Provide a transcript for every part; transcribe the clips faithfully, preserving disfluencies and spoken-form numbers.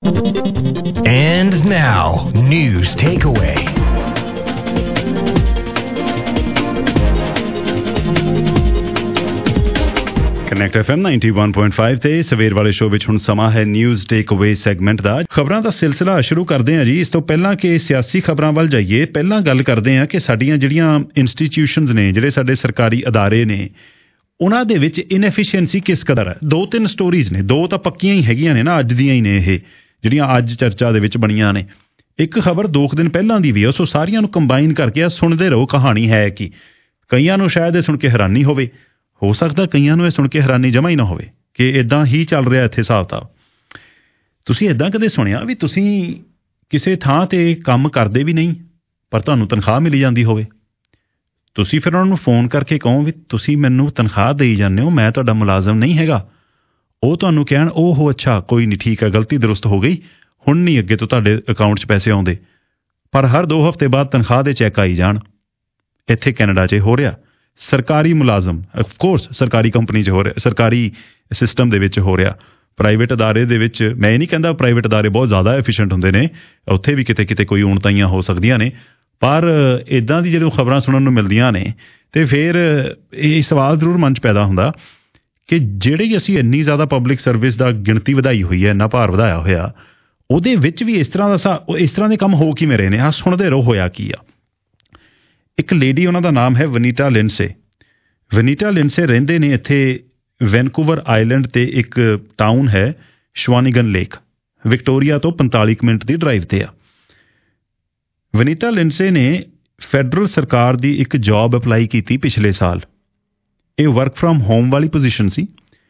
And now, news takeaway. Connect F M ninety one point five ਤੇ ਸਵੇਰ ਵਾਲੇ show ਵਿੱਚ ਹੁਣ ਸਮਾਂ ਹੈ ਨਿਊਜ਼ ਟੇਕ ਅਵੇ ਸੈਗਮੈਂਟ ਦਾ। ਖਬਰਾਂ ਦਾ ਸਿਲਸਿਲਾ ਸ਼ੁਰੂ ਕਰਦੇ ਹਾਂ ਜੀ। ਇਸ ਤੋਂ ਪਹਿਲਾਂ ਕਿ ਸਿਆਸੀ ਖਬਰਾਂ ਵੱਲ ਜਾਈਏ, ਪਹਿਲਾਂ ਗੱਲ ਕਰਦੇ ਹਾਂ ਕਿ ਸਾਡੀਆਂ ਜਿਹੜੀਆਂ ਇੰਸਟੀਟਿਊਸ਼ਨਸ ਨੇ, ਜਿਹੜੇ ਸਾਡੇ ਸਰਕਾਰੀ ਅਦਾਰੇ ਨੇ, ਉਹਨਾਂ ਦੇ ਵਿੱਚ ਇਨਐਫੀਸ਼ੀਐਂਸੀ ਕਿਸ ਕਦਰ ਹੈ। ਦੋ ਤਿੰਨ ਸਟੋਰੀਜ਼ ਨੇ, ਦੋ ਤਾਂ ਪੱਕੀਆਂ ਹੀ ਹੈਗੀਆਂ ਨੇ ਨਾ, ਅੱਜ ਦੀਆਂ ਹੀ ਨੇ ਇਹ ਜਿਹੜੀਆਂ ਅੱਜ ਚਰਚਾ ਦੇ ਵਿੱਚ ਬਣੀਆਂ ਨੇ। ਇੱਕ ਖਬਰ ਦੋ ਕੁ ਦਿਨ ਪਹਿਲਾਂ ਦੀ ਵੀ ਹੈ, ਸੋ ਸਾਰੀਆਂ ਨੂੰ ਕੰਬਾਈਨ ਕਰਕੇ ਆ ਸੁਣਦੇ ਰਹੋ। ਕਹਾਣੀ ਹੈ ਕਿ ਕਈਆਂ ਨੂੰ ਸ਼ਾਇਦ ਇਹ ਸੁਣ ਕੇ ਹੈਰਾਨੀ ਹੋਵੇ, ਹੋ ਸਕਦਾ ਕਈਆਂ ਨੂੰ ਇਹ ਸੁਣ ਕੇ ਹੈਰਾਨੀ ਜਮਾ ਹੀ ਨਾ ਹੋਵੇ ਕਿ ਇੱਦਾਂ ਹੀ ਚੱਲ ਰਿਹਾ ਇੱਥੇ ਹਿਸਾਬ ਤਾਂ। ਤੁਸੀਂ ਇੱਦਾਂ ਕਦੇ ਸੁਣਿਆ ਵੀ ਤੁਸੀਂ ਕਿਸੇ ਥਾਂ 'ਤੇ ਕੰਮ ਕਰਦੇ ਵੀ ਨਹੀਂ ਪਰ ਤੁਹਾਨੂੰ ਤਨਖਾਹ ਮਿਲੀ ਜਾਂਦੀ ਹੋਵੇ? ਤੁਸੀਂ ਫਿਰ ਉਹਨਾਂ ਨੂੰ ਫੋਨ ਕਰਕੇ ਕਹੋ ਵੀ ਤੁਸੀਂ ਮੈਨੂੰ ਤਨਖਾਹ ਦੇਈ ਜਾਂਦੇ ਹੋ, ਮੈਂ ਤੁਹਾਡਾ ਮੁਲਾਜ਼ਮ ਨਹੀਂ ਹੈਗਾ। ਉਹ ਤੁਹਾਨੂੰ ਕਹਿਣ ਉਹ ਅੱਛਾ ਕੋਈ ਨਹੀਂ, ਠੀਕ ਹੈ, ਗਲਤੀ ਦਰੁਸਤ ਹੋ ਗਈ, ਹੁਣ ਨਹੀਂ ਅੱਗੇ ਤੋਂ ਤੁਹਾਡੇ ਅਕਾਊਂਟ 'ਚ ਪੈਸੇ ਆਉਂਦੇ। ਪਰ ਹਰ ਦੋ ਹਫ਼ਤੇ ਬਾਅਦ ਤਨਖਾਹ ਦੇ ਚੈੱਕ ਆਈ ਜਾਣ। ਇੱਥੇ ਕੈਨੇਡਾ 'ਚ ਹੋ ਰਿਹਾ। ਸਰਕਾਰੀ ਮੁਲਾਜ਼ਮ ਅਫਕੋਰਸ ਸਰਕਾਰੀ ਕੰਪਨੀ 'ਚ ਹੋ ਰਿਹਾ, ਸਰਕਾਰੀ ਸਿਸਟਮ ਦੇ ਵਿੱਚ ਹੋ ਰਿਹਾ। ਪ੍ਰਾਈਵੇਟ ਅਦਾਰੇ ਦੇ ਵਿੱਚ ਮੈਂ ਇਹ ਨਹੀਂ ਕਹਿੰਦਾ ਪ੍ਰਾਈਵੇਟ ਅਦਾਰੇ ਬਹੁਤ ਜ਼ਿਆਦਾ ਐਫੀਸ਼ੀਐਂਟ ਹੁੰਦੇ ਨੇ, ਉੱਥੇ ਵੀ ਕਿਤੇ ਕਿਤੇ ਕੋਈ ਊਣਤਾਈਆਂ ਹੋ ਸਕਦੀਆਂ ਨੇ, ਪਰ ਇੱਦਾਂ ਦੀ ਜਦੋਂ ਖਬਰਾਂ ਸੁਣਨ ਨੂੰ ਮਿਲਦੀਆਂ ਨੇ ਅਤੇ ਫਿਰ ਇਹ ਸਵਾਲ ਜ਼ਰੂਰ ਮਨ 'ਚ ਪੈਦਾ ਹੁੰਦਾ ਕਿ ਜਿਹੜੀ ਅਸੀਂ ਇੰਨੀ ਜ਼ਿਆਦਾ ਪਬਲਿਕ ਸਰਵਿਸ ਦਾ ਗਿਣਤੀ ਵਧਾਈ ਹੋਈ ਹੈ, ਇੰਨਾ ਭਾਰ ਵਧਾਇਆ ਹੋਇਆ, ਉਹਦੇ ਵਿੱਚ ਵੀ ਇਸ ਤਰ੍ਹਾਂ ਦਾ ਸਾ ਇਸ ਤਰ੍ਹਾਂ ਦੇ ਕੰਮ ਹੋ ਕਿਵੇਂ ਰਹੇ ਨੇ? ਆਹ ਸੁਣਦੇ ਰਹੋ ਹੋਇਆ ਕੀ ਆ। ਇੱਕ ਲੇਡੀ, ਉਹਨਾਂ ਦਾ ਨਾਮ ਹੈ ਵਨੀਟਾ ਲਿੰਡਸੇ। ਵਨੀਟਾ ਲਿੰਡਸੇ ਰਹਿੰਦੇ ਨੇ ਇੱਥੇ ਵੈਨਕੂਵਰ ਆਈਲੈਂਡ 'ਤੇ ਇੱਕ ਟਾਊਨ ਹੈ ਸ਼ਵਾਨੀਗਨ ਲੇਕ, ਵਿਕਟੋਰੀਆ ਤੋਂ ਪੰਤਾਲੀ ਕੁ ਮਿੰਟ ਦੀ ਡਰਾਈਵ 'ਤੇ ਆ। ਵਨੀਟਾ ਲਿੰਡਸੇ ਨੇ ਫੈਡਰਲ ਸਰਕਾਰ ਦੀ ਇੱਕ ਜੌਬ ਅਪਲਾਈ ਕੀਤੀ ਪਿਛਲੇ ਸਾਲ। ਇਹ ਵਰਕ ਫਰੋਮ ਹੋਮ ਵਾਲੀ ਪੋਜੀਸ਼ਨ ਸੀ।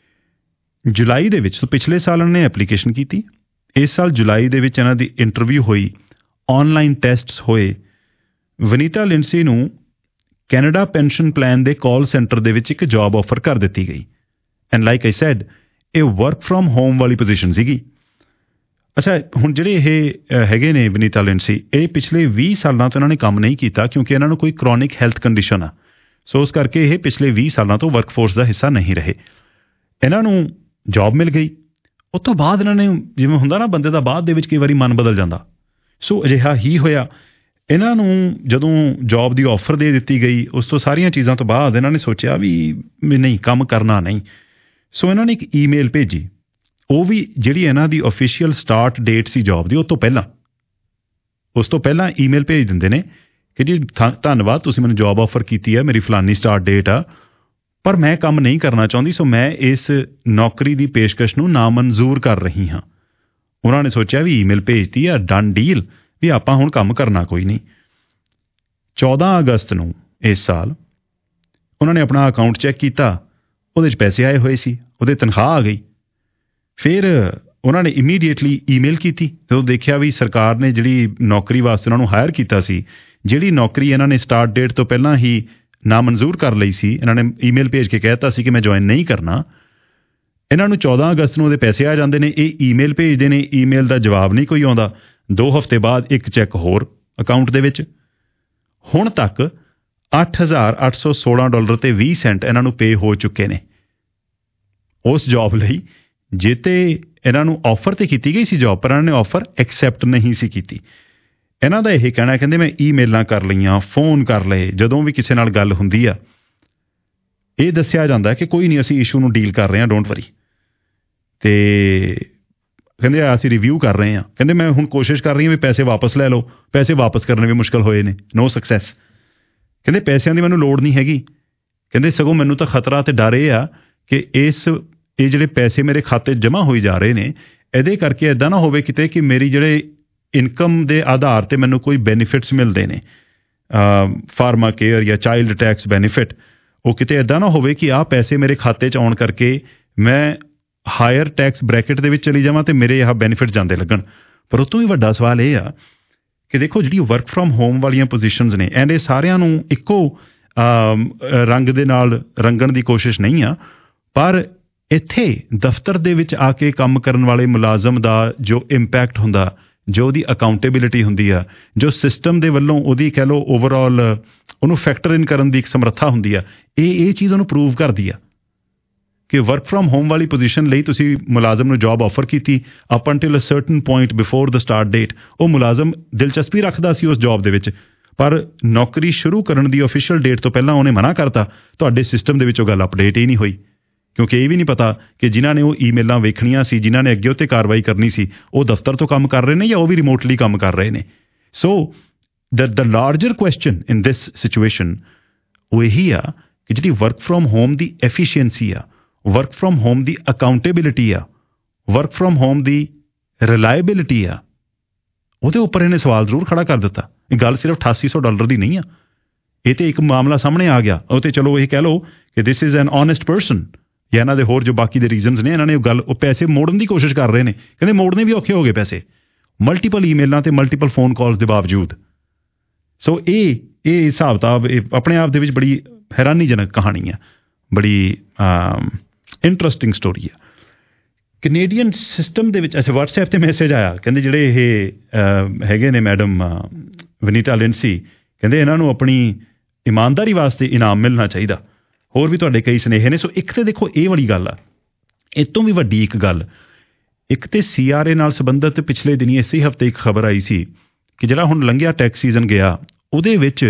ਜੁਲਾਈ ਦੇ ਵਿੱਚ, ਪਿਛਲੇ ਸਾਲ ਉਹਨਾਂ ਨੇ ਐਪਲੀਕੇਸ਼ਨ ਕੀਤੀ। ਇਸ ਸਾਲ ਜੁਲਾਈ ਦੇ ਵਿੱਚ ਇਹਨਾਂ ਦੀ ਇੰਟਰਵਿਊ ਹੋਈ, ਆਨਲਾਈਨ ਟੈਸਟਸ ਹੋਏ। ਵਨੀਟਾ ਲਿੰਡਸੇ ਨੂੰ ਕੈਨੇਡਾ ਪੈਨਸ਼ਨ ਪਲਾਨ ਦੇ ਕਾਲ ਸੈਂਟਰ ਦੇ ਵਿੱਚ ਇੱਕ ਜੌਬ ਆਫਰ ਕਰ ਦਿੱਤੀ ਗਈ। ਐਂਡ ਲਾਈਕ ਆਈ ਸੈਡ, ਇਹ ਵਰਕ ਫਰੋਮ ਹੋਮ ਵਾਲੀ ਪੋਜੀਸ਼ਨ ਸੀਗੀ। ਅੱਛਾ, ਹੁਣ ਜਿਹੜੇ ਇਹ ਹੈਗੇ ਨੇ ਵਨੀਟਾ ਲਿੰਡਸੇ, ਇਹ ਪਿਛਲੇ ਵੀਹ ਸਾਲਾਂ ਤੋਂ ਇਹਨਾਂ ਨੇ ਕੰਮ ਨਹੀਂ ਕੀਤਾ ਕਿਉਂਕਿ ਇਹਨਾਂ ਨੂੰ ਕੋਈ ਕਰੋਨਿਕ ਹੈਲਥ ਕੰਡੀਸ਼ਨ ਆ। ਸੋ ਉਸ ਕਰਕੇ ਇਹ ਪਿਛਲੇ ਵੀਹ ਸਾਲਾਂ ਤੋਂ ਵਰਕਫੋਰਸ ਦਾ ਹਿੱਸਾ ਨਹੀਂ ਰਹੇ। ਇਹਨਾਂ ਨੂੰ ਜੌਬ ਮਿਲ ਗਈ। ਉਸ ਤੋਂ ਬਾਅਦ ਇਹਨਾਂ ਨੇ, ਜਿਵੇਂ ਹੁੰਦਾ ਨਾ ਬੰਦੇ ਦਾ ਬਾਅਦ ਦੇ ਵਿੱਚ ਕਈ ਵਾਰੀ ਮਨ ਬਦਲ ਜਾਂਦਾ, ਸੋ ਅਜਿਹਾ ਹੀ ਹੋਇਆ। ਇਹਨਾਂ ਨੂੰ ਜਦੋਂ ਜੌਬ ਦੀ ਆਫਰ ਦੇ ਦਿੱਤੀ ਗਈ, ਉਸ ਤੋਂ ਸਾਰੀਆਂ ਚੀਜ਼ਾਂ ਤੋਂ ਬਾਅਦ ਇਹਨਾਂ ਨੇ ਸੋਚਿਆ ਵੀ ਨਹੀਂ, ਕੰਮ ਕਰਨਾ ਨਹੀਂ। ਸੋ ਇਹਨਾਂ ਨੇ ਇੱਕ ਈਮੇਲ ਭੇਜੀ, ਉਹ ਵੀ ਜਿਹੜੀ ਇਹਨਾਂ ਦੀ ਆਫੀਸ਼ੀਅਲ ਸਟਾਰਟ ਡੇਟ ਸੀ ਜੌਬ ਦੀ, ਉਸ ਤੋਂ ਪਹਿਲਾਂ ਉਸ ਤੋਂ ਪਹਿਲਾਂ ਈਮੇਲ ਭੇਜ ਦਿੰਦੇ ਨੇ ਕਿ ਜੀ ਧੰਨਵਾਦ, ਤੁਸੀਂ ਮੈਨੂੰ ਜੌਬ ਆਫਰ ਕੀਤੀ ਹੈ, ਮੇਰੀ ਫਲਾਨੀ ਸਟਾਰਟ ਡੇਟ ਆ, ਪਰ ਮੈਂ ਕੰਮ ਨਹੀਂ ਕਰਨਾ ਚਾਹੁੰਦੀ, ਸੋ ਮੈਂ ਇਸ ਨੌਕਰੀ ਦੀ ਪੇਸ਼ਕਸ਼ ਨੂੰ ਨਾਮਨਜ਼ੂਰ ਕਰ ਰਹੀ ਹਾਂ। ਉਹਨਾਂ ਨੇ ਸੋਚਿਆ ਵੀ ਈਮੇਲ ਭੇਜਤੀ ਆ, ਡਨ ਡੀਲ, ਵੀ ਆਪਾਂ ਹੁਣ ਕੰਮ ਕਰਨਾ ਕੋਈ ਨਹੀਂ। ਚੌਦਾਂ ਅਗਸਤ ਨੂੰ ਇਸ ਸਾਲ ਉਹਨਾਂ ਨੇ ਆਪਣਾ ਅਕਾਊਂਟ ਚੈੱਕ ਕੀਤਾ, ਉਹਦੇ 'ਚ ਪੈਸੇ ਆਏ ਹੋਏ ਸੀ, ਉਹਦੇ ਤਨਖਾਹ ਆ ਗਈ। ਫਿਰ ਉਹਨਾਂ ਨੇ ਇਮੀਡੀਏਟਲੀ ਈਮੇਲ ਕੀਤੀ, ਜਦੋਂ ਦੇਖਿਆ ਵੀ ਸਰਕਾਰ ਨੇ ਜਿਹੜੀ ਨੌਕਰੀ ਵਾਸਤੇ ਉਹਨਾਂ ਨੂੰ ਹਾਇਰ ਕੀਤਾ ਸੀ, ਜਿਹੜੀ ਨੌਕਰੀ ਇਹਨਾਂ ਨੇ ਸਟਾਰਟ ਡੇਟ ਤੋਂ ਪਹਿਲਾਂ ਹੀ ਨਾਮਨਜ਼ੂਰ ਕਰ ਲਈ ਸੀ, ਇਹਨਾਂ ਨੇ ਈਮੇਲ ਭੇਜ ਕੇ ਕਹਿ ਦਿੱਤਾ ਸੀ ਕਿ ਮੈਂ ਜੁਆਇਨ ਨਹੀਂ ਕਰਨਾ। ਇਹਨਾਂ ਨੂੰ ਚੌਦਾਂ ਅਗਸਤ ਨੂੰ ਉਹਦੇ ਪੈਸੇ ਆ ਜਾਂਦੇ ਨੇ, ਇਹ ਈਮੇਲ ਭੇਜਦੇ ਨੇ, ਈਮੇਲ ਦਾ ਜਵਾਬ ਨਹੀਂ ਕੋਈ ਆਉਂਦਾ। ਦੋ ਹਫ਼ਤੇ ਬਾਅਦ ਇੱਕ ਚੈੱਕ ਹੋਰ ਅਕਾਊਂਟ ਦੇ ਵਿੱਚ। ਹੁਣ ਤੱਕ ਅੱਠ ਹਜ਼ਾਰ ਅੱਠ ਸੌ ਸੋਲਾਂ ਡਾਲਰ ਤੇ ਵੀਹ ਸੈਂਟ ਇਹਨਾਂ ਨੂੰ ਪੇ ਹੋ ਚੁੱਕੇ ਨੇ ਉਸ ਜੌਬ ਲਈ, ਜੇ ਤੇ ਇਹਨਾਂ ਨੂੰ ਆਫਰ ਤੇ ਕੀਤੀ ਗਈ ਸੀ ਜੌਬ, ਪਰ ਇਹਨਾਂ ਨੇ ਆਫਰ ਐਕਸੈਪਟ ਨਹੀਂ ਸੀ ਕੀਤੀ। ਇਹਨਾਂ ਦਾ ਇਹ ਕਹਿਣਾ, ਕਹਿੰਦੇ ਮੈਂ ਈਮੇਲਾਂ ਕਰ ਲਈਆਂ, ਫੋਨ ਕਰ ਲਏ, ਜਦੋਂ ਵੀ ਕਿਸੇ ਨਾਲ ਗੱਲ ਹੁੰਦੀ ਆ ਇਹ ਦੱਸਿਆ ਜਾਂਦਾ ਕਿ ਕੋਈ ਨਹੀਂ, ਅਸੀਂ ਇਸ਼ੂ ਨੂੰ ਡੀਲ ਕਰ ਰਹੇ ਹਾਂ, ਡੋਂਟ ਵਰੀ। ਅਤੇ ਕਹਿੰਦੇ ਅਸੀਂ ਰਿਵਿਊ ਕਰ ਰਹੇ ਹਾਂ। ਕਹਿੰਦੇ ਮੈਂ ਹੁਣ ਕੋਸ਼ਿਸ਼ ਕਰ ਰਹੀ ਹਾਂ ਵੀ ਪੈਸੇ ਵਾਪਸ ਲੈ ਲਓ, ਪੈਸੇ ਵਾਪਸ ਕਰਨੇ ਵੀ ਮੁਸ਼ਕਿਲ ਹੋਏ ਨੇ, ਨੋ ਸਕਸੈਸ। ਕਹਿੰਦੇ ਪੈਸਿਆਂ ਦੀ ਮੈਨੂੰ ਲੋੜ ਨਹੀਂ ਹੈਗੀ, ਕਹਿੰਦੇ ਸਗੋਂ ਮੈਨੂੰ ਤਾਂ ਖਤਰਾ ਅਤੇ ਡਰ ਇਹ ਆ ਕਿ ਇਸ ਇਹ ਜਿਹੜੇ ਪੈਸੇ ਮੇਰੇ ਖਾਤੇ 'ਚ ਜਮ੍ਹਾਂ ਹੋਈ ਜਾ ਰਹੇ ਨੇ, ਇਹਦੇ ਕਰਕੇ ਇੱਦਾਂ ਨਾ ਹੋਵੇ ਕਿਤੇ ਕਿ ਮੇਰੀ ਜਿਹੜੇ ਇਨਕਮ ਦੇ ਆਧਾਰ 'ਤੇ ਮੈਨੂੰ ਕੋਈ ਬੈਨੀਫਿਟਸ ਮਿਲਦੇ ਨੇ, ਫਾਰਮਾ ਕੇਅਰ ਜਾਂ ਚਾਈਲਡ ਟੈਕਸ ਬੈਨੀਫਿਟ, ਉਹ ਕਿਤੇ ਇੱਦਾਂ ਨਾ ਹੋਵੇ ਕਿ ਆਹ ਪੈਸੇ ਮੇਰੇ ਖਾਤੇ 'ਚ ਆਉਣ ਕਰਕੇ ਮੈਂ ਹਾਇਰ ਟੈਕਸ ਬ੍ਰੈਕਟ ਦੇ ਵਿੱਚ ਚਲੀ ਜਾਵਾਂ ਅਤੇ ਮੇਰੇ ਆਹ ਬੈਨੀਫਿਟ ਜਾਂਦੇ ਲੱਗਣ। ਪਰ ਉਹ ਤੋਂ ਵੀ ਵੱਡਾ ਸਵਾਲ ਇਹ ਆ ਕਿ ਦੇਖੋ, ਜਿਹੜੀ ਵਰਕ ਫਰੋਮ ਹੋਮ ਵਾਲੀਆਂ ਪੋਜੀਸ਼ਨਸ ਨੇ, ਐਂਡ ਇਹ ਸਾਰਿਆਂ ਨੂੰ ਇੱਕੋ ਰੰਗ ਦੇ ਨਾਲ ਰੰਗਣ ਦੀ ਕੋਸ਼ਿਸ਼ ਨਹੀਂ ਆ, ਪਰ ਇੱਥੇ ਦਫ਼ਤਰ ਦੇ ਵਿੱਚ ਆ ਕੇ ਕੰਮ ਕਰਨ ਵਾਲੇ ਮੁਲਾਜ਼ਮ ਦਾ ਜੋ ਇੰਪੈਕਟ ਹੁੰਦਾ, ਜੋ ਉਹਦੀ ਅਕਾਊਂਟੇਬਿਲਿਟੀ ਹੁੰਦੀ ਆ, ਜੋ ਸਿਸਟਮ ਦੇ ਵੱਲੋਂ ਉਹਦੀ ਕਹਿ ਲਓ ਓਵਰਆਲ ਉਹਨੂੰ ਫੈਕਟਰ ਇਨ ਕਰਨ ਦੀ ਇੱਕ ਸਮਰੱਥਾ ਹੁੰਦੀ ਆ, ਇਹ ਇਹ ਚੀਜ਼ ਉਹਨੂੰ ਪ੍ਰੂਵ ਕਰਦੀ ਆ ਕਿ ਵਰਕ ਫਰੋਮ ਹੋਮ ਵਾਲੀ ਪੋਜੀਸ਼ਨ ਲਈ ਤੁਸੀਂ ਮੁਲਾਜ਼ਮ ਨੂੰ ਜੌਬ ਆਫਰ ਕੀਤੀ up until a certain point before the start date. ਉਹ ਮੁਲਾਜ਼ਮ ਦਿਲਚਸਪੀ ਰੱਖਦਾ ਸੀ ਉਸ ਜੌਬ ਦੇ ਵਿੱਚ, ਪਰ ਨੌਕਰੀ ਸ਼ੁਰੂ ਕਰਨ ਦੀ ਆਫੀਸ਼ੀਅਲ ਡੇਟ ਤੋਂ ਪਹਿਲਾਂ ਉਹਨੇ ਮਨਾ ਕਰਤਾ। ਤੁਹਾਡੇ ਸਿਸਟਮ ਦੇ ਵਿੱਚ ਉਹ ਗੱਲ ਅਪਡੇਟ ਹੀ ਨਹੀਂ ਹੋਈ, ਕਿਉਂਕਿ ਇਹ ਵੀ ਨਹੀਂ ਪਤਾ ਕਿ ਜਿਨ੍ਹਾਂ ਨੇ ਉਹ ਈਮੇਲਾਂ ਵੇਖਣੀਆਂ ਸੀ, ਜਿਨ੍ਹਾਂ ਨੇ ਅੱਗੇ ਉੱਤੇ ਕਾਰਵਾਈ ਕਰਨੀ ਸੀ, ਉਹ ਦਫ਼ਤਰ ਤੋਂ ਕੰਮ ਕਰ ਰਹੇ ਨੇ ਜਾਂ ਉਹ ਵੀ ਰਿਮੋਟਲੀ ਕੰਮ ਕਰ ਰਹੇ ਨੇ। So the the larger question in this situation ਉਹ ਇਹੀ ਆ ਕਿ ਜਿਹੜੀ ਵਰਕ ਫਰੋਮ ਹੋਮ ਦੀ ਐਫੀਸ਼ੀਐਂਸੀ ਆ, ਵਰਕ ਫਰੋਮ ਹੋਮ ਦੀ ਅਕਾਊਂਟੇਬਿਲਿਟੀ ਆ, ਵਰਕ ਫਰੋਮ ਹੋਮ ਦੀ ਰਿਲਾਇਬਿਲਿਟੀ ਆ, ਉਹਦੇ ਉੱਪਰ ਇਹਨੇ ਸਵਾਲ ਜ਼ਰੂਰ ਖੜਾ ਕਰ ਦਿੱਤਾ। ਇਹ ਗੱਲ ਸਿਰਫ ਅਠਾਸੀ ਸੌ ਡਾਲਰ ਦੀ ਨਹੀਂ ਆ, ਇਹ ਤੇ ਇੱਕ ਮਾਮਲਾ ਸਾਹਮਣੇ ਆ ਗਿਆ। ਉਹ ਤੇ ਚਲੋ ਇਹ ਕਹਿ ਲਓ ਕਿ this is an honest person, ਜਾਂ ਇਹਨਾਂ ਦੇ ਹੋਰ ਜੋ ਬਾਕੀ ਦੇ ਰੀਜ਼ਨਸ ਨੇ, ਇਹਨਾਂ ਨੇ ਉਹ ਗੱਲ ਉਹ ਪੈਸੇ ਮੋੜਨ ਦੀ ਕੋਸ਼ਿਸ਼ ਕਰ ਰਹੇ ਨੇ, ਕਹਿੰਦੇ ਮੋੜਨੇ ਵੀ ਔਖੇ ਹੋ ਗਏ ਪੈਸੇ, ਮਲਟੀਪਲ ਈਮੇਲਾਂ ਤੇ ਮਲਟੀਪਲ ਫੋਨ ਕਾਲਸ ਦੇ ਬਾਵਜੂਦ। ਸੋ ਇਹ ਇਹ ਹਿਸਾਬ ਕਿਤਾਬ ਆਪਣੇ ਆਪ ਦੇ ਵਿੱਚ ਬੜੀ ਹੈਰਾਨੀਜਨਕ ਕਹਾਣੀ ਆ, ਬੜੀ ਇੰਟਰਸਟਿੰਗ ਸਟੋਰੀ ਆ। ਕੈਨੇਡੀਅਨ ਸਿਸਟਮ ਦੇ ਵਿੱਚ ਅੱਛਾ ਵਟਸਐਪ ਤੇ ਮੈਸੇਜ ਆਇਆ, ਕਹਿੰਦੇ ਜਿਹੜੇ ਇਹ ਹੈਗੇ ਨੇ ਮੈਡਮ ਵਨੀਤਾ ਲਿੰਡਸੀ, ਕਹਿੰਦੇ ਇਹਨਾਂ ਨੂੰ ਆਪਣੀ ਇਮਾਨਦਾਰੀ ਵਾਸਤੇ ਇਨਾਮ ਮਿਲਣਾ ਚਾਹੀਦਾ। ਹੋਰ ਵੀ ਤੁਹਾਡੇ ਕਈ ਸੁਨੇਹੇ ਨੇ। ਸੋ ਇੱਕ ਤੇ ਦੇਖੋ ਇਹ ਵਾਲੀ ਗੱਲ ਆ, ਇਹ ਤੋਂ ਵੀ ਵੱਡੀ ਇੱਕ ਗੱਲ, ਇੱਕ ਤੇ ਸੀ ਆਰ ਏ ਨਾਲ ਸੰਬੰਧਿਤ ਪਿਛਲੇ ਦਿਨੀ ਇਸੇ ਹਫ਼ਤੇ ਇੱਕ ਖਬਰ ਆਈ ਸੀ ਕਿ ਜਿਹੜਾ ਹੁਣ ਲੰਘਿਆ ਟੈਕਸ ਸੀਜ਼ਨ ਗਿਆ, ਉਹਦੇ ਵਿੱਚ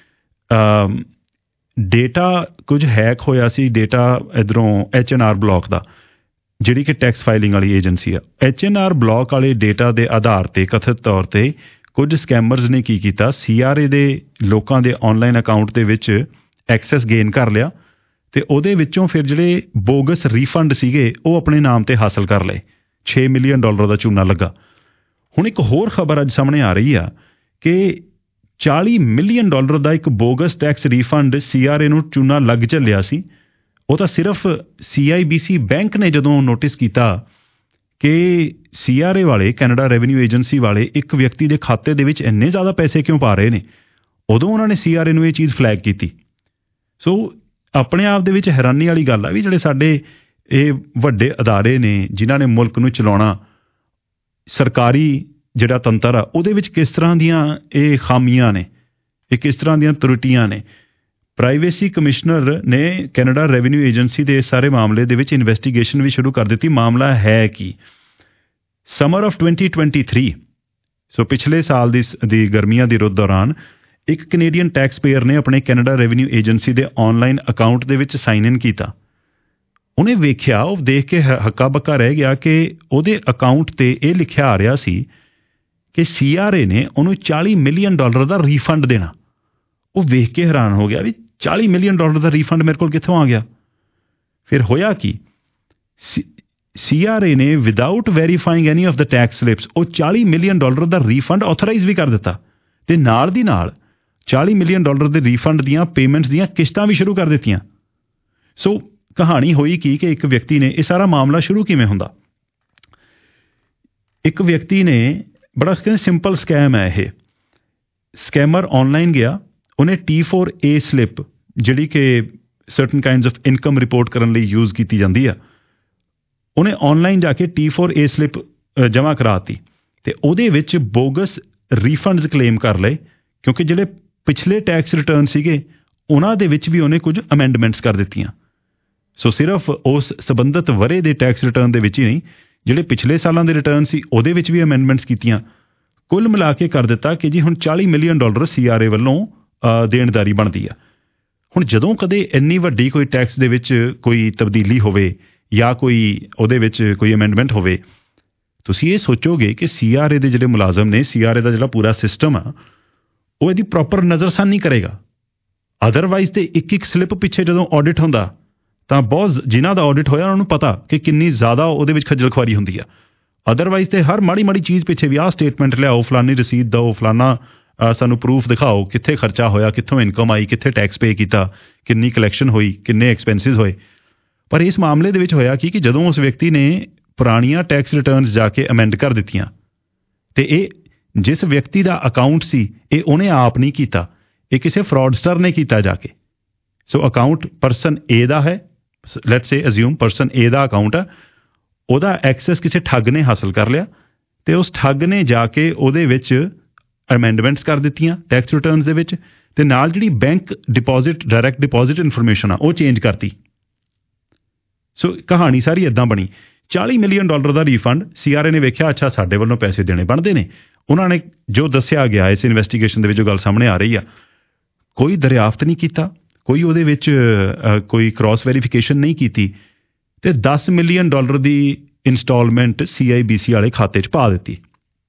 ਡੇਟਾ ਕੁਝ ਹੈਕ ਹੋਇਆ ਸੀ, ਡੇਟਾ ਇੱਧਰੋਂ ਐਚ ਐਨ ਆਰ ਬਲਾਕ ਦਾ, ਜਿਹੜੀ ਕਿ ਟੈਕਸ ਫਾਈਲਿੰਗ ਵਾਲੀ ਏਜੰਸੀ ਆ। ਐਚ ਐਨ ਆਰ ਬਲਾਕ ਵਾਲੇ ਡੇਟਾ ਦੇ ਆਧਾਰ ਤੇ ਕਥਿਤ ਤੌਰ ਤੇ ਕੁਝ ਸਕੈਮਰਜ਼ ਨੇ ਕੀ ਕੀਤਾ, ਸੀ ਆਰ ਏ ਦੇ ਲੋਕਾਂ ਦੇ ਆਨਲਾਈਨ ਅਕਾਊਂਟ ਦੇ ਵਿੱਚ ਐਕਸੈਸ ਗੇਨ ਕਰ ਲਿਆ ਤੇ ਉਹਦੇ ਵਿੱਚੋਂ ਫਿਰ ਜਿਹੜੇ ਬੋਗਸ ਰੀਫੰਡ ਸੀਗੇ ਉਹ ਆਪਣੇ ਨਾਮ ਤੇ ਹਾਸਲ ਕਰ ਲਏ। ਛੇ ਮਿਲੀਅਨ ਡਾਲਰ ਦਾ ਝੂਨਾ ਲੱਗਾ। ਹੁਣ ਇੱਕ ਹੋਰ ਖਬਰ ਅੱਜ ਸਾਹਮਣੇ ਆ ਰਹੀ ਆ ਕਿ ਚਾਲੀ ਮਿਲੀਅਨ ਡਾਲਰ ਦਾ ਇੱਕ bogus tax refund C R A ਨੂੰ ਚੂਨਾ ਲੱਗ ਚੱਲਿਆ ਸੀ। ਉਹ ਤਾਂ ਸਿਰਫ ਸੀ ਆਈ ਬੀ ਸੀ ਬੈਂਕ ਨੇ ਜਦੋਂ ਨੋਟਿਸ ਕੀਤਾ ਕਿ ਸੀ ਆਰ ਏ ਵਾਲੇ, ਕੈਨੇਡਾ ਰੈਵਨਿਊ ਏਜੰਸੀ ਵਾਲੇ ਇੱਕ ਵਿਅਕਤੀ ਦੇ ਖਾਤੇ ਦੇ ਵਿੱਚ ਇੰਨੇ ਜ਼ਿਆਦਾ ਪੈਸੇ ਕਿਉਂ ਪਾ ਰਹੇ ਨੇ, ਉਦੋਂ ਉਹਨਾਂ ਨੇ ਸੀ ਆਰ ਏ ਨੂੰ ਇਹ ਚੀਜ਼ ਫਲੈਗ ਕੀਤੀ। ਸੋ ਆਪਣੇ ਆਪ ਦੇ ਵਿੱਚ ਹੈਰਾਨੀ ਵਾਲੀ ਗੱਲ ਆ ਵੀ ਜਿਹੜੇ ਸਾਡੇ ਇਹ ਵੱਡੇ ਅਦਾਰੇ ਨੇ ਜਿਨ੍ਹਾਂ ਨੇ ਮੁਲਕ ਨੂੰ ਚਲਾਉਣਾ, ਸਰਕਾਰੀ ਜਿਹੜਾ ਤੰਤਰ ਆ ਉਹਦੇ ਵਿੱਚ ਕਿਸ ਤਰ੍ਹਾਂ ਦੀਆਂ ਇਹ ਖਾਮੀਆਂ ਨੇ, ਇਹ ਕਿਸ ਤਰ੍ਹਾਂ ਦੀਆਂ ਤਰੁੱਟੀਆਂ ਨੇ। ਪ੍ਰਾਈਵੇਸੀ ਕਮਿਸ਼ਨਰ ਨੇ ਕੈਨੇਡਾ ਰੈਵਨਿਊ ਏਜੰਸੀ ਦੇ ਇਸ ਸਾਰੇ ਮਾਮਲੇ ਦੇ ਵਿੱਚ ਇਨਵੈਸਟੀਗੇਸ਼ਨ ਵੀ ਸ਼ੁਰੂ ਕਰ ਦਿੱਤੀ। ਮਾਮਲਾ ਹੈ ਕਿ summer of twenty twenty three, so ਪਿਛਲੇ ਸਾਲ ਦੀ ਦੀ ਗਰਮੀਆਂ ਦੀ ਰੁੱਤ ਦੌਰਾਨ ਇੱਕ ਕੈਨੇਡੀਅਨ ਟੈਕਸ ਪੇਅਰ ਨੇ ਆਪਣੇ ਕੈਨੇਡਾ ਰੈਵਨਿਊ ਏਜੰਸੀ ਦੇ ਆਨਲਾਈਨ ਅਕਾਊਂਟ ਦੇ ਵਿੱਚ ਸਾਈਨ ਇਨ ਕੀਤਾ। ਉਹਨੇ ਵੇਖਿਆ, ਉਹ ਦੇਖ ਕੇ ਹੱਕਾ ਬੱਕਾ ਰਹਿ ਗਿਆ ਕਿ ਉਹਦੇ ਅਕਾਊਂਟ ਤੇ ਇਹ ਲਿਖਿਆ ਆ ਰਿਹਾ ਸੀ ਕਿ ਸੀ ਆਰ ਏ ਨੇ ਉਹਨੂੰ ਚਾਲੀ ਮਿਲੀਅਨ ਡਾਲਰ ਦਾ ਰੀਫੰਡ ਦੇਣਾ। ਉਹ ਵੇਖ ਕੇ ਹੈਰਾਨ ਹੋ ਗਿਆ ਵੀ ਚਾਲੀ ਮਿਲੀਅਨ ਡਾਲਰ ਦਾ ਰੀਫੰਡ ਮੇਰੇ ਕੋਲ ਕਿੱਥੋਂ ਆ ਗਿਆ। ਫਿਰ ਹੋਇਆ ਕੀ, ਸੀ ਆਰ ਏ ਨੇ without verifying any of the tax slips ਉਹ ਚਾਲੀ ਮਿਲੀਅਨ ਡਾਲਰ ਦਾ ਰੀਫੰਡ ਆਥੋਰਾਈਜ਼ ਵੀ ਕਰ ਦਿੱਤਾ ਤੇ ਨਾਲ ਦੀ ਨਾਲ ਚਾਲੀ ਮਿਲੀਅਨ ਡਾਲਰ ਦੇ ਰੀਫੰਡ ਦੀਆਂ ਪੇਮੈਂਟਸ ਦੀਆਂ ਕਿਸ਼ਤਾਂ ਵੀ ਸ਼ੁਰੂ ਕਰ ਦਿੱਤੀਆਂ। ਸੋ ਕਹਾਣੀ ਹੋਈ ਕੀ ਕਿ ਇੱਕ ਵਿਅਕਤੀ ਨੇ, ਇਹ ਸਾਰਾ ਮਾਮਲਾ ਸ਼ੁਰੂ ਕਿਵੇਂ ਹੁੰਦਾ, ਇੱਕ ਵਿਅਕਤੀ ਨੇ ਬੜਾ ਕਹਿੰਦੇ ਸਿੰਪਲ ਸਕੈਮ ਹੈ ਇਹ, ਸਕੈਮਰ ਆਨਲਾਈਨ ਗਿਆ, ਉਹਨੇ ਟੀ ਫੋਰ ਏ ਸਲਿੱਪ ਜਿਹੜੀ ਕਿ certain kinds of income report ਕਰਨ ਲਈ ਯੂਜ਼ ਕੀਤੀ ਜਾਂਦੀ ਆ, ਉਹਨੇ ਆਨਲਾਈਨ ਜਾ ਕੇ ਟੀ ਫੋਰ ਏ ਸਲਿੱਪ ਜਮ੍ਹਾਂ ਕਰਾਤੀ ਤੇ ਉਹਦੇ ਵਿੱਚ ਬੋਗਸ ਰੀਫੰਡਸ ਕਲੇਮ ਕਰ ਲਏ, ਕਿਉਂਕਿ ਜਿਹੜੇ ਪਿਛਲੇ ਟੈਕਸ ਰਿਟਰਨ ਸੀਗੇ ਉਹਨਾਂ ਦੇ ਵਿੱਚ ਵੀ ਉਹਨੇ ਕੁਝ ਅਮੈਂਡਮੈਂਟਸ ਕਰ ਦਿੱਤੀਆਂ। ਸੋ ਸਿਰਫ ਉਸ ਸੰਬੰਧਿਤ ਵਰੇ ਦੇ ਟੈਕਸ ਰਿਟਰਨ ਦੇ ਵਿੱਚ ਹੀ ਨਹੀਂ, ਜਿਹੜੇ ਪਿਛਲੇ ਸਾਲਾਂ ਦੇ ਰਿਟਰਨ ਸੀ ਉਹਦੇ ਵਿੱਚ ਵੀ ਅਮੈਂਡਮੈਂਟਸ ਕੀਤੀਆਂ। ਕੁੱਲ ਮਿਲਾ ਕੇ ਕਰ ਦਿੱਤਾ ਕਿ ਜੀ ਹੁਣ ਚਾਲੀ million dollar C R A ਵੱਲੋਂ ਦੇਣਦਾਰੀ ਬਣਦੀ ਆ। ਹੁਣ ਜਦੋਂ ਕਦੇ ਇੰਨੀ ਵੱਡੀ ਕੋਈ ਟੈਕਸ ਦੇ ਵਿੱਚ ਕੋਈ ਤਬਦੀਲੀ ਹੋਵੇ ਜਾਂ ਕੋਈ ਉਹਦੇ ਵਿੱਚ ਕੋਈ ਅਮੈਂਡਮੈਂਟ ਹੋਵੇ, ਤੁਸੀਂ ਇਹ ਸੋਚੋਗੇ ਕਿ ਸੀ ਆਰ ਏ ਦੇ ਜਿਹੜੇ ਮੁਲਾਜ਼ਮ ਨੇ, ਸੀ ਆਰ ਏ ਦਾ ਜਿਹੜਾ ਪੂਰਾ ਸਿਸਟਮ ਆ ਉਹ ਇਹਦੀ ਪ੍ਰੋਪਰ ਨਜ਼ਰਸਾਨੀ ਕਰੇਗਾ। ਅਦਰਵਾਈਜ਼ ਤੇ ਇੱਕ ਇੱਕ ਸਲਿੱਪ ਪਿੱਛੇ ਜਦੋਂ ਆਡਿਟ ਹੁੰਦਾ ਤਾਂ ਬਹੁਤ ਜਿਨ੍ਹਾਂ ਦਾ ਆਡਿਟ ਹੋਇਆ ਉਹਨਾਂ ਨੂੰ ਪਤਾ ਕਿ ਕਿੰਨੀ ਜ਼ਿਆਦਾ ਉਹਦੇ ਵਿੱਚ ਖੱਜਲ ਖੁਆਰੀ ਹੁੰਦੀ ਆ। ਅਦਰਵਾਈਜ਼ ਤੇ ਹਰ ਮਾੜੀ ਮਾੜੀ ਚੀਜ਼ ਪਿੱਛੇ ਵੀ ਆਹ ਸਟੇਟਮੈਂਟ ਲਿਆਓ, ਫਲਾਨੀ ਰਸੀਦ ਦਿਓ, ਫਲਾਨਾ ਸਾਨੂੰ ਪ੍ਰੂਫ ਦਿਖਾਓ ਕਿੱਥੇ ਖਰਚਾ ਹੋਇਆ, ਕਿੱਥੋਂ ਇਨਕਮ ਆਈ, ਕਿੱਥੇ ਟੈਕਸ ਪੇ ਕੀਤਾ, ਕਿੰਨੀ ਕਲੈਕਸ਼ਨ ਹੋਈ, ਕਿੰਨੇ ਐਕਸਪੈਂਸਿਸ ਹੋਏ। ਪਰ ਇਸ ਮਾਮਲੇ ਦੇ ਵਿੱਚ ਹੋਇਆ ਕੀ ਕਿ ਜਦੋਂ ਉਸ ਵਿਅਕਤੀ ਨੇ ਪੁਰਾਣੀਆਂ ਟੈਕਸ ਰਿਟਰਨਸ ਜਾ ਕੇ ਅਮੈਂਡ ਕਰ ਦਿੱਤੀਆਂ ਤੇ ਇਹ ਜਿਸ ਵਿਅਕਤੀ ਦਾ ਅਕਾਊਂਟ ਸੀ ਇਹ ਉਹਨੇ ਆਪ ਨਹੀਂ ਕੀਤਾ, ਇਹ ਕਿਸੇ ਫਰਾਡਸਟਰ ਨੇ ਕੀਤਾ ਜਾ ਕੇ। ਸੋ ਅਕਾਊਂਟ ਪਰਸਨ ਏ ਦਾ ਹੈ, let's say assume person A ਦਾ ਅਕਾਊਂਟ ਆ, ਉਹਦਾ ਐਕਸੈਸ ਕਿਸੇ ਠੱਗ ਨੇ ਹਾਸਲ ਕਰ ਲਿਆ ਤੇ ਉਸ ਠੱਗ ਨੇ ਜਾ ਕੇ ਉਹਦੇ ਵਿੱਚ ਅਮੈਂਡਮੈਂਟਸ ਕਰ ਦਿੱਤੀਆਂ ਟੈਕਸ ਰਿਟਰਨਸ ਦੇ ਵਿੱਚ ਤੇ ਨਾਲ ਜਿਹੜੀ bank deposit, direct deposit information ਆ ਉਹ ਚੇਂਜ ਕਰਤੀ। ਸੋ ਕਹਾਣੀ ਸਾਰੀ ਇੱਦਾਂ ਬਣੀ। ਚਾਲੀ ਮਿਲੀਅਨ ਡਾਲਰ ਦਾ ਰੀਫੰਡ ਸੀ ਆਰ ਏ ਨੇ ਵੇਖਿਆ, ਅੱਛਾ ਸਾਡੇ ਵੱਲੋਂ ਪੈਸੇ ਦੇਣੇ ਬਣਦੇ ਨੇ। ਉਹਨਾਂ ਨੇ ਜੋ ਦੱਸਿਆ ਗਿਆ ਇਸ ਇਨਵੈਸਟੀਗੇਸ਼ਨ ਦੇ ਵਿੱਚ ਜੋ ਗੱਲ ਸਾਹਮਣੇ ਆ ਰਹੀ ਆ, ਕੋਈ ਦਰਿਆਫਤ ਨਹੀਂ ਕੀਤਾ, ਕੋਈ ਉਹਦੇ ਵਿੱਚ ਕੋਈ ਕ੍ਰਾਸ ਵੈਰੀਫਿਕੇਸ਼ਨ ਨਹੀਂ ਕੀਤੀ, ਤੇ ਦਸ ਮਿਲੀਅਨ ਡਾਲਰ ਦੀ installment C I B C ਵਾਲੇ ਖਾਤੇ 'ਚ ਪਾ ਦਿੱਤੀ।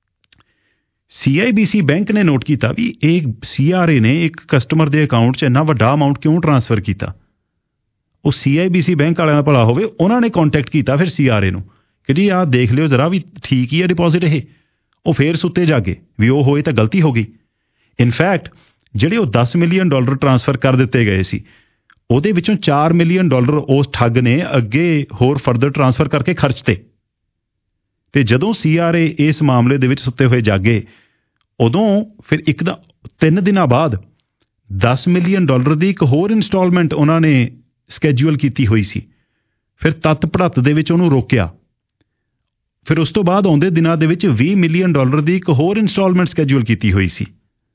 C I B C bank ਨੇ ਨੋਟ ਕੀਤਾ ਵੀ ਇਹ ਸੀ ਆਰ ਏ ਨੇ ਇੱਕ ਕਸਟਮਰ ਦੇ ਅਕਾਊਂਟ 'ਚ ਇੰਨਾ ਵੱਡਾ ਅਮਾਊਂਟ ਕਿਉਂ ਟਰਾਂਸਫਰ ਕੀਤਾ। ਉਹ ਸੀ ਆਈ ਬੀ ਸੀ ਬੈਂਕ ਵਾਲਿਆਂ ਦਾ ਭਲਾ ਹੋਵੇ, ਉਹਨਾਂ ਨੇ ਕੰਟੈਕਟ ਕੀਤਾ ਫਿਰ ਸੀ ਆਰ ਏ ਨੂੰ ਕਿ ਜੀ ਆਹ ਦੇਖ ਲਿਓ ਜ਼ਰਾ ਵੀ ਠੀਕ ਹੀ ਹੈ ਡਿਪੋਜ਼ਿਟ ਇਹ। ਉਹ ਫੇਰ ਸੁੱਤੇ ਜਾਗੇ ਵੀ ਉਹ ਹੋਏ ਤਾਂ ਗਲਤੀ ਹੋ ਗਈ। ਇਨਫੈਕਟ ਜਿਹੜੇ ਉਹ ਦਸ ਮਿਲੀਅਨ ਡਾਲਰ ਟਰਾਂਸਫਰ ਕਰ ਦਿੱਤੇ ਗਏ ਸੀ, ਉਹਦੇ ਵਿੱਚੋਂ ਚਾਰ ਮਿਲੀਅਨ ਡਾਲਰ ਉਸ ਠੱਗ ਨੇ ਅੱਗੇ ਹੋਰ ਫਰਦਰ ਟਰਾਂਸਫਰ ਕਰਕੇ ਖਰਚਤੇ। ਤੇ ਜਦੋਂ ਸੀ ਆਰ ਏ ਇਸ ਮਾਮਲੇ ਦੇ ਵਿੱਚ ਸੁੱਤੇ ਹੋਏ ਜਾਗੇ, ਉਦੋਂ ਫਿਰ ਇੱਕ ਦਾ ਤਿੰਨ ਦਿਨਾਂ ਬਾਅਦ ਦਸ ਮਿਲੀਅਨ ਡਾਲਰ ਦੀ ਇੱਕ ਹੋਰ ਇੰਸਟਾਲਮੈਂਟ ਉਹਨਾਂ ਨੇ ਸਕੈਜੂਅਲ ਕੀਤੀ ਹੋਈ ਸੀ। ਫਿਰ ਤੱਤ ਪੜੱਤ ਦੇ ਵਿੱਚ ਉਹਨੂੰ ਰੋਕਿਆ। ਫਿਰ ਉਸ ਤੋਂ ਬਾਅਦ ਆਉਂਦੇ ਦਿਨਾਂ ਦੇ ਵਿੱਚ ਵੀਹ ਮਿਲੀਅਨ ਡਾਲਰ ਦੀ ਇੱਕ ਹੋਰ ਇੰਸਟਾਲਮੈਂਟ ਸਕੈਜੂਅਲ ਕੀਤੀ ਹੋਈ ਸੀ।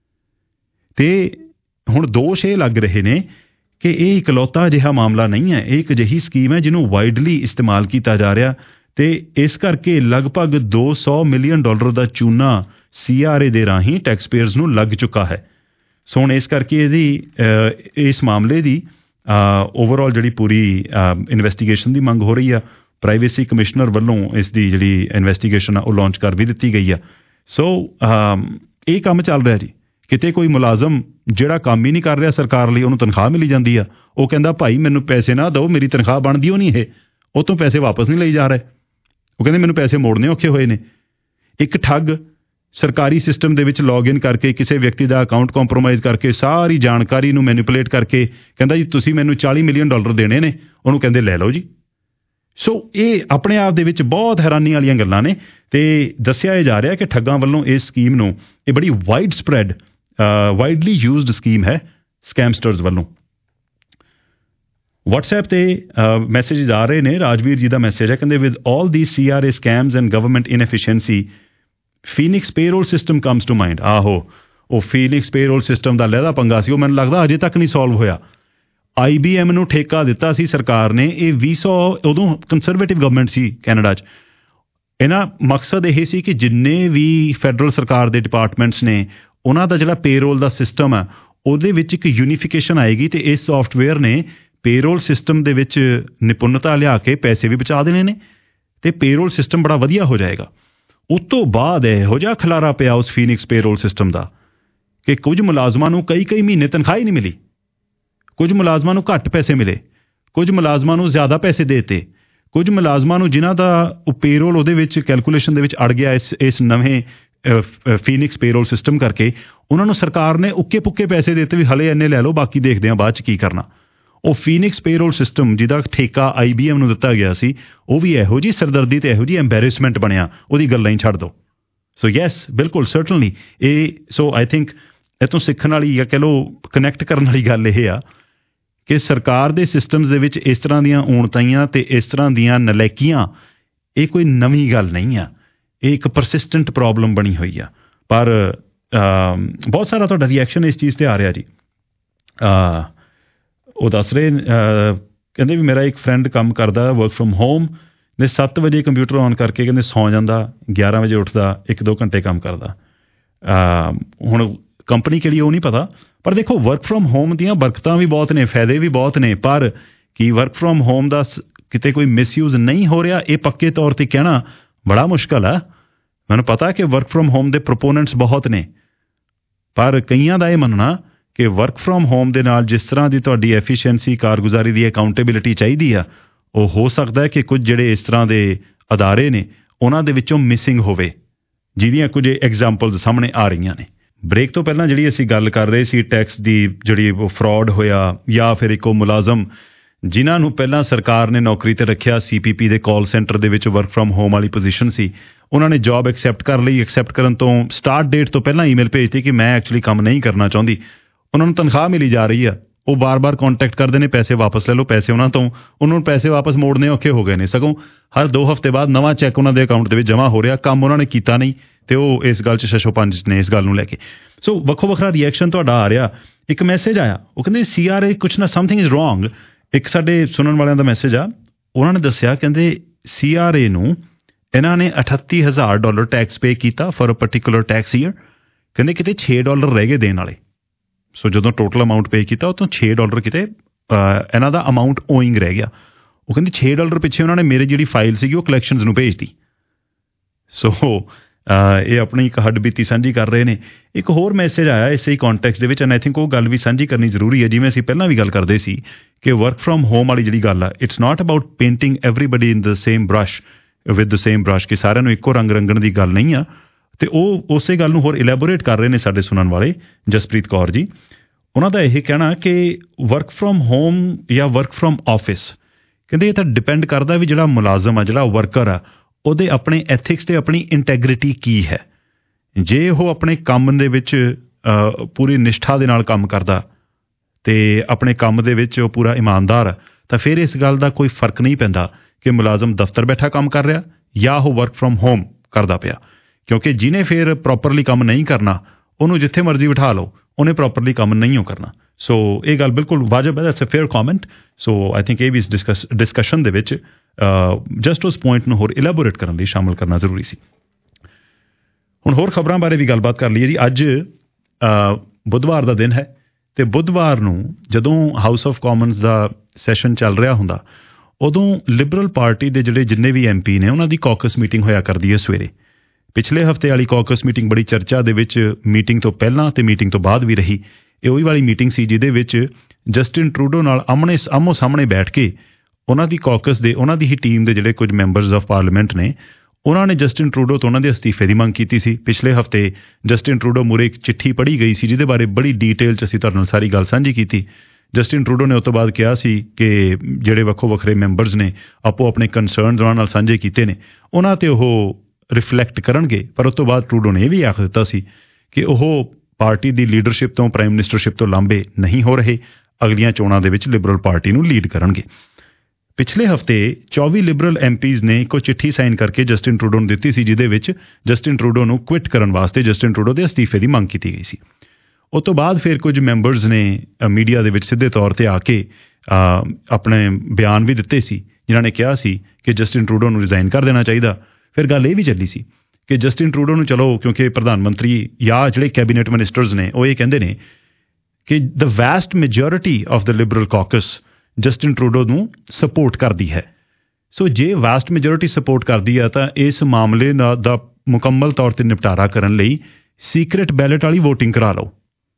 ਤੇ ਹੁਣ ਦੋਸ਼ ਇਹ ਲੱਗ ਰਹੇ ਨੇ ਕਿ ਇਹ ਇਕਲੌਤਾ ਅਜਿਹਾ ਮਾਮਲਾ ਨਹੀਂ ਹੈ, ਇਹ ਇੱਕ ਅਜਿਹੀ ਸਕੀਮ ਹੈ ਜਿਹਨੂੰ ਵਾਈਡਲੀ ਇਸਤੇਮਾਲ ਕੀਤਾ ਜਾ ਰਿਹਾ, ਤੇ ਇਸ ਕਰਕੇ ਲਗਭਗ ਦੋ ਸੌ ਮਿਲੀਅਨ ਡਾਲਰ ਦਾ ਚੂਨਾ ਸੀ ਆਰ ਏ ਦੇ ਰਾਹੀਂ ਟੈਕਸ ਪੇਅਰਸ ਨੂੰ ਲੱਗ ਚੁੱਕਾ ਹੈ। ਸੋ ਹੁਣ ਇਸ ਕਰਕੇ ਇਹਦੀ ਇਸ ਮਾਮਲੇ ਦੀ ਓਵਰਆਲ ਜਿਹੜੀ ਪੂਰੀ ਇਨਵੈਸਟੀਗੇਸ਼ਨ ਦੀ ਮੰਗ ਹੋ ਰਹੀ ਆ। ਪ੍ਰਾਈਵੇਸੀ ਕਮਿਸ਼ਨਰ ਵੱਲੋਂ ਇਸ ਦੀ ਜਿਹੜੀ ਇਨਵੈਸਟੀਗੇਸ਼ਨ ਆ ਉਹ ਲਾਂਚ ਕਰ ਵੀ ਦਿੱਤੀ ਗਈ ਆ। ਸੋ ਇਹ ਕੰਮ ਚੱਲ ਰਿਹਾ ਜੀ। ਕਿਤੇ ਕੋਈ ਮੁਲਾਜ਼ਮ ਜਿਹੜਾ ਕੰਮ ਹੀ ਨਹੀਂ ਕਰ ਰਿਹਾ ਸਰਕਾਰ ਲਈ, ਉਹਨੂੰ ਤਨਖਾਹ ਮਿਲੀ ਜਾਂਦੀ ਆ, ਉਹ ਕਹਿੰਦਾ ਭਾਈ ਮੈਨੂੰ ਪੈਸੇ ਨਾ ਦਿਓ, ਮੇਰੀ ਤਨਖਾਹ ਬਣਦੀ ਉਹ ਨਹੀਂ, ਇਹ ਉਹ ਤੋਂ ਪੈਸੇ ਵਾਪਸ ਨਹੀਂ ਲਈ ਜਾ ਰਹੇ। ਉਹ ਕਹਿੰਦੇ ਮੈਨੂੰ ਪੈਸੇ ਮੋੜਨੇ ਔਖੇ ਹੋਏ ਨੇ। ਇੱਕ ਠੱਗ ਸਰਕਾਰੀ ਸਿਸਟਮ ਦੇ ਵਿੱਚ ਲੌਗਇਨ ਕਰਕੇ ਕਿਸੇ ਵਿਅਕਤੀ ਦਾ ਅਕਾਊਂਟ ਕੰਪਰੋਮਾਈਜ਼ ਕਰਕੇ ਸਾਰੀ ਜਾਣਕਾਰੀ ਨੂੰ ਮੈਨੀਪੂਲੇਟ ਕਰਕੇ ਕਹਿੰਦਾ ਜੀ ਤੁਸੀਂ ਮੈਨੂੰ ਚਾਲੀ ਮਿਲੀਅਨ ਡਾਲਰ ਦੇਣੇ ਨੇ, ਉਹਨੂੰ ਕਹਿੰਦੇ ਲੈ ਲਓ ਜੀ। ਸੋ ਇਹ ਆਪਣੇ ਆਪ ਦੇ ਵਿੱਚ ਬਹੁਤ ਹੈਰਾਨੀ ਵਾਲੀਆਂ ਗੱਲਾਂ ਨੇ। ਤੇ ਦੱਸਿਆ ਇਹ ਜਾ ਰਿਹਾ ਕਿ ਠੱਗਾਂ ਵੱਲੋਂ ਇਸ ਸਕੀਮ ਨੂੰ, ਇਹ ਬੜੀ wide spread widely used scheme ਹੈ ਸਕੈਮਸਟਰਸ ਵੱਲੋਂ। WhatsApp ਤੇ ਮੈਸੇਜ ਆ ਰਹੇ ਨੇ। ਰਾਜਵੀਰ ਜੀ ਦਾ ਮੈਸੇਜ ਹੈ, ਕਹਿੰਦੇ with all the C R A scams and government inefficiency Phoenix payroll system comes to mind. ਆਹੋ, ਉਹ ਫੀਨਿਕਸ ਪੇਰੋਲ ਸਿਸਟਮ ਦਾ ਲਹਿਦਾ ਪੰਗਾ ਸੀ, ਉਹ ਮੈਨੂੰ ਲੱਗਦਾ ਅਜੇ ਤੱਕ ਨਹੀਂ ਸੋਲਵ ਹੋਇਆ। ਆਈ ਬੀ ਐਮ ਨੂੰ ਠੇਕਾ ਦਿੱਤਾ ਸੀ ਸਰਕਾਰ ਨੇ, ਇਹ ਵੀਹ ਸੌ ਉਦੋਂ ਕੰਸਰਵੇਟਿਵ ਗਵਰਨਮੈਂਟ ਸੀ ਕੈਨੇਡਾ 'ਚ। ਇਹਨਾਂ ਮਕਸਦ ਇਹ ਸੀ ਕਿ ਜਿੰਨੇ ਵੀ ਫੈਡਰਲ ਸਰਕਾਰ ਦੇ ਡਿਪਾਰਟਮੈਂਟਸ ਨੇ, ਉਹਨਾਂ ਦਾ ਜਿਹੜਾ ਪੇਰੋਲ ਦਾ ਸਿਸਟਮ ਹੈ ਉਹਦੇ ਵਿੱਚ ਇੱਕ ਯੂਨੀਫਿਕੇਸ਼ਨ ਆਏਗੀ, ਤੇ ਇਸ ਸੌਫਟਵੇਅਰ ਨੇ ਪੇਰੋਲ ਸਿਸਟਮ ਦੇ ਵਿੱਚ ਨਿਪੁੰਨਤਾ ਲਿਆ ਕੇ ਪੈਸੇ ਵੀ ਬਚਾ ਦੇਣੇ ਨੇ, ਤੇ ਪੇਰੋਲ ਸਿਸਟਮ ਬੜਾ ਵਧੀਆ ਹੋ ਜਾਏਗਾ। ਉਸ ਤੋਂ ਬਾਅਦ ਇਹੋ ਜਿਹਾ ਖਲਾਰਾ ਪਿਆ ਉਸ ਫੀਨਿਕਸ ਪੇਰੋਲ ਸਿਸਟਮ ਦਾ ਕਿ ਕੁਝ ਮੁਲਾਜ਼ਮਾਂ ਨੂੰ ਕਈ ਕਈ ਮਹੀਨੇ ਤਨਖਾਹ ਹੀ ਨਹੀਂ ਮਿਲੀ, ਕੁਝ ਮੁਲਾਜ਼ਮਾਂ ਨੂੰ ਘੱਟ ਪੈਸੇ ਮਿਲੇ, ਕੁਝ ਮੁਲਾਜ਼ਮਾਂ ਨੂੰ ਜ਼ਿਆਦਾ ਪੈਸੇ ਦੇ ਦਿੱਤੇ, ਕੁਝ ਮੁਲਾਜ਼ਮਾਂ ਨੂੰ ਜਿਨ੍ਹਾਂ ਦਾ ਉਹ ਪੇਰੋਲ ਉਹਦੇ ਵਿੱਚ ਕੈਲਕੂਲੇਸ਼ਨ ਦੇ ਵਿੱਚ ਅੜ ਗਿਆ ਇਸ ਇਸ ਨਵੇਂ ਫੀਨਿਕਸ ਪੇਰੋਲ ਸਿਸਟਮ ਕਰਕੇ, ਉਹਨਾਂ ਨੂੰ ਸਰਕਾਰ ਨੇ ਉੱਕੇ ਪੁੱਕੇ ਪੈਸੇ ਦੇ ਦਿੱਤੇ ਵੀ ਹਲੇ ਇੰਨੇ ਲੈ ਲਓ, ਬਾਕੀ ਦੇਖਦੇ ਹਾਂ ਬਾਅਦ 'ਚ ਕੀ ਕਰਨਾ। ਉਹ ਫੀਨਿਕਸ ਪੇਰੋਲ ਸਿਸਟਮ ਜਿਹਦਾ ਠੇਕਾ ਆਈ ਬੀ ਐਮ ਨੂੰ ਦਿੱਤਾ ਗਿਆ ਸੀ, ਉਹ ਵੀ ਇਹੋ ਜਿਹੀ ਸਰਦਰਦੀ ਤੇ ਇਹੋ ਜਿਹੀ ਐਂਬੈਰੈਸਮੈਂਟ ਬਣਿਆ, ਉਹਦੀ ਗੱਲਾਂ ਹੀ ਛੱਡ ਦਿਓ। ਸੋ ਯੈਸ, ਬਿਲਕੁਲ ਸਰਟਨਲੀ ਇਹ ਸੋ ਆਈ ਥਿੰਕ ਇਹ ਤੋਂ ਸਿੱਖਣ ਵਾਲੀ ਜਾਂ ਕਹਿ ਲਓ ਕਨੈਕਟ ਕਰਨ ਵਾਲੀ ਗੱਲ ਇਹ ਆ ਕਿ ਸਰਕਾਰ ਦੇ ਸਿਸਟਮਸ ਦੇ ਵਿੱਚ ਇਸ ਤਰ੍ਹਾਂ ਦੀਆਂ ਊਣਤਾਈਆਂ ਤੇ ਇਸ ਤਰ੍ਹਾਂ ਦੀਆਂ ਨਲਾਇਕੀਆਂ ਇਹ ਕੋਈ ਨਵੀਂ ਗੱਲ ਨਹੀਂ ਆ, ਇਹ ਇੱਕ ਪਰਸਿਸਟੈਂਟ ਪ੍ਰੋਬਲਮ ਬਣੀ ਹੋਈ ਆ। ਪਰ ਬਹੁਤ ਸਾਰਾ ਤੁਹਾਡਾ ਰਿਐਕਸ਼ਨ ਇਸ ਚੀਜ਼ ਤੇ ਆ ਰਿਹਾ ਜੀ। ਉਹ ਦੱਸ ਰਹੇ ਕਹਿੰਦੇ ਵੀ ਮੇਰਾ ਇੱਕ ਫਰੈਂਡ ਕੰਮ ਕਰਦਾ ਵਰਕ ਫਰੋਮ ਹੋਮ ਨੇ, ਸੱਤ ਵਜੇ ਕੰਪਿਊਟਰ ਔਨ ਕਰਕੇ ਕਹਿੰਦੇ ਸੌਂ ਜਾਂਦਾ, ਗਿਆਰਾਂ ਵਜੇ ਉੱਠਦਾ, ਇੱਕ ਦੋ ਘੰਟੇ ਕੰਮ ਕਰਦਾ। ਹੁਣ ਕੰਪਨੀ ਕਿਹੜੀ ਉਹ ਨਹੀਂ ਪਤਾ, ਪਰ ਦੇਖੋ ਵਰਕ ਫਰੋਮ ਹੋਮ ਦੀਆਂ ਬਰਕਤਾਂ ਵੀ ਬਹੁਤ ਨੇ, ਫਾਇਦੇ ਵੀ ਬਹੁਤ ਨੇ, ਪਰ ਕੀ ਵਰਕ ਫਰੋਮ ਹੋਮ ਦਾ ਕਿਤੇ ਕੋਈ ਮਿਸਯੂਜ਼ ਨਹੀਂ ਹੋ ਰਿਹਾ, ਇਹ ਪੱਕੇ ਤੌਰ ਤੇ ਕਹਿਣਾ ਬੜਾ ਮੁਸ਼ਕਲ ਆ। ਮੈਨੂੰ ਪਤਾ ਕਿ ਵਰਕ ਫਰੋਮ ਹੋਮ ਦੇ ਪ੍ਰੋਪੋਨੈਂਟਸ ਬਹੁਤ ਨੇ, ਪਰ ਕਈਆਂ ਦਾ ਇਹ ਮੰਨਣਾ ਕਿ ਵਰਕ ਫਰੋਮ ਹੋਮ ਦੇ ਨਾਲ ਜਿਸ ਤਰ੍ਹਾਂ ਦੀ ਤੁਹਾਡੀ ਐਫੀਸ਼ੀਐਂਸੀ, ਕਾਰਗੁਜ਼ਾਰੀ ਦੀ ਅਕਾਊਂਟੇਬਿਲਿਟੀ ਚਾਹੀਦੀ ਆ, ਉਹ ਹੋ ਸਕਦਾ ਹੈ ਕਿ ਕੁਝ ਜਿਹੜੇ ਇਸ ਤਰ੍ਹਾਂ ਦੇ ਅਦਾਰੇ ਨੇ ਉਹਨਾਂ ਦੇ ਵਿੱਚੋਂ ਮਿਸਿੰਗ ਹੋਵੇ, ਜਿਹਦੀਆਂ ਕੁਝ ਐਗਜ਼ਾਮਪਲਸ ਸਾਹਮਣੇ ਆ ਰਹੀਆਂ ਨੇ। ਬ੍ਰੇਕ ਤੋਂ ਪਹਿਲਾਂ ਜਿਹੜੀ ਅਸੀਂ ਗੱਲ ਕਰ ਰਹੇ ਸੀ ਟੈਕਸ ਦੀ, ਜਿਹੜੀ ਉਹ ਫਰਾਡ ਹੋਇਆ ਜਾਂ ਫਿਰ ਇੱਕ ਉਹ ਮੁਲਾਜ਼ਮ ਜਿਨ੍ਹਾਂ ਨੂੰ ਪਹਿਲਾਂ ਸਰਕਾਰ ਨੇ ਨੌਕਰੀ ਤੇ ਰੱਖਿਆ ਸੀ ਪੀ ਪੀ ਦੇ ਕਾਲ ਸੈਂਟਰ ਦੇ ਵਿੱਚ ਵਰਕ ਫਰੋਮ ਹੋਮ ਵਾਲੀ ਪੋਜੀਸ਼ਨ ਸੀ, ਉਹਨਾਂ ਨੇ ਜੌਬ ਐਕਸੈਪਟ ਕਰ ਲਈ। ਐਕਸੈਪਟ ਕਰਨ ਤੋਂ ਸਟਾਰਟ ਡੇਟ ਤੋਂ ਪਹਿਲਾਂ ਈਮੇਲ ਭੇਜਤੀ ਕਿ ਮੈਂ ਐਕਚੁਅਲੀ ਕੰਮ ਨਹੀਂ ਕਰਨਾ ਚਾਹੁੰਦੀ। ਉਹਨਾਂ ਨੂੰ ਤਨਖਾਹ ਮਿਲੀ ਜਾ ਰਹੀ ਆ, ਉਹ ਬਾਰ-ਬਾਰ ਕੰਟੈਕਟ ਕਰਦੇ ਨੇ ਪੈਸੇ ਵਾਪਸ ਲੈ ਲਓ, ਪੈਸੇ ਉਹਨਾਂ ਤੋਂ, ਉਹਨਾਂ ਨੂੰ ਪੈਸੇ ਵਾਪਸ ਮੋੜਨੇ ਔਖੇ ਹੋ ਗਏ ਨੇ। ਸਗੋਂ ਹਰ ਦੋ ਹਫ਼ਤੇ ਬਾਅਦ ਨਵਾਂ ਚੈੱਕ ਉਹਨਾਂ ਦੇ ਅਕਾਊਂਟ ਦੇ ਵਿੱਚ ਜਮ੍ਹਾਂ ਹੋ ਰਿਹਾ, ਕੰਮ ਉਹਨਾਂ ਨੇ ਕੀਤਾ ਨਹੀਂ, ਤੇ ਉਹ ਇਸ ਗੱਲ 'ਚ ਛੱਛੋ ਪੰਜ ਨੇ ਇਸ ਗੱਲ ਨੂੰ ਲੈ ਕੇ। ਸੋ ਵੱਖੋ ਵੱਖਰਾ ਰਿਐਕਸ਼ਨ ਤੁਹਾਡਾ ਆ ਰਿਹਾ। ਇੱਕ ਮੈਸੇਜ ਆਇਆ, ਉਹ ਕਹਿੰਦੇ ਸੀ ਆਰ ਏ ਕੁਛ ਨਾ ਸਮਥਿੰਗ ਇਜ਼ ਰੋਂਗ। ਇੱਕ ਸਾਡੇ ਸੁਣਨ ਵਾਲਿਆਂ ਦਾ ਮੈਸੇਜ ਆ, ਉਹਨਾਂ ਨੇ ਦੱਸਿਆ, ਕਹਿੰਦੇ ਸੀ ਆਰ ਏ ਨੂੰ ਇਹਨਾਂ ਨੇ ਅਠੱਤੀ ਹਜ਼ਾਰ ਡਾਲਰ ਟੈਕਸ ਪੇ ਕੀਤਾ for a particular tax year. ਕਹਿੰਦੇ ਕਿਤੇ ਛੇ ਡਾਲਰ ਰਹਿ ਗਏ ਦੇਣ ਵਾਲੇ। ਸੋ ਜਦੋਂ ਟੋਟਲ ਅਮਾਊਂਟ ਪੇ ਕੀਤਾ ਉਹ ਤੋਂ ਛੇ ਡਾਲਰ ਕਿਤੇ ਇਹਨਾਂ ਦਾ ਅਮਾਊਂਟ ਓਇੰਗ ਰਹਿ ਗਿਆ। ਉਹ ਕਹਿੰਦੇ ਛੇ ਡਾਲਰ ਪਿੱਛੇ ਉਹਨਾਂ ਨੇ ਮੇਰੀ ਜਿਹੜੀ ਫਾਈਲ ਸੀਗੀ ਉਹ ਕਲੈਕਸ਼ਨਸ ਨੂੰ ਭੇਜਤੀ। ਸੋ ਇਹ ਆਪਣੀ ਇੱਕ ਹੱਡਬੀਤੀ ਸਾਂਝੀ ਕਰ ਰਹੇ ਨੇ। ਇੱਕ ਹੋਰ ਮੈਸੇਜ ਆਇਆ ਇਸੇ ਹੀ ਕੌਨਟੈਕਸਟ ਦੇ ਵਿੱਚ, ਐਂਡ ਆਈ ਥਿੰਕ ਉਹ ਗੱਲ ਵੀ ਸਾਂਝੀ ਕਰਨੀ ਜ਼ਰੂਰੀ ਹੈ। ਜਿਵੇਂ ਅਸੀਂ ਪਹਿਲਾਂ ਵੀ ਗੱਲ ਕਰਦੇ ਸੀ ਕਿ ਵਰਕ ਫਰੋਮ ਹੋਮ ਵਾਲੀ ਜਿਹੜੀ ਗੱਲ ਆ, it's not about painting everybody in the same brush with the same brush, ਕਿ ਸਾਰਿਆਂ ਨੂੰ ਇੱਕੋ ਰੰਗ ਰੰਗਣ ਦੀ ਗੱਲ ਨਹੀਂ ਆ। ਅਤੇ ਉਹ ਉਸੇ ਗੱਲ ਨੂੰ ਹੋਰ ਇਲੈਬੋਰੇਟ ਕਰ ਰਹੇ ਨੇ ਸਾਡੇ ਸੁਣਨ ਵਾਲੇ ਜਸਪ੍ਰੀਤ ਕੌਰ ਜੀ। ਉਹਨਾਂ ਦਾ ਇਹ ਕਹਿਣਾ ਕਿ ਵਰਕ ਫਰੋਮ ਹੋਮ ਜਾਂ ਵਰਕ ਫਰੋਮ ਆਫਿਸ, ਕਹਿੰਦੇ ਇਹ ਤਾਂ ਡਿਪੈਂਡ ਕਰਦਾ ਵੀ ਜਿਹੜਾ ਮੁਲਾਜ਼ਮ ਆ, ਜਿਹੜਾ ਵਰਕਰ ਆ, ਉਹਦੇ ਆਪਣੇ ਐਥਿਕਸ ਅਤੇ ਆਪਣੀ ਇੰਟੈਗਰਿਟੀ ਕੀ ਹੈ। ਜੇ ਉਹ ਆਪਣੇ ਕੰਮ ਦੇ ਵਿੱਚ ਪੂਰੀ ਨਿਸ਼ਠਾ ਦੇ ਨਾਲ ਕੰਮ ਕਰਦਾ ਅਤੇ ਆਪਣੇ ਕੰਮ ਦੇ ਵਿੱਚ ਉਹ ਪੂਰਾ ਇਮਾਨਦਾਰ ਆ, ਤਾਂ ਫਿਰ ਇਸ ਗੱਲ ਦਾ ਕੋਈ ਫਰਕ ਨਹੀਂ ਪੈਂਦਾ ਕਿ ਮੁਲਾਜ਼ਮ ਦਫ਼ਤਰ ਬੈਠਾ ਕੰਮ ਕਰ ਰਿਹਾ ਜਾਂ ਉਹ ਵਰਕ ਫਰੋਮ ਹੋਮ ਕਰਦਾ ਪਿਆ। ਕਿਉਂਕਿ ਜਿਹਨੇ ਫਿਰ ਪ੍ਰੋਪਰਲੀ ਕੰਮ ਨਹੀਂ ਕਰਨਾ, ਉਹਨੂੰ ਜਿੱਥੇ ਮਰਜ਼ੀ ਬਿਠਾ ਲਓ, ਉਹਨੇ ਪ੍ਰੋਪਰਲੀ ਕੰਮ ਨਹੀਂ ਉਹ ਕਰਨਾ। ਸੋ ਇਹ ਗੱਲ ਬਿਲਕੁਲ ਵਾਜਬ ਹੈ, that's a fair comment. So I think ਇਹ ਵੀ ਇਸ ਡਿਸਕਸ ਡਿਸਕਸ਼ਨ ਦੇ ਵਿੱਚ ਜਸਟ ਉਸ ਪੁਆਇੰਟ ਨੂੰ ਹੋਰ ਇਲੈਬੋਰੇਟ ਕਰਨ ਲਈ ਸ਼ਾਮਲ ਕਰਨਾ ਜ਼ਰੂਰੀ ਸੀ। ਹੁਣ ਹੋਰ ਖਬਰਾਂ ਬਾਰੇ ਵੀ ਗੱਲਬਾਤ ਕਰ ਲਈਏ ਜੀ। ਅੱਜ ਬੁੱਧਵਾਰ ਦਾ ਦਿਨ ਹੈ ਅਤੇ ਬੁੱਧਵਾਰ ਨੂੰ ਜਦੋਂ ਹਾਊਸ ਆਫ ਕਾਮਨਸ ਦਾ ਸੈਸ਼ਨ ਚੱਲ ਰਿਹਾ ਹੁੰਦਾ, ਉਦੋਂ ਲਿਬਰਲ ਪਾਰਟੀ ਦੇ ਜਿਹੜੇ ਜਿੰਨੇ ਵੀ ਐਮ ਪੀ ਨੇ ਉਹਨਾਂ ਦੀ ਕੌਕਸ ਮੀਟਿੰਗ ਹੋਇਆ ਕਰਦੀ ਹੈ ਸਵੇਰੇ। ਪਿਛਲੇ ਹਫ਼ਤੇ ਵਾਲੀ ਕੌਕਸ ਮੀਟਿੰਗ ਬੜੀ ਚਰਚਾ ਦੇ ਵਿੱਚ ਮੀਟਿੰਗ ਤੋਂ ਪਹਿਲਾਂ ਅਤੇ ਮੀਟਿੰਗ ਤੋਂ ਬਾਅਦ ਵੀ ਰਹੀ। ਇਹ ਉਹੀ ਵਾਲੀ ਮੀਟਿੰਗ ਸੀ ਜਿਹਦੇ ਵਿੱਚ ਜਸਟਿਨ ਟਰੂਡੋ ਨਾਲ ਆਮਣੇ ਆਮੋ ਸਾਹਮਣੇ ਬੈਠ ਕੇ ਉਹਨਾਂ ਦੀ ਕੌਕਸ ਦੇ ਉਹਨਾਂ ਦੀ ਹੀ ਟੀਮ ਦੇ ਜਿਹੜੇ ਕੁਝ ਮੈਂਬਰਸ ਆਫ ਪਾਰਲੀਮੈਂਟ ਨੇ, ਉਹਨਾਂ ਨੇ ਜਸਟਿਨ ਟਰੂਡੋ ਤੋਂ ਉਹਨਾਂ ਦੇ ਅਸਤੀਫੇ ਦੀ ਮੰਗ ਕੀਤੀ ਸੀ। ਪਿਛਲੇ ਹਫ਼ਤੇ ਜਸਟਿਨ ਟਰੂਡੋ ਮੂਹਰੇ ਇੱਕ ਚਿੱਠੀ ਪੜ੍ਹੀ ਗਈ ਸੀ ਜਿਹਦੇ ਬਾਰੇ ਬੜੀ ਡੀਟੇਲ 'ਚ ਅਸੀਂ ਤੁਹਾਡੇ ਨਾਲ ਸਾਰੀ ਗੱਲ ਸਾਂਝੀ ਕੀਤੀ। ਜਸਟਿਨ ਟਰੂਡੋ ਨੇ ਉਸ ਤੋਂ ਬਾਅਦ ਕਿਹਾ ਸੀ ਕਿ ਜਿਹੜੇ ਵੱਖੋ ਵੱਖਰੇ ਮੈਂਬਰਸ ਨੇ ਆਪੋ ਆਪਣੇ ਕੰਸਰਨਸ ਉਹਨਾਂ ਨਾਲ ਸਾਂਝੇ ਕੀਤੇ ਨੇ, ਉਹਨਾਂ 'ਤੇ ਉਹ ਰਿਫਲੈਕਟ ਕਰਨਗੇ। ਪਰ ਉਸ ਤੋਂ ਬਾਅਦ ਟਰੂਡੋ ਨੇ ਇਹ ਵੀ ਆਖ ਦਿੱਤਾ ਸੀ ਕਿ ਉਹ ਪਾਰਟੀ ਦੀ ਲੀਡਰਸ਼ਿਪ ਤੋਂ, ਪ੍ਰਾਈਮ ਮਿਨਿਸਟਰਸ਼ਿਪ ਤੋਂ ਲਾਂਭੇ ਨਹੀਂ ਹੋ ਰਹੇ, ਅਗਲੀਆਂ ਚੋਣਾਂ ਦੇ ਵਿੱਚ ਲਿਬਰਲ ਪਾਰਟੀ ਨੂੰ ਲੀਡ ਕਰਨਗੇ। ਪਿਛਲੇ ਹਫ਼ਤੇ ਚੌਵੀ ਲਿਬਰਲ ਐਮ ਪੀਜ਼ ਨੇ ਇੱਕੋ ਚਿੱਠੀ ਸਾਈਨ ਕਰਕੇ ਜਸਟਿਨ ਟਰੂਡੋ ਨੂੰ ਦਿੱਤੀ ਸੀ, ਜਿਹਦੇ ਵਿੱਚ ਜਸਟਿਨ ਟਰੂਡੋ ਨੂੰ ਕੁਇਟ ਕਰਨ ਵਾਸਤੇ ਜਸਟਿਨ ਟਰੂਡੋ ਦੇ ਅਸਤੀਫੇ ਦੀ ਮੰਗ ਕੀਤੀ ਗਈ ਸੀ। ਉਸ ਤੋਂ ਬਾਅਦ ਫਿਰ ਕੁਝ ਮੈਂਬਰਸ ਨੇ ਮੀਡੀਆ ਦੇ ਵਿੱਚ ਸਿੱਧੇ ਤੌਰ 'ਤੇ ਆ ਕੇ ਆਪਣੇ ਬਿਆਨ ਵੀ ਦਿੱਤੇ ਸੀ, ਜਿਨ੍ਹਾਂ ਨੇ ਕਿਹਾ ਸੀ ਕਿ ਜਸਟਿਨ ਟਰੂਡੋ ਨੂੰ ਰਿਜ਼ਾਈਨ ਕਰ ਦੇਣਾ ਚਾਹੀਦਾ। ਫਿਰ ਗੱਲ ਇਹ ਵੀ ਚੱਲੀ ਸੀ ਕਿ ਜਸਟਿਨ ਟਰੂਡੋ ਨੂੰ, ਚਲੋ ਕਿਉਂਕਿ ਪ੍ਰਧਾਨ ਮੰਤਰੀ ਜਾਂ ਜਿਹੜੇ ਕੈਬਨਿਟ ਮਿਨਿਸਟਰਸ ਨੇ ਉਹ ਇਹ ਕਹਿੰਦੇ ਨੇ ਕਿ the vast majority of the Liberal caucus Justin Trudeau ਨੂੰ ਸਪੋਰਟ ਕਰਦੀ ਹੈ। ਸੋ ਜੇ ਵੈਸਟ ਮੈਜੋਰਿਟੀ ਸਪੋਰਟ ਕਰਦੀ ਹੈ ਤਾਂ ਇਸ ਮਾਮਲੇ ਦਾ ਮੁਕੰਮਲ ਤੌਰ 'ਤੇ ਨਿਪਟਾਰਾ ਕਰਨ ਲਈ ਸੀਕ੍ਰੇਟ ਬੈਲਟ ਵਾਲੀ ਵੋਟਿੰਗ ਕਰਾ ਲਓ,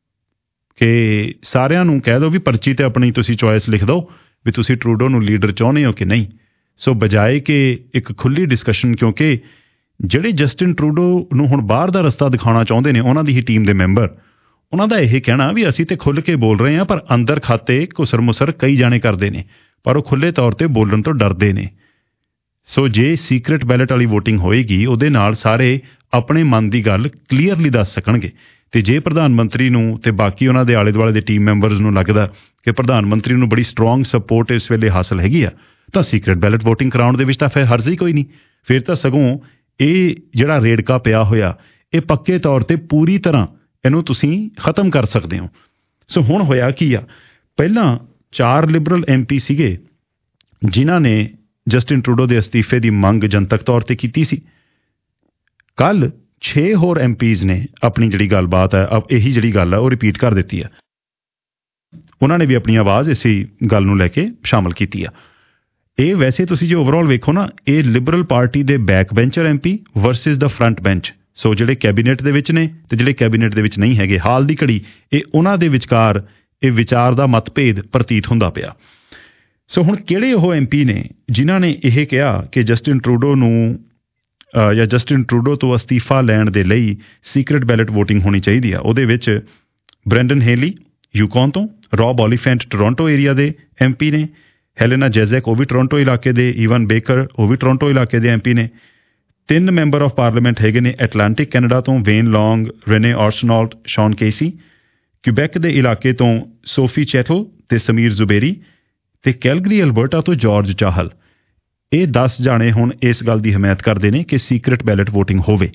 ਕਿ ਸਾਰਿਆਂ ਨੂੰ ਕਹਿ ਦਿਓ ਵੀ ਪਰਚੀ 'ਤੇ ਆਪਣੀ ਤੁਸੀਂ ਚੋਇਸ ਲਿਖ ਦਿਓ ਵੀ ਤੁਸੀਂ ਟਰੂਡੋ ਨੂੰ ਲੀਡਰ ਚਾਹੁੰਦੇ ਹੋ ਕਿ ਨਹੀਂ। ਸੋ ਬਜਾਏ ਕਿ ਇੱਕ ਖੁੱਲ੍ਹੀ ਡਿਸਕਸ਼ਨ, ਕਿਉਂਕਿ ਜਿਹੜੇ ਜਸਟਿਨ ਟਰੂਡੋ ਨੂੰ ਹੁਣ ਬਾਹਰ ਦਾ ਰਸਤਾ ਦਿਖਾਉਣਾ ਚਾਹੁੰਦੇ ਨੇ ਉਹਨਾਂ ਦੀ ਹੀ ਟੀਮ ਦੇ ਮੈਂਬਰ, ਉਹਨਾਂ ਦਾ ਇਹ ਕਹਿਣਾ ਵੀ ਅਸੀਂ ਤੇ ਖੁੱਲ੍ਹ ਕੇ ਬੋਲ ਰਹੇ ਹਾਂ, ਪਰ ਅੰਦਰ ਖਾਤੇ ਘੁਸਰ ਮੁਸਰ ਕਈ ਜਾਣੇ ਕਰਦੇ ਨੇ, ਪਰ ਉਹ ਖੁੱਲ੍ਹੇ ਤੌਰ 'ਤੇ ਬੋਲਣ ਤੋਂ ਡਰਦੇ ਨੇ। ਸੋ ਜੇ ਸੀਕ੍ਰੇਟ ਬੈਲਟ ਵਾਲੀ ਵੋਟਿੰਗ ਹੋਏਗੀ, ਉਹਦੇ ਨਾਲ ਸਾਰੇ ਆਪਣੇ ਮਨ ਦੀ ਗੱਲ ਕਲੀਅਰਲੀ ਦੱਸ ਸਕਣਗੇ। ਅਤੇ ਜੇ ਪ੍ਰਧਾਨ ਮੰਤਰੀ ਨੂੰ ਅਤੇ ਬਾਕੀ ਉਹਨਾਂ ਦੇ ਆਲੇ ਦੁਆਲੇ ਦੇ ਟੀਮ ਮੈਂਬਰਸ ਨੂੰ ਲੱਗਦਾ ਕਿ ਪ੍ਰਧਾਨ ਮੰਤਰੀ ਨੂੰ ਬੜੀ ਸਟਰੋਂਗ ਸਪੋਰਟ ਇਸ ਵੇਲੇ ਹਾਸਲ ਹੈਗੀ ਆ, ਤਾਂ ਸੀਕ੍ਰੇਟ ਬੈਲਟ ਵੋਟਿੰਗ ਕਰਾਉਣ ਦੇ ਵਿੱਚ ਤਾਂ ਫਿਰ ਹਰਜ਼ ਹੀ ਕੋਈ ਨਹੀਂ। ਫਿਰ ਤਾਂ ਸਗੋਂ ਇਹ ਜਿਹੜਾ ਰੇੜਕਾ ਪਿਆ ਹੋਇਆ, ਇਹ ਪੱਕੇ ਤੌਰ 'ਤੇ ਪੂਰੀ ਤਰ੍ਹਾਂ ਇਹਨੂੰ ਤੁਸੀਂ ਖ਼ਤਮ ਕਰ ਸਕਦੇ ਹੋ। ਸੋ ਹੁਣ ਹੋਇਆ ਕੀ ਆ, ਪਹਿਲਾਂ ਚਾਰ ਲਿਬਰਲ ਐਮ ਪੀ ਸੀਗੇ ਜਿਨ੍ਹਾਂ ਨੇ ਜਸਟਿਨ ਟਰੂਡੋ ਦੇ ਅਸਤੀਫੇ ਦੀ ਮੰਗ ਜਨਤਕ ਤੌਰ ਤੇ ਕੀਤੀ ਸੀ। ਕੱਲ੍ਹ ਛੇ ਹੋਰ ਐਮ ਪੀਜ਼ ਨੇ ਆਪਣੀ ਜਿਹੜੀ ਗੱਲਬਾਤ ਹੈ, ਇਹੀ ਜਿਹੜੀ ਗੱਲ ਹੈ ਉਹ ਰਿਪੀਟ ਕਰ ਦਿੱਤੀ ਆ। ਉਹਨਾਂ ਨੇ ਵੀ ਆਪਣੀ ਆਵਾਜ਼ ਇਸੇ ਗੱਲ ਨੂੰ ਲੈ ਕੇ ਸ਼ਾਮਲ ਕੀਤੀ ਆ। ਇਹ ਵੈਸੇ ਤੁਸੀਂ ਜੇ ਓਵਰਆਲ ਵੇਖੋ ਨਾ, ਇਹ ਲਿਬਰਲ ਪਾਰਟੀ ਦੇ back bencher M P versus ਦਾ ਫਰੰਟ ਬੈਂਚ। ਸੋ ਜਿਹੜੇ ਕੈਬਨਿਟ ਦੇ ਵਿੱਚ ਨੇ ਅਤੇ ਜਿਹੜੇ ਕੈਬਨਿਟ ਦੇ ਵਿੱਚ ਨਹੀਂ ਹੈਗੇ, ਹਾਲ ਦੀ ਘੜੀ ਇਹ ਉਹਨਾਂ ਦੇ ਵਿਚਕਾਰ ਇਹ ਵਿਚਾਰ ਦਾ ਮਤਭੇਦ ਪ੍ਰਤੀਤ ਹੁੰਦਾ ਪਿਆ। ਸੋ ਹੁਣ ਕਿਹੜੇ ਉਹ ਐਮ ਪੀ ਨੇ ਜਿਨ੍ਹਾਂ ਨੇ ਇਹ ਕਿਹਾ ਕਿ ਜਸਟਿਨ ਟਰੂਡੋ ਨੂੰ ਜਾਂ ਜਸਟਿਨ ਟਰੂਡੋ ਤੋਂ ਅਸਤੀਫਾ ਲੈਣ ਦੇ ਲਈ ਸੀਕ੍ਰੇਟ ਬੈਲਟ ਵੋਟਿੰਗ ਹੋਣੀ ਚਾਹੀਦੀ ਆ? ਉਹਦੇ ਵਿੱਚ ਬ੍ਰੈਂਡਨ ਹੇਲੀ ਯੂਕੌਨ ਤੋਂ, ਰੌਬ ਓਲੀਫੈਂਟ ਟੋਰਾਂਟੋ ਏਰੀਆ ਦੇ ਐਮ ਪੀ ਨੇ, ਹੈਲੇਨਾ ਜੈਜ਼ੈਕ ਉਹ ਵੀ ਟੋਰਾਂਟੋ ਇਲਾਕੇ ਦੇ, ਈਵਨ ਬੇਕਰ ਉਹ ਵੀ ਟੋਰਾਂਟੋ ਇਲਾਕੇ ਦੇ ਐਮ ਪੀ ਨੇ। ਤਿੰਨ ਮੈਂਬਰ ਆਫ ਪਾਰਲੀਮੈਂਟ ਹੈਗੇ ਨੇ ਐਟਲਾਂਟਿਕ ਕੈਨੇਡਾ ਤੋਂ, Wayne Long, Rene Arseneault, Sean Casey, Quebec ਦੇ ਇਲਾਕੇ ਤੋਂ ਸੋਫੀ ਚੈਥਲ ਤੇ ਸਮੀਰ ਜ਼ੁਬੇਰੀ, ਤੇ ਕੈਲਗਰੀ ਅਲਬਰਟਾ ਤੋਂ ਜਾਰਜ ਚਾਹਲ। ਇਹ ਦਸ ਜਾਣੇ ਹੁਣ ਇਸ ਗੱਲ ਦੀ ਹਮਾਇਤ ਕਰਦੇ ਨੇ ਕਿ ਸੀਕ੍ਰੇਟ ਬੈਲਟ ਵੋਟਿੰਗ ਹੋਵੇ।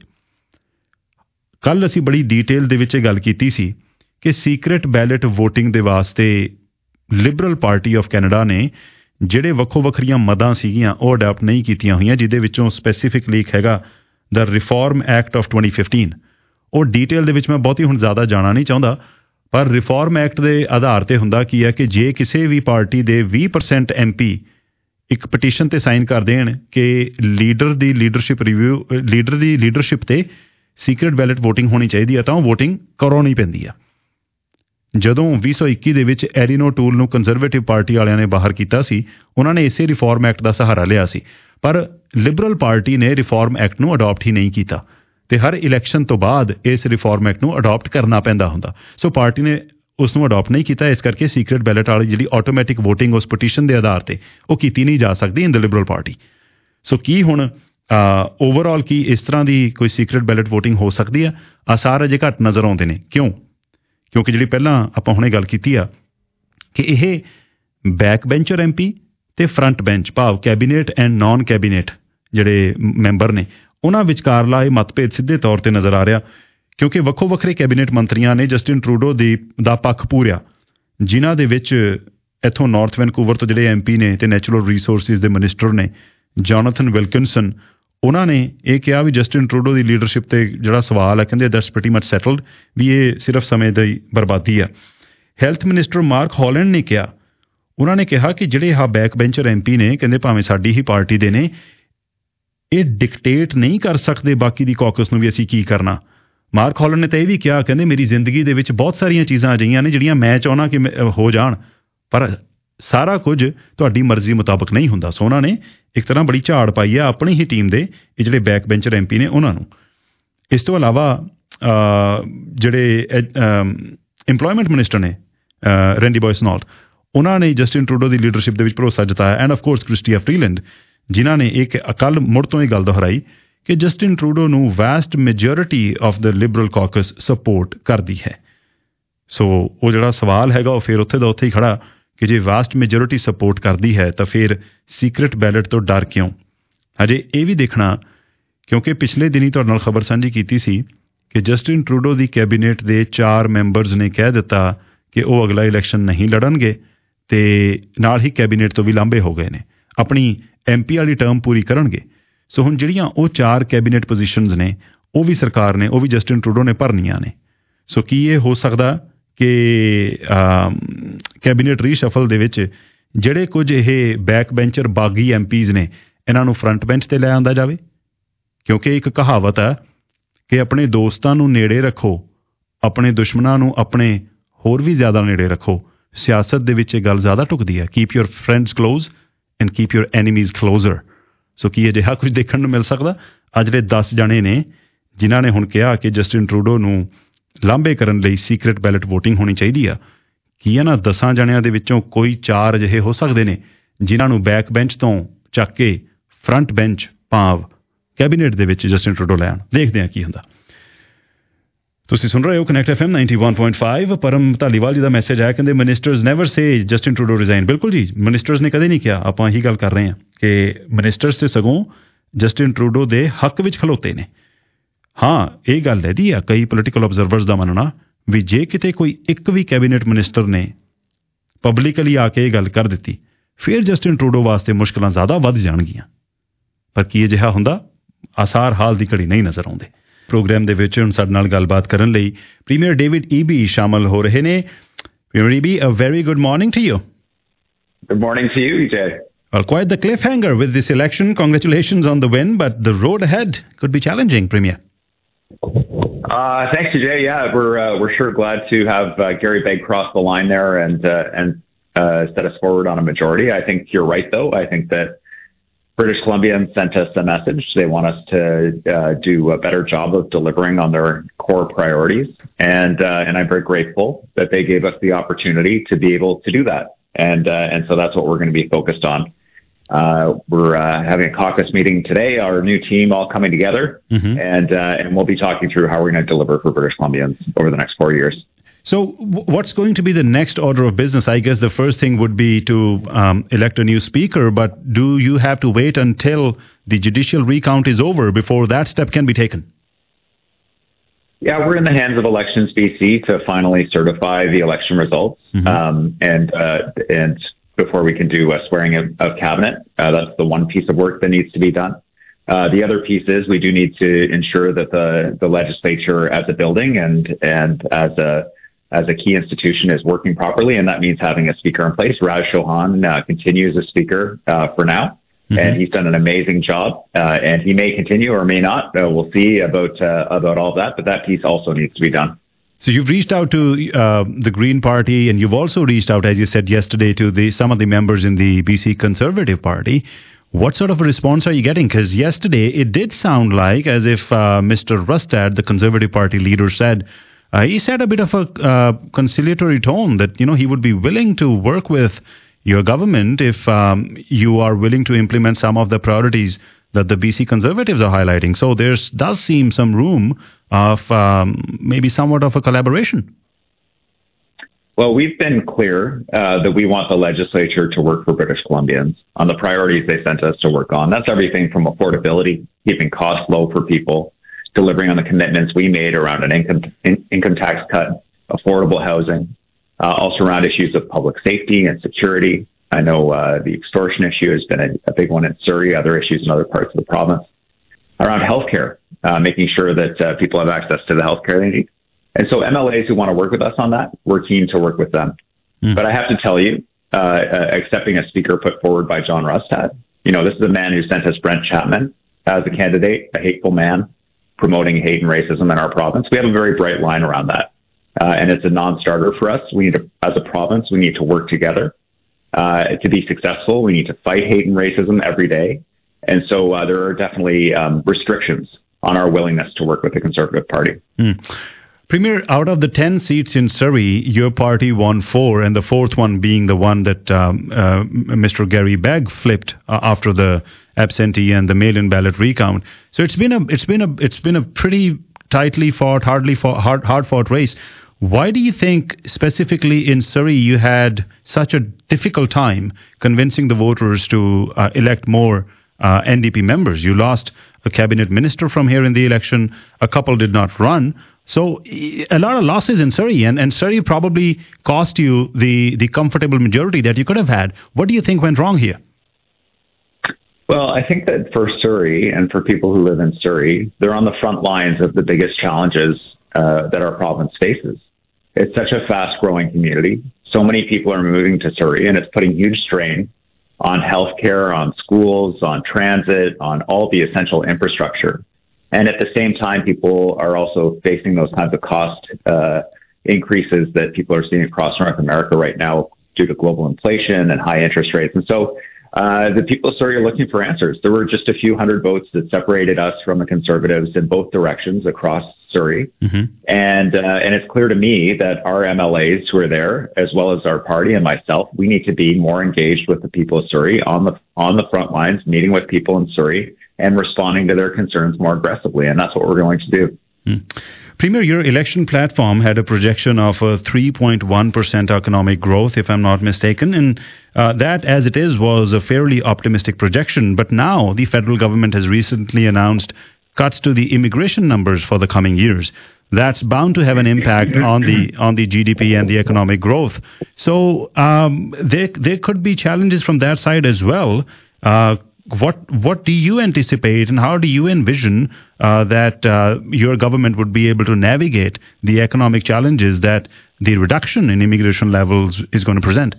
ਕੱਲ੍ਹ ਅਸੀਂ ਬੜੀ ਡੀਟੇਲ ਦੇ ਵਿੱਚ ਇਹ ਗੱਲ ਕੀਤੀ ਸੀ ਕਿ ਸੀਕ੍ਰੇਟ ਬੈਲਟ ਵੋਟਿੰਗ ਦੇ ਵਾਸਤੇ ਲਿਬਰਲ ਪਾਰਟੀ ਆਫ ਕੈਨੇਡਾ ਨੇ ਜਿਹੜੇ ਵੱਖੋ ਵੱਖਰੀਆਂ ਮਦਾਂ ਸੀਗੀਆਂ ਉਹ ਅਡਾਪਟ ਨਹੀਂ ਕੀਤੀਆਂ ਹੋਈਆਂ, ਜਿਹਦੇ ਵਿੱਚੋਂ ਸਪੈਸੀਫਿਕਲੀ ਇੱਕ ਹੈਗਾ the reform act of twenty fifteen. ਉਹ ਡੀਟੇਲ ਦੇ ਵਿੱਚ ਮੈਂ ਬਹੁਤੀ ਹੁਣ ਜ਼ਿਆਦਾ ਜਾਣਾ ਨਹੀਂ ਚਾਹੁੰਦਾ, ਪਰ ਰਿਫਾਰਮ ਐਕਟ ਦੇ ਆਧਾਰ ਤੇ ਹੁੰਦਾ ਕੀ ਹੈ ਕਿ ਜੇ ਕਿਸੇ ਵੀ ਪਾਰਟੀ ਦੇ ਵੀਹ ਪਰਸੈਂਟ ਐਮ ਪੀ ਇੱਕ ਪਟੀਸ਼ਨ ਤੇ ਸਾਈਨ ਕਰ ਦੇਣ ਕਿ ਲੀਡਰ ਦੀ ਲੀਡਰਸ਼ਿਪ ਰਿਵਿਊ ਲੀਡਰ ਦੀ ਲੀਡਰਸ਼ਿਪ ਤੇ ਸੀਕ੍ਰੇਟ ਬੈਲਟ ਵੋਟਿੰਗ ਹੋਣੀ ਚਾਹੀਦੀ ਹੈ, ਤਾਂ ਉਹ ਵੋਟਿੰਗ ਕਰਾਉਣੀ ਪੈਂਦੀ ਆ। ਜਦੋਂ ਵੀਹ ਸੌ ਇੱਕੀ ਦੇ ਵਿੱਚ ਐਰੀਨੋ ਟੂਲ ਨੂੰ ਕੰਜ਼ਰਵੇਟਿਵ ਪਾਰਟੀ ਵਾਲਿਆਂ ਨੇ ਬਾਹਰ ਕੀਤਾ ਸੀ, ਉਹਨਾਂ ਨੇ ਇਸੇ ਰਿਫਾਰਮ ਐਕਟ ਦਾ ਸਹਾਰਾ ਲਿਆ ਸੀ, ਪਰ ਲਿਬਰਲ ਪਾਰਟੀ ਨੇ ਰਿਫਾਰਮ ਐਕਟ ਨੂੰ ਅਡਾਪਟ ਹੀ ਨਹੀਂ ਕੀਤਾ ਤੇ ਹਰ ਇਲੈਕਸ਼ਨ ਤੋਂ ਬਾਅਦ ਇਸ ਰਿਫਾਰਮ ਐਕਟ ਨੂੰ ਅਡਾਪਟ ਕਰਨਾ ਪੈਂਦਾ ਹੁੰਦਾ। ਸੋ ਪਾਰਟੀ ਨੇ ਉਸ ਨੂੰ ਅਡਾਪਟ ਨਹੀਂ ਕੀਤਾ, ਇਸ ਕਰਕੇ ਸੀਕ੍ਰੇਟ ਬੈਲਟ ਵਾਲੀ ਜਿਹੜੀ ਆਟੋਮੈਟਿਕ ਵੋਟਿੰਗ ਉਸ ਪਟੀਸ਼ਨ ਦੇ ਆਧਾਰ ਤੇ ਉਹ ਕੀਤੀ ਨਹੀਂ ਜਾ ਸਕਦੀ ਇਨ ਦ ਲਿਬਰਲ ਪਾਰਟੀ। ਸੋ ਕੀ ਹੁਣ ਓਵਰਆਲ ਕੀ ਇਸ ਤਰ੍ਹਾਂ ਦੀ ਕੋਈ ਸੀਕ੍ਰੇਟ ਬੈਲਟ ਵੋਟਿੰਗ ਹੋ ਸਕਦੀ ਆ? ਆਸਾਰ ਅਜੇ ਘੱਟ ਨਜ਼ਰ ਆਉਂਦੇ ਨੇ। ਕਿਉਂ? ਕਿਉਂਕਿ ਜਿਹੜੀ ਪਹਿਲਾਂ ਆਪਾਂ ਹੁਣੇ ਗੱਲ ਕੀਤੀ ਆ ਕਿ ਇਹ ਬੈਕ ਬੈਂਚਰ ਐਮ ਪੀ ਤੇ ਫਰੰਟ ਬੈਂਚ ਭਾਵ ਕੈਬਨਿਟ ਐਂਡ ਨਾਨ ਕੈਬਨਿਟ ਜਿਹੜੇ ਮੈਂਬਰ ਨੇ ਉਹਨਾਂ ਵਿਚਕਾਰਲਾ ਇਹ ਮਤਭੇਦ ਸਿੱਧੇ ਤੌਰ ਤੇ ਨਜ਼ਰ ਆ ਰਿਹਾ, ਕਿਉਂਕਿ ਵੱਖੋ ਵੱਖਰੇ ਕੈਬਨਿਟ ਮੰਤਰੀਆਂ ਨੇ ਜਸਟਿਨ ਟਰੂਡੋ ਦੀ ਦਾ ਪੱਖ ਪੂਰਿਆ, ਜਿਨ੍ਹਾਂ ਦੇ ਵਿੱਚ ਇੱਥੋਂ ਨਾਰਥ ਵੈਨਕੂਵਰ ਤੋਂ ਜਿਹੜੇ ਐਮ ਪੀ ਨੇ ਤੇ ਨੈਚੁਰਲ ਰਿਸੋਰਸਿਸ ਦੇ ਮਿਨਿਸਟਰ ਨੇ ਜੋਨਾਥਨ ਵਿਲਕਿਨਸਨ। ਉਹਨਾਂ ਨੇ ਇਹ ਕਿਹਾ ਵੀ ਜਸਟਿਨ ਟਰੂਡੋ ਦੀ ਲੀਡਰਸ਼ਿਪ ਤੇ ਜਿਹੜਾ ਸਵਾਲ ਹੈ, ਕਹਿੰਦੇ ਦੈਟਸ ਪ੍ਰੀਟੀ ਮਚ ਸੈਟਲਡ, ਵੀ ਇਹ ਸਿਰਫ ਸਮੇਂ ਦੀ ਬਰਬਾਦੀ ਆ। ਹੈਲਥ ਮਿਨਿਸਟਰ ਮਾਰਕ ਹਾਲੈਂਡ ਨੇ ਕਿਹਾ, ਉਹਨਾਂ ਨੇ ਕਿਹਾ ਕਿ ਜਿਹੜੇ ਆਹ ਬੈਕ ਬੈਂਚਰ ਐਮ ਪੀ ਨੇ, ਕਹਿੰਦੇ ਭਾਵੇਂ ਸਾਡੀ ਹੀ ਪਾਰਟੀ ਦੇ ਨੇ, ਇਹ ਡਿਕਟੇਟ ਨਹੀਂ ਕਰ ਸਕਦੇ ਬਾਕੀ ਦੀ ਕਾਕਸ ਨੂੰ ਵੀ ਅਸੀਂ ਕੀ ਕਰਨਾ। ਮਾਰਕ ਹਾਲੈਂਡ ਨੇ ਤਾਂ ਇਹ ਵੀ ਕਿਹਾ, ਕਹਿੰਦੇ ਮੇਰੀ ਜ਼ਿੰਦਗੀ ਦੇ ਵਿੱਚ ਬਹੁਤ ਸਾਰੀਆਂ ਚੀਜ਼ਾਂ ਅਜਿਹੀਆਂ ਨੇ ਜਿਹੜੀਆਂ ਮੈਂ ਚਾਹੁੰਦਾ ਕਿ ਹੋ ਜਾਣ, ਪਰ ਸਾਰਾ ਕੁਝ ਤੁਹਾਡੀ ਮਰਜ਼ੀ ਮੁਤਾਬਕ ਨਹੀਂ ਹੁੰਦਾ। ਸੋ ਉਹਨਾਂ ਨੇ ਇੱਕ ਤਰ੍ਹਾਂ ਬੜੀ ਝਾੜ ਪਾਈ ਆ ਆਪਣੀ ਹੀ ਟੀਮ ਦੇ ਇਹ ਜਿਹੜੇ ਬੈਕ ਬੈਂਚਰ ਐਮ ਪੀ ਨੇ ਉਹਨਾਂ ਨੂੰ। ਇਸ ਤੋਂ ਇਲਾਵਾ ਜਿਹੜੇ ਇੰਪਲੋਇਮੈਂਟ ਮਿਨਿਸਟਰ ਨੇ ਰੈਂਡੀ ਬੋਇਸਨੌਲਟ, ਉਹਨਾਂ ਨੇ ਜਸਟਿਨ ਟਰੂਡੋ ਦੀ ਲੀਡਰਸ਼ਿਪ ਦੇ ਵਿੱਚ ਭਰੋਸਾ ਜਤਾਇਆ, and of course Chrystia Freeland, ਜਿਨ੍ਹਾਂ ਨੇ ਇੱਕ ਕੱਲ੍ਹ ਮੁੜ ਤੋਂ ਇਹ ਗੱਲ ਦੁਹਰਾਈ ਕਿ ਜਸਟਿਨ ਟਰੂਡੋ ਨੂੰ vast majority of the Liberal caucus support ਕਰਦੀ ਹੈ। ਸੋ ਉਹ ਜਿਹੜਾ ਸਵਾਲ ਹੈਗਾ ਉਹ ਫਿਰ ਉੱਥੇ ਦਾ ਉੱਥੇ ਹੀ ਖੜਾ ਕਿ ਜੇ ਵਾਸਟ ਮੈਜੋਰਿਟੀ ਸਪੋਰਟ ਕਰਦੀ ਹੈ ਤਾਂ ਫਿਰ ਸੀਕ੍ਰੇਟ ਬੈਲਟ ਤੋਂ ਡਰ ਕਿਉਂ? ਹਜੇ ਇਹ ਵੀ ਦੇਖਣਾ, ਕਿਉਂਕਿ ਪਿਛਲੇ ਦਿਨੀ ਤੁਹਾਡੇ ਨਾਲ ਖਬਰ ਸਾਂਝੀ ਕੀਤੀ ਸੀ ਕਿ ਜਸਟਿਨ ਟਰੂਡੋ ਦੀ ਕੈਬਨਿਟ ਦੇ ਚਾਰ ਮੈਂਬਰਸ ਨੇ ਕਹਿ ਦਿੱਤਾ ਕਿ ਉਹ ਅਗਲਾ ਇਲੈਕਸ਼ਨ ਨਹੀਂ ਲੜਨਗੇ ਤੇ ਨਾਲ ਹੀ ਕੈਬਨਿਟ ਤੋਂ ਵੀ ਲਾਂਭੇ ਹੋ ਗਏ ਨੇ, ਆਪਣੀ ਐਮ ਪੀ ਵਾਲੀ ਟਰਮ ਪੂਰੀ ਕਰਨਗੇ। ਸੋ ਹੁਣ ਜਿਹੜੀਆਂ ਉਹ ਚਾਰ ਕੈਬਨਿਟ ਪੋਜੀਸ਼ਨਸ ਨੇ ਉਹ ਵੀ ਸਰਕਾਰ ਨੇ, ਉਹ ਵੀ ਜਸਟਿਨ ਟਰੂਡੋ ਨੇ ਭਰਨੀਆਂ ਨੇ। ਸੋ ਕੀ ਇਹ ਹੋ ਸਕਦਾ ਕਿ ਕੈਬਨਿਟ ਰੀਸ਼ਫਲ ਦੇ ਵਿੱਚ ਜਿਹੜੇ ਕੁਝ ਇਹ ਬੈਕ ਬੈਂਚਰ ਬਾਗੀ ਐਮ ਪੀਜ਼ ਨੇ ਇਹਨਾਂ ਨੂੰ ਫਰੰਟ ਬੈਂਚ ਤੇ ਲੈ ਆਂਦਾ ਜਾਵੇ? ਕਿਉਂਕਿ ਇੱਕ ਕਹਾਵਤ ਹੈ ਕਿ ਆਪਣੇ ਦੋਸਤਾਂ ਨੂੰ ਨੇੜੇ ਰੱਖੋ, ਆਪਣੇ ਦੁਸ਼ਮਣਾਂ ਨੂੰ ਆਪਣੇ ਹੋਰ ਵੀ ਜ਼ਿਆਦਾ ਨੇੜੇ ਰੱਖੋ। ਸਿਆਸਤ ਦੇ ਵਿੱਚ ਇਹ ਗੱਲ ਜ਼ਿਆਦਾ ਢੁਕਦੀ ਹੈ, keep your friends close and keep your enemies closer. So ਕੀ ਅਜਿਹਾ ਕੁਝ ਦੇਖਣ ਨੂੰ ਮਿਲ ਸਕਦਾ? ਅੱਜ ਦੇ ਦਸ ਜਣੇ ਨੇ ਜਿਨ੍ਹਾਂ ਨੇ ਹੁਣ ਕਿਹਾ ਕਿ ਜਸਟਿਨ ਟਰੂਡੋ ਨੂੰ ਲਾਂਭੇ ਕਰਨ ਲਈ ਸੀਕ੍ਰੇਟ ਬੈਲਟ ਵੋਟਿੰਗ ਹੋਣੀ ਚਾਹੀਦੀ ਆ, ਕੀ ਇਹਨਾਂ ਦਸਾਂ ਜਣਿਆਂ ਦੇ ਵਿੱਚੋਂ ਕੋਈ ਚਾਰ ਅਜਿਹੇ ਹੋ ਸਕਦੇ ਨੇ ਜਿਨ੍ਹਾਂ ਨੂੰ ਬੈਕ ਬੈਂਚ ਤੋਂ ਚੱਕ ਕੇ ਫਰੰਟ ਬੈਂਚ ਭਾਵ ਕੈਬਨਿਟ ਦੇ ਵਿੱਚ ਜਸਟਿਨ ਟਰੂਡੋ ਲੈਣ? ਦੇਖਦੇ ਹਾਂ ਕੀ ਹੁੰਦਾ। ਤੁਸੀਂ ਸੁਣ ਰਹੇ ਹੋ Connect F M ninety one point five. Param Dhaliwal ji ਦਾ ਮੈਸੇਜ ਆਇਆ, ਕਹਿੰਦੇ ministers never say Justin Trudeau resign. ਬਿਲਕੁਲ ਜੀ, ਮਿਨਿਸਟਰਸ ਨੇ ਕਦੇ ਨਹੀਂ ਕਿਹਾ। ਆਪਾਂ ਇਹੀ ਗੱਲ ਕਰ ਰਹੇ ਹਾਂ ਕਿ ਮਿਨਿਸਟਰਸ ਤੇ ਸਗੋਂ ਜਸਟਿਨ ਟਰੂਡੋ ਦੇ ਹੱਕ ਵਿੱਚ ਖਲੋਤੇ ਨੇ। ਹਾਂ, ਇਹ ਗੱਲ ਇਹਦੀ ਆ ਕਈ ਪੋਲੀਟੀਕਲ ਆਬਜ਼ਰਵਰਸ ਦਾ ਮੰਨਣਾ ਵੀ ਜੇ ਕਿਤੇ ਕੋਈ ਇੱਕ ਵੀ ਕੈਬਨਿਟ ਮਿਨਿਸਟਰ ਨੇ ਪਬਲਿਕਲੀ ਆ ਕੇ ਇਹ ਗੱਲ ਕਰ ਦਿੱਤੀ, ਫਿਰ ਜਸਟਿਨ ਟਰੂਡੋ ਵਾਸਤੇ ਮੁਸ਼ਕਲਾਂ ਜ਼ਿਆਦਾ ਵੱਧ ਜਾਣਗੀਆਂ। ਪਰ ਕੀ ਅਜਿਹਾ ਹੁੰਦਾ? ਆਸਾਰ ਹਾਲ ਦੀ ਘੜੀ ਨਹੀਂ ਨਜ਼ਰ ਆਉਂਦੇ। ਪ੍ਰੋਗਰਾਮ ਦੇ ਵਿੱਚ ਹੁਣ ਸਾਡੇ ਨਾਲ ਗੱਲਬਾਤ ਕਰਨ ਲਈ ਪ੍ਰੀਮੀਅਰ ਡੇਵਿਡ ਈਬੀ ਸ਼ਾਮਲ ਹੋ ਰਹੇ ਨੇ। Premier Eby, a very good morning to you. Good morning to you, Jay. Well, quite the cliffhanger with this election. Congratulations on the win, but the road ahead could be challenging, Premier. Uh, thanks, Jay. Yeah, we're uh, we're sure glad to have uh, Gary Begg cross the line there and uh, and uh, set us forward on a majority. I think you're right, though. I think that British Columbians sent us a message. They want us to uh, do a better job of delivering on their core priorities, and uh, and I'm very grateful that they gave us the opportunity to be able to do that. And uh, and so that's what we're going to be focused on. Uh, we're uh, having a caucus meeting today, our new team all coming together, mm-hmm. and uh, and we'll be talking through how we're going to deliver for British Columbians over the next four years. So what's going to be the next order of business? I guess the first thing would be to um, elect a new speaker, but do you have to wait until the judicial recount is over before that step can be taken? Yeah, we're in the hands of Elections B C to finally certify the election results. Mm-hmm. Um, and uh, and before we can do a swearing of, of cabinet. Uh, that's the one piece of work that needs to be done. Uh, the other piece is we do need to ensure that the, the legislature as a building and, and as a, as a key institution is working properly. And that means having a speaker in place. Raj Chauhan uh, continues as speaker uh, for now. Mm-hmm. And he's done an amazing job. Uh, and he may continue or may not. Uh, we'll see about, uh, about all of that. But that piece also needs to be done. So you've reached out to uh, the Green Party, and you've also reached out, as you said yesterday, to the some of the members in the B C Conservative Party. What sort of a response are you getting? Because yesterday it did sound like as if uh, Mister Rustad, the Conservative Party leader, said uh, he said a bit of a uh, conciliatory tone that, you know, he would be willing to work with your government if um, you are willing to implement some of the priorities that the B C Conservatives are highlighting. So there does seem some room of um, maybe somewhat of a collaboration. Well, we've been clear uh, that we want the legislature to work for British Columbians on the priorities they sent us to work on. That's everything from affordability, keeping costs low for people, delivering on the commitments we made around an income in, income tax cut, affordable housing, uh, also around issues of public safety and security. I know uh, the extortion issue has been a, a big one in Surrey, other issues in other parts of the province. Around healthcare, uh, making sure that uh, people have access to the healthcare they need. And so M L As who want to work with us on that, we're keen to work with them. Mm. But I have to tell you, uh, uh, accepting a speaker put forward by John Rustad, you know, this is a man who sent us Brent Chapman as a candidate, a hateful man, promoting hate and racism in our province. We have a very bright line around that. Uh, and it's a non-starter for us. We need to, as a province, we need to work together. Uh, to be successful, we need to fight hate and racism every day. And so uh, there are definitely um, restrictions on our willingness to work with the Conservative Party. Mm. Premier, out of the ten seats in Surrey, your party won four, and the fourth one being the one that um, uh, Mister Gary Begg flipped uh, after the absentee and the mail-in ballot recount. So it's been a it's been a it's been a pretty tightly fought, hardly fought, hard hard fought race. Why do you think specifically in Surrey you had such a difficult time convincing the voters to uh, elect more uh, N D P members? You lost a cabinet minister from here in the election. A couple did not run. So a lot of losses in Surrey, and, and Surrey probably cost you the, the comfortable majority that you could have had. What do you think went wrong here? Well, I think that for Surrey and for people who live in Surrey, they're on the front lines of the biggest challenges uh, that our province faces. It's such a fast-growing community. So many people are moving to Surrey, and it's putting huge strain on healthcare, on schools, on transit, on all the essential infrastructure. And at the same time, people are also facing those kinds of cost uh, increases that people are seeing across North America right now due to global inflation and high interest rates. And so uh, the people of Surrey are looking for answers. There were just a few hundred votes that separated us from the Conservatives in both directions across Surrey. Mm-hmm. And uh, and it's clear to me that our M L As who are there, as well as our party and myself, we need to be more engaged with the people of Surrey on the on the front lines, meeting with people in Surrey and responding to their concerns more aggressively. And that's what we're going to do. Mm. Premier, your election platform had a projection of a three point one percent economic growth, if I'm not mistaken. And uh, that, as it is, was a fairly optimistic projection. But now the federal government has recently announced cuts to the immigration numbers for the coming years. That's bound to have an impact on the on the G D P and the economic growth. So um, there there could be challenges from that side as well. Uh, what what do you anticipate, and how do you envision uh, that uh, your government would be able to navigate the economic challenges that the reduction in immigration levels is going to present?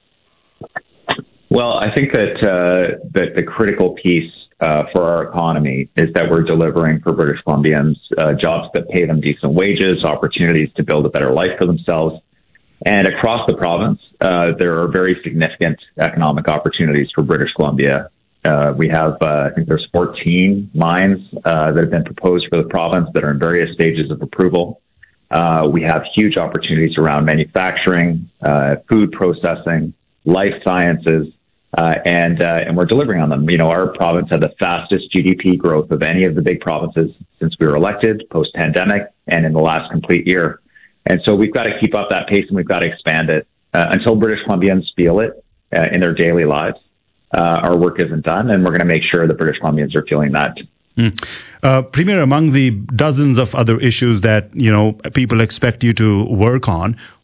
Well, I think that uh, that the critical piece Uh, for our economy is that we're delivering for British Columbians uh, jobs that pay them decent wages, opportunities to build a better life for themselves. And across the province, uh, there are very significant economic opportunities for British Columbia. Uh, we have, uh, I think there's fourteen mines uh, that have been proposed for the province that are in various stages of approval. Uh, we have huge opportunities around manufacturing, uh, food processing, life sciences, Uh, and uh, and we're delivering on them. You know, our province had the fastest G D P growth of any of the big provinces since we were elected, post-pandemic, and in the last complete year. And so we've got to keep up that pace, and we've got to expand it uh, until British Columbians feel it uh, in their daily lives. Uh, our work isn't done, and we're going to make sure that British Columbians are feeling that. Mm. Uh, Premier, among the dozens of other issues that, you know, people expect you to work on,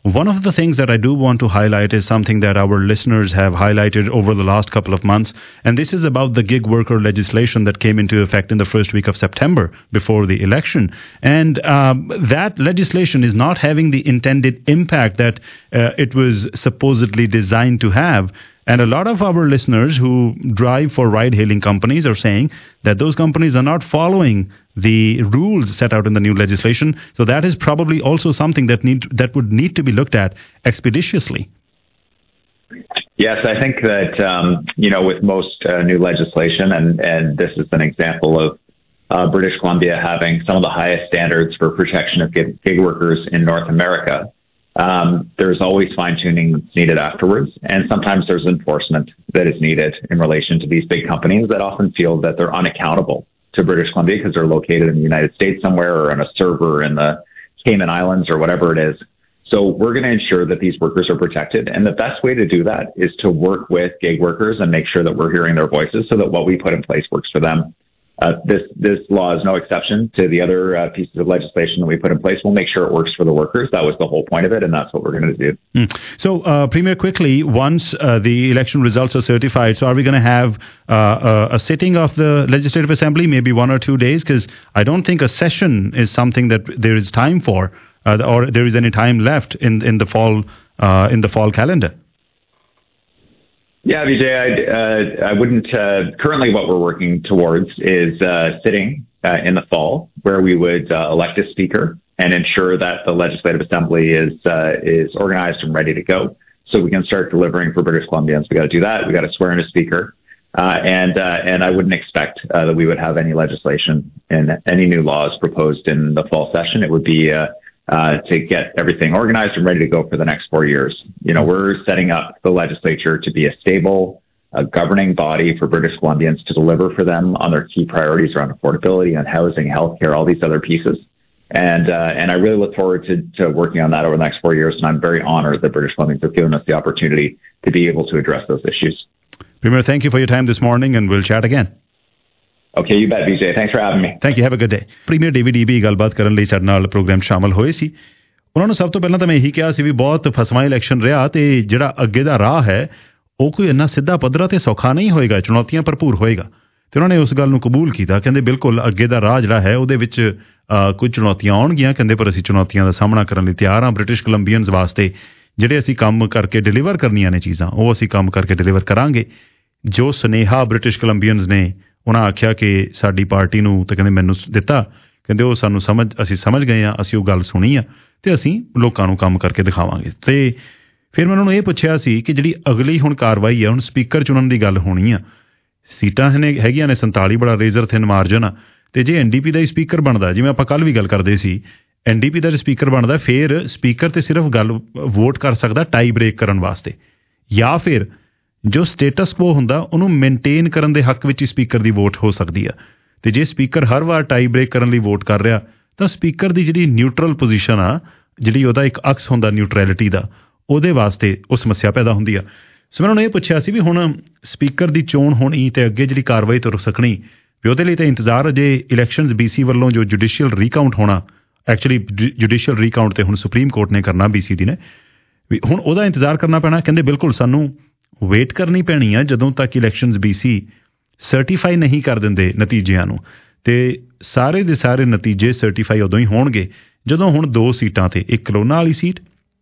One of the things that I do want to highlight is something that our listeners have highlighted over the last couple of months, and this is about the gig worker legislation that came into effect in the first week of September before the election. And um, that legislation is not having the intended impact that uh, it was supposedly designed to have. And a lot of our listeners who drive for ride-hailing companies are saying that those companies are not following the rules set out in the new legislation. So that is probably also something that need that would need to be looked at expeditiously. Yes, I think that, um, you know, with most uh, new legislation, and, and this is an example of uh, British Columbia having some of the highest standards for protection of gig, gig workers in North America. Um, there's always fine-tuning that's needed afterwards, and sometimes there's enforcement that is needed in relation to these big companies that often feel that they're unaccountable to British Columbia because they're located in the United States somewhere or on a server in the Cayman Islands or whatever it is. So we're going to ensure that these workers are protected, and the best way to do that is to work with gig workers and make sure that we're hearing their voices so that what we put in place works for them. Uh, this this law is no exception to the other uh, pieces of legislation that we put in place. We'll make sure it works for the workers. That was the whole point of it, and that's what we're going to do. Mm. So, uh, Premier, quickly, once uh, the election results are certified, so are we going to have uh, a, a sitting of the Legislative Assembly, maybe one or two days? Because I don't think a session is something that there is time for, uh, or there is any time left in in the fall uh, in the fall calendar. Yeah, Vijay, I, uh, I wouldn't, uh, currently what we're working towards is, uh, sitting, uh, in the fall where we would, uh, elect a speaker and ensure that the Legislative Assembly is, uh, is organized and ready to go. So we can start delivering for British Columbians. We got to do that. We got to swear in a speaker. Uh, and, uh, and I wouldn't expect, uh, that we would have any legislation and any new laws proposed in the fall session. It would be, uh, Uh, to get everything organized and ready to go for the next four years. You know, we're setting up the legislature to be a stable, uh, governing body for British Columbians to deliver for them on their key priorities around affordability and housing, healthcare, all these other pieces. And uh, and I really look forward to, to working on that over the next four years. And I'm very honored that British Columbians have given us the opportunity to be able to address those issues. Premier, thank you for your time this morning, and we'll chat again. Okay, you bet, Vijay. Thanks for having me. Thank you. Have a good day. Premier David Eby ਗੱਲਬਾਤ ਕਰਨ ਲਈ ਸਾਡੇ ਨਾਲ programme ਸ਼ਾਮਲ ਹੋਏ ਸੀ। ਉਹਨਾਂ ਨੂੰ ਸਭ ਤੋਂ ਪਹਿਲਾਂ ਤਾਂ ਮੈਂ ਇਹੀ ਕਿਹਾ ਸੀ ਵੀ ਬਹੁਤ ਫਸਵਾਂ ਇਲੈਕਸ਼ਨ ਰਿਹਾ ਤੇ ਜਿਹੜਾ ਅੱਗੇ ਦਾ ਰਾਹ ਹੈ ਉਹ ਕੋਈ ਇੰਨਾ ਸਿੱਧਾ ਪੱਧਰਾ ਤੇ ਸੌਖਾ ਨਹੀਂ ਹੋਏਗਾ, ਚੁਣੌਤੀਆਂ ਭਰਪੂਰ ਹੋਏਗਾ। ਤੇ ਉਹਨਾਂ ਨੇ ਉਸ ਗੱਲ ਨੂੰ ਕਬੂਲ ਕੀਤਾ, ਕਹਿੰਦੇ ਬਿਲਕੁਲ ਅੱਗੇ ਦਾ ਰਾਹ ਜਿਹੜਾ ਹੈ ਉਹਦੇ ਵਿੱਚ ਕੁਝ ਚੁਣੌਤੀਆਂ ਆਉਣਗੀਆਂ, ਕਹਿੰਦੇ ਪਰ ਅਸੀਂ ਚੁਣੌਤੀਆਂ ਦਾ ਸਾਹਮਣਾ ਕਰਨ ਲਈ ਤਿਆਰ ਹਾਂ। ਬ੍ਰਿਟਿਸ਼ ਕੋਲੰਬੀਅਨਸ ਵਾਸਤੇ ਜਿਹੜੇ ਅਸੀਂ ਕੰਮ ਕਰਕੇ ਡਿਲੀਵਰ ਕਰਨੀਆਂ ਨੇ ਚੀਜ਼ਾਂ ਉਹ ਅਸੀਂ ਕੰਮ ਕਰਕੇ ਡਿਲੀਵਰ ਕਰਾਂਗੇ। ਜੋ ਸੁਨੇਹਾ ਬ੍ਰਿਟਿਸ਼ ਕੋਲੰਬੀਅਨਸ ਨੇ ਉਹਨਾਂ ਆਖਿਆ ਕਿ ਸਾਡੀ ਪਾਰਟੀ ਨੂੰ ਤੇ ਕਹਿੰਦੇ ਮੈਨੂੰ ਦਿੱਤਾ, ਕਹਿੰਦੇ ਉਹ ਸਾਨੂੰ ਸਮਝ ਅਸੀਂ ਸਮਝ ਗਏ ਹਾਂ, ਅਸੀਂ ਉਹ ਗੱਲ ਸੁਣੀ ਆ ਤੇ ਅਸੀਂ ਲੋਕਾਂ ਨੂੰ ਕੰਮ ਕਰਕੇ ਦਿਖਾਵਾਂਗੇ। ਤੇ ਫਿਰ ਮੈਂ ਉਹਨਾਂ ਨੂੰ ਇਹ ਪੁੱਛਿਆ ਸੀ ਕਿ ਜਿਹੜੀ ਅਗਲੀ ਹੁਣ ਕਾਰਵਾਈ ਹੈ, ਹੁਣ ਸਪੀਕਰ ਚੁਣਨ ਦੀ ਗੱਲ ਹੋਣੀ ਆ, ਸੀਟਾਂ ਨੇ ਹੈਗੀਆਂ ਨੇ ਸੰਤਾਲੀ, ਬੜਾ ਰੇਜ਼ਰ ਥਿਨ ਮਾਰਜਨ ਆ। ਤੇ ਜੇ ਐਨ ਡੀ ਪੀ ਦਾ ਹੀ ਸਪੀਕਰ ਬਣਦਾ, ਜਿਵੇਂ ਆਪਾਂ ਕੱਲ ਵੀ ਗੱਲ ਕਰਦੇ ਸੀ, ਐਨ ਡੀ ਪੀ ਦਾ ਸਪੀਕਰ ਬਣਦਾ, ਫਿਰ ਸਪੀਕਰ ਤੇ ਸਿਰਫ ਗੱਲ ਵੋਟ ਕਰ ਸਕਦਾ ਟਾਈ ਬ੍ਰੇਕ ਕਰਨ ਵਾਸਤੇ, ਜਾਂ ਫਿਰ ਜੋ ਸਟੇਟਸ ਕੋ ਹੁੰਦਾ ਉਹਨੂੰ ਮੇਨਟੇਨ ਕਰਨ ਦੇ ਹੱਕ ਵਿੱਚ ਹੀ ਸਪੀਕਰ ਦੀ ਵੋਟ ਹੋ ਸਕਦੀ ਆ। ਤੇ ਜੇ ਸਪੀਕਰ ਹਰ ਵਾਰ ਟਾਈ ਬ੍ਰੇਕ ਕਰਨ ਲਈ ਵੋਟ ਕਰ ਰਿਹਾ ਤਾਂ ਸਪੀਕਰ ਦੀ ਜਿਹੜੀ ਨਿਊਟਰਲ ਪੋਜੀਸ਼ਨ ਆ, ਜਿਹੜੀ ਉਹਦਾ ਇੱਕ ਅਕਸ ਹੁੰਦਾ ਨਿਊਟਰੈਲਿਟੀ ਦਾ, ਉਹਦੇ ਵਾਸਤੇ ਉਹ ਸਮੱਸਿਆ ਪੈਦਾ ਹੁੰਦੀ ਆ। ਸੋ ਮੈਂ ਉਹਨਾਂ ਨੂੰ ਇਹ ਪੁੱਛਿਆ ਸੀ ਵੀ ਹੁਣ ਸਪੀਕਰ ਦੀ ਚੋਣ ਹੋਣੀ ਤੇ ਅੱਗੇ ਜਿਹੜੀ ਕਾਰਵਾਈ ਤੁਰ ਸਕਣੀ, ਵੀ ਉਹਦੇ ਲਈ ਤਾਂ ਇੰਤਜ਼ਾਰ ਅਜੇ ਇਲੈਕਸ਼ਨਸ ਬੀ ਸੀ ਵੱਲੋਂ ਜੋ ਜੁਡੀਸ਼ੀਅਲ ਰੀਕਾਊਂਟ ਹੋਣਾ, ਐਕਚੁਅਲੀ ਜੁਡੀਸ਼ੀਅਲ ਰੀਕਾਊਂਟ ਤੇ ਹੁਣ ਸੁਪਰੀਮ ਕੋਰਟ ਨੇ ਕਰਨਾ ਬੀ ਸੀ ਦੀ ਨੇ, ਵੀ ਹੁਣ ਉਹਦਾ ਇੰਤਜ਼ਾਰ ਕਰਨਾ ਪੈਣਾ। ਕਹਿੰਦੇ ਬਿਲਕੁਲ ਸਾਨੂੰ ਵੇਟ ਕਰਨੀ ਪੈਣੀ ਆ ਜਦੋਂ ਤੱਕ ਇਲੈਕਸ਼ਨਸ ਬੀ ਸੀ ਸਰਟੀਫਾਈ ਨਹੀਂ ਕਰ ਦਿੰਦੇ ਨਤੀਜਿਆਂ ਨੂੰ। ਤੇ ਸਾਰੇ ਦੇ ਸਾਰੇ ਨਤੀਜੇ ਸਰਟੀਫਾਈ ਉਦੋਂ ਹੀ ਹੋਣਗੇ ਜਦੋਂ ਹੁਣ ਦੋ ਸੀਟਾਂ ਤੇ, ਇੱਕ ਕਲੋਨਾ ਵਾਲੀ ਸੀਟ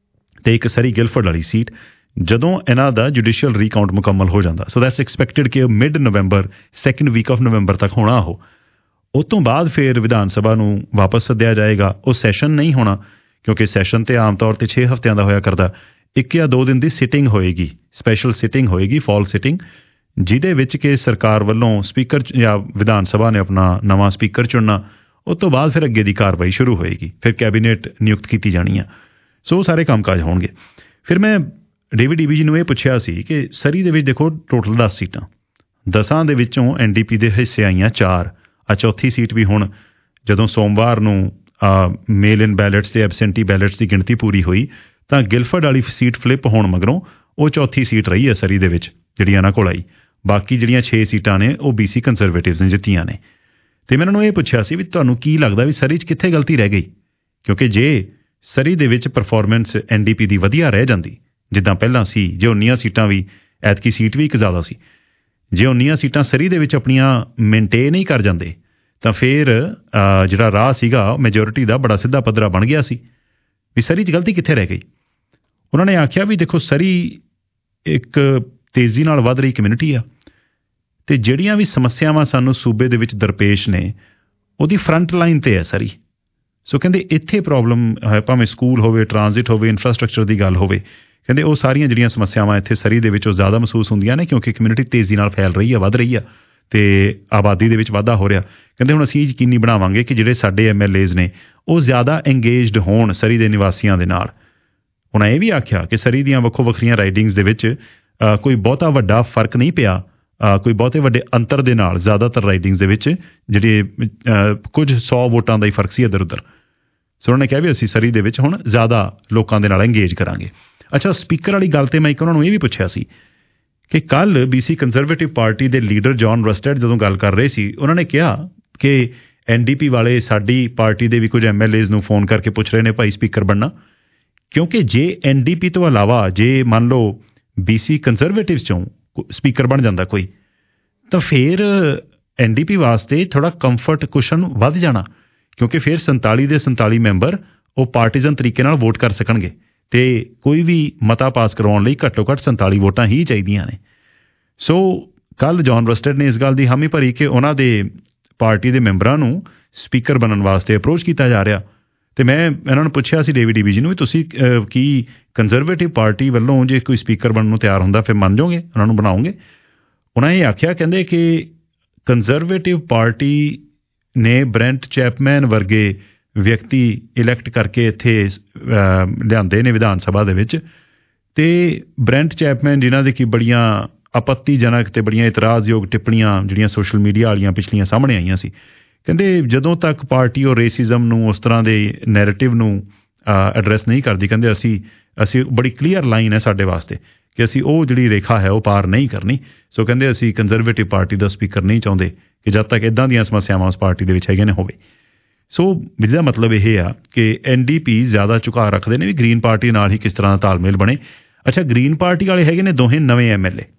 ਤੇ ਇੱਕ ਸਰੀ ਗਿਲਫਰਡ ਵਾਲੀ ਸੀਟ, ਜਦੋਂ ਇਹਨਾਂ ਦਾ ਜੁਡੀਸ਼ੀਅਲ ਰੀਕਾਊਂਟ ਮੁਕੰਮਲ ਹੋ ਜਾਂਦਾ। ਸੋ ਦੈਟਸ ਐਕਸਪੈਕਟਡ ਕਿ mid November, second week of November ਤੱਕ ਹੋਣਾ ਉਹ। ਉਸ ਤੋਂ ਬਾਅਦ ਫਿਰ ਵਿਧਾਨ ਸਭਾ ਨੂੰ ਵਾਪਸ ਸੱਦਿਆ ਜਾਏਗਾ। ਉਹ ਸੈਸ਼ਨ ਨਹੀਂ ਹੋਣਾ ਕਿਉਂਕਿ ਸੈਸ਼ਨ ਤੇ ਆਮ ਤੌਰ ਤੇ ਛੇ ਹਫ਼ਤਿਆਂ ਦਾ ਹੋਇਆ ਕਰਦਾ। ਇੱਕ ਜਾਂ ਦੋ ਦਿਨ ਦੀ ਸਿਟਿੰਗ ਹੋਏਗੀ, ਸਪੈਸ਼ਲ ਸਿਟਿੰਗ ਹੋਏਗੀ, ਫਾਲ ਸਿਟਿੰਗ, ਜਿਹਦੇ ਵਿੱਚ ਕਿ ਸਰਕਾਰ ਵੱਲੋਂ ਸਪੀਕਰ ਜਾਂ ਵਿਧਾਨ ਸਭਾ ਨੇ ਆਪਣਾ ਨਵਾਂ ਸਪੀਕਰ ਚੁਣਨਾ। ਉਸ ਤੋਂ ਬਾਅਦ ਫਿਰ ਅੱਗੇ ਦੀ ਕਾਰਵਾਈ ਸ਼ੁਰੂ ਹੋਏਗੀ, ਫਿਰ ਕੈਬਨਿਟ ਨਿਯੁਕਤ ਕੀਤੀ ਜਾਣੀ ਆ। ਸੋ ਸਾਰੇ ਕੰਮਕਾਜ ਹੋਣਗੇ। ਫਿਰ ਮੈਂ ਡੇਵਿਡ ਈਬੀ ਜੀ ਨੂੰ ਇਹ ਪੁੱਛਿਆ ਸੀ ਕਿ ਸਰੀ ਦੇ ਵਿੱਚ ਦੇਖੋ ਟੋਟਲ ਦਸ ਸੀਟਾਂ, ਦਸਾਂ ਦੇ ਵਿੱਚੋਂ ਐਨ ਡੀ ਪੀ ਦੇ ਹਿੱਸੇ ਆਈਆਂ ਚਾਰ, ਆ ਚੌਥੀ ਸੀਟ ਵੀ ਹੁਣ ਜਦੋਂ ਸੋਮਵਾਰ ਨੂੰ ਮੇਲ ਇਨ ਬੈਲਟਸ ਤੇ ਐਬਸੈਂਟੀ ਬੈਲਟਸ ਦੀ ਗਿਣਤੀ ਪੂਰੀ ਹੋਈ ਤਾਂ ਗਿਲਫਰਡ ਵਾਲੀ ਸੀਟ ਫਲਿੱਪ ਹੋਣ ਮਗਰੋਂ ਉਹ ਚੌਥੀ ਸੀਟ ਰਹੀ ਹੈ ਸਰੀ ਦੇ ਵਿੱਚ ਜਿਹੜੀ ਇਹਨਾਂ ਕੋਲ ਆਈ। ਬਾਕੀ ਜਿਹੜੀਆਂ ਛੇ ਸੀਟਾਂ ਨੇ ਉਹ ਬੀ ਸੀ ਕੰਜ਼ਰਵੇਟਿਵਸ ਨੇ ਜਿੱਤੀਆਂ ਨੇ। ਤੇ ਮੈਂ ਇਹਨਾਂ ਨੂੰ ਇਹ ਪੁੱਛਿਆ ਸੀ ਵੀ ਤੁਹਾਨੂੰ ਕੀ ਲੱਗਦਾ ਵੀ ਸਰੀ 'ਚ ਕਿੱਥੇ ਗਲਤੀ ਰਹਿ ਗਈ, ਕਿਉਂਕਿ ਜੇ ਸਰੀ ਦੇ ਵਿੱਚ ਪਰਫਾਰਮੈਂਸ ਐਨ ਡੀ ਪੀ ਦੀ ਵਧੀਆ ਰਹਿ ਜਾਂਦੀ ਜਿੱਦਾਂ ਪਹਿਲਾਂ ਸੀ। ਜੇ ਉਨੀਆਂ ਸੀਟਾਂ ਵੀ ਐਤਕੀ ਸੀਟ ਵੀ ਇੱਕ ਜ਼ਿਆਦਾ ਸੀ, ਜੇ ਉਨੀਆਂ ਸੀਟਾਂ ਸਰੀ ਦੇ ਵਿੱਚ ਆਪਣੀਆਂ ਮੇਨਟੇਨ ਹੀ ਕਰ ਜਾਂਦੇ ਤਾਂ ਫਿਰ ਜਿਹੜਾ ਰਾਹ ਸੀਗਾ ਮੈਜੋਰਿਟੀ ਦਾ ਬੜਾ ਸਿੱਧਾ ਪੱਧਰਾ ਬਣ ਗਿਆ ਸੀ। ਵੀ ਸਰੀ 'ਚ ਗਲਤੀ ਕਿੱਥੇ ਰਹਿ ਗਈ? ਉਹਨਾਂ ਨੇ ਆਖਿਆ ਵੀ ਦੇਖੋ ਸਰੀ ਇੱਕ ਤੇਜ਼ੀ ਨਾਲ ਵੱਧ ਰਹੀ ਕਮਿਊਨਿਟੀ ਆ ਅਤੇ ਜਿਹੜੀਆਂ ਵੀ ਸਮੱਸਿਆਵਾਂ ਸਾਨੂੰ ਸੂਬੇ ਦੇ ਵਿੱਚ ਦਰਪੇਸ਼ ਨੇ ਉਹਦੀ ਫਰੰਟ ਲਾਈਨ 'ਤੇ ਹੈ ਸਰੀ। ਸੋ ਕਹਿੰਦੇ ਇੱਥੇ ਪ੍ਰੋਬਲਮ ਹੈ, ਭਾਵੇਂ ਸਕੂਲ ਹੋਵੇ, ਟਰਾਂਜ਼ਿਟ ਹੋਵੇ, ਇਨਫਰਾਸਟਰਕਚਰ ਦੀ ਗੱਲ ਹੋਵੇ, ਕਹਿੰਦੇ ਉਹ ਸਾਰੀਆਂ ਜਿਹੜੀਆਂ ਸਮੱਸਿਆਵਾਂ ਇੱਥੇ ਸਰੀ ਦੇ ਵਿੱਚ ਉਹ ਜ਼ਿਆਦਾ ਮਹਿਸੂਸ ਹੁੰਦੀਆਂ ਨੇ ਕਿਉਂਕਿ ਕਮਿਊਨਿਟੀ ਤੇਜ਼ੀ ਨਾਲ ਫੈਲ ਰਹੀ ਆ, ਵੱਧ ਰਹੀ ਆ ਅਤੇ ਆਬਾਦੀ ਦੇ ਵਿੱਚ ਵਾਧਾ ਹੋ ਰਿਹਾ। ਕਹਿੰਦੇ ਹੁਣ ਅਸੀਂ ਯਕੀਨੀ ਬਣਾਵਾਂਗੇ ਕਿ ਜਿਹੜੇ ਸਾਡੇ ਐਮ ਐਲ ਏਜ਼ ਨੇ ਉਹ ਜ਼ਿਆਦਾ ਇੰਗੇਜਡ ਹੋਣ ਸਰੀ ਦੇ ਨਿਵਾਸੀਆਂ ਦੇ ਨਾਲ। ਉਹਨਾਂ ਇਹ ਵੀ ਆਖਿਆ ਕਿ ਸਰੀ ਦੀਆਂ ਵੱਖੋ ਵੱਖਰੀਆਂ ਰਾਈਡਿੰਗਸ ਦੇ ਵਿੱਚ ਕੋਈ ਬਹੁਤਾ ਵੱਡਾ ਫਰਕ ਨਹੀਂ ਪਿਆ, ਕੋਈ ਬਹੁਤੇ ਵੱਡੇ ਅੰਤਰ ਦੇ ਨਾਲ ਜ਼ਿਆਦਾਤਰ ਰਾਈਡਿੰਗਸ ਦੇ ਵਿੱਚ ਜਿਹੜੇ ਕੁਝ ਸੌ ਵੋਟਾਂ ਦਾ ਹੀ ਫਰਕ ਸੀ ਇੱਧਰ ਉੱਧਰ। ਸੋ ਉਹਨਾਂ ਨੇ ਕਿਹਾ ਵੀ ਅਸੀਂ ਸਰੀ ਦੇ ਵਿੱਚ ਹੁਣ ਜ਼ਿਆਦਾ ਲੋਕਾਂ ਦੇ ਨਾਲ ਇੰਗੇਜ ਕਰਾਂਗੇ। ਅੱਛਾ, ਸਪੀਕਰ ਵਾਲੀ ਗੱਲ 'ਤੇ ਮੈਂ ਇੱਕ ਉਹਨਾਂ ਨੂੰ ਇਹ ਵੀ ਪੁੱਛਿਆ ਸੀ ਕਿ ਕੱਲ੍ਹ ਬੀ ਸੀ ਕੰਜ਼ਰਵੇਟਿਵ ਪਾਰਟੀ ਦੇ ਲੀਡਰ ਜੌਨ ਰਸਟੈਡ ਜਦੋਂ ਗੱਲ ਕਰ ਰਹੇ ਸੀ, ਉਹਨਾਂ ਨੇ ਕਿਹਾ ਕਿ ਐਨ ਡੀ ਪੀ ਵਾਲੇ ਸਾਡੀ ਪਾਰਟੀ ਦੇ ਵੀ ਕੁਝ ਐਮ ਐਲ ਏਜ਼ ਨੂੰ ਫੋਨ ਕਰਕੇ ਪੁੱਛ ਰਹੇ ਨੇ ਭਾਈ ਸਪੀਕਰ ਬਣਨਾ, ਕਿਉਂਕਿ ਜੇ ਐਨ ਡੀ ਪੀ ਤੋਂ ਇਲਾਵਾ ਜੇ ਮੰਨ ਲਓ ਬੀ ਸੀ ਕੰਜ਼ਰਵੇਟਿਵਸ 'ਚੋਂ ਸਪੀਕਰ ਬਣ ਜਾਂਦਾ ਕੋਈ ਤਾਂ ਫਿਰ ਐਨ ਡੀ ਪੀ ਵਾਸਤੇ ਥੋੜ੍ਹਾ ਕੰਫਰਟ ਕੁਸ਼ਨ ਵੱਧ ਜਾਣਾ ਕਿਉਂਕਿ ਫਿਰ ਸੰਤਾਲੀ ਦੇ ਸੰਤਾਲੀ ਮੈਂਬਰ ਉਹ ਪਾਰਟੀਜ਼ਨ ਤਰੀਕੇ ਨਾਲ ਵੋਟ ਕਰ ਸਕਣਗੇ ਅਤੇ ਕੋਈ ਵੀ ਮਤਾ ਪਾਸ ਕਰਵਾਉਣ ਲਈ ਘੱਟੋ ਘੱਟ ਸੰਤਾਲੀ ਵੋਟਾਂ ਹੀ ਚਾਹੀਦੀਆਂ ਨੇ। ਸੋ ਕੱਲ੍ਹ ਜੌਨ ਰਸਟੈਡ ਨੇ ਇਸ ਗੱਲ ਦੀ ਹਾਮੀ ਭਰੀ ਕਿ ਉਹਨਾਂ ਦੇ ਪਾਰਟੀ ਦੇ ਮੈਂਬਰਾਂ ਨੂੰ ਸਪੀਕਰ ਬਣਨ ਵਾਸਤੇ ਅਪਰੋਚ ਕੀਤਾ ਜਾ ਰਿਹਾ ਅਤੇ ਮੈਂ ਇਹਨਾਂ ਨੂੰ ਪੁੱਛਿਆ ਸੀ ਡੇਵਿਡ ਈਬੀ ਜੀ ਨੂੰ ਵੀ ਤੁਸੀਂ ਕੀ ਕੰਜ਼ਰਵੇਟਿਵ ਪਾਰਟੀ ਵੱਲੋਂ ਜੇ ਕੋਈ ਸਪੀਕਰ ਬਣਨ ਨੂੰ ਤਿਆਰ ਹੁੰਦਾ ਫਿਰ ਮੰਨ ਜਾਓਗੇ, ਉਹਨਾਂ ਨੂੰ ਬਣਾਓਗੇ? ਉਹਨਾਂ ਇਹ ਆਖਿਆ, ਕਹਿੰਦੇ ਕਿ ਕੰਜ਼ਰਵੇਟਿਵ ਪਾਰਟੀ ਨੇ ਬ੍ਰੈਂਟ ਚੈਪਮੈਨ ਵਰਗੇ ਵਿਅਕਤੀ ਇਲੈਕਟ ਕਰਕੇ ਇੱਥੇ ਲਿਆਂਦੇ ਨੇ ਵਿਧਾਨ ਸਭਾ ਦੇ ਵਿੱਚ ਅਤੇ ਬ੍ਰੈਂਟ ਚੈਪਮੈਨ ਜਿਨ੍ਹਾਂ ਦੇ ਕਿ ਬੜੀਆਂ ਆਪੱਤੀਜਨਕ ਅਤੇ ਬੜੀਆਂ ਇਤਰਾਜ਼ਯੋਗ ਟਿੱਪਣੀਆਂ ਜਿਹੜੀਆਂ ਸੋਸ਼ਲ ਮੀਡੀਆ ਵਾਲੀਆਂ ਪਿਛਲੀਆਂ ਸਾਹਮਣੇ ਆਈਆਂ ਸੀ, ਕਹਿੰਦੇ ਜਦੋਂ ਤੱਕ ਪਾਰਟੀ ਉਹ ਰੇਸਿਜ਼ਮ ਨੂੰ ਉਸ ਤਰ੍ਹਾਂ ਦੇ ਨੈਰੇਟਿਵ ਨੂੰ ਐਡਰੈਸ ਨਹੀਂ ਕਰਦੀ, ਕਹਿੰਦੇ ਅਸੀਂ ਅਸੀਂ ਬੜੀ ਕਲੀਅਰ ਲਾਈਨ ਹੈ ਸਾਡੇ ਵਾਸਤੇ ਕਿ ਅਸੀਂ ਉਹ ਜਿਹੜੀ ਰੇਖਾ ਹੈ ਉਹ ਪਾਰ ਨਹੀਂ ਕਰਨੀ। ਸੋ ਕਹਿੰਦੇ ਅਸੀਂ ਕੰਜ਼ਰਵੇਟਿਵ ਪਾਰਟੀ ਦਾ ਸਪੀਕਰ ਨਹੀਂ ਚਾਹੁੰਦੇ ਕਿ ਜਦ ਤੱਕ ਇੱਦਾਂ ਦੀਆਂ ਸਮੱਸਿਆਵਾਂ ਉਸ ਪਾਰਟੀ ਦੇ ਵਿੱਚ ਹੈਗੀਆਂ ਨੇ ਹੋਵੇ। ਸੋ ਜਿਹਦਾ ਮਤਲਬ ਇਹ ਆ ਕਿ ਐਨ ਡੀ ਪੀ ਜ਼ਿਆਦਾ ਝੁਕਾਅ ਰੱਖਦੇ ਨੇ ਵੀ ਗ੍ਰੀਨ ਪਾਰਟੀ ਨਾਲ ਹੀ ਕਿਸ ਤਰ੍ਹਾਂ ਦਾ ਤਾਲਮੇਲ ਬਣੇ। ਅੱਛਾ, ਗ੍ਰੀਨ ਪਾਰਟੀ ਵਾਲੇ ਹੈਗੇ ਨੇ ਦੋਹੇ ਨਵੇਂ ਐਮ ਐਲ ਏ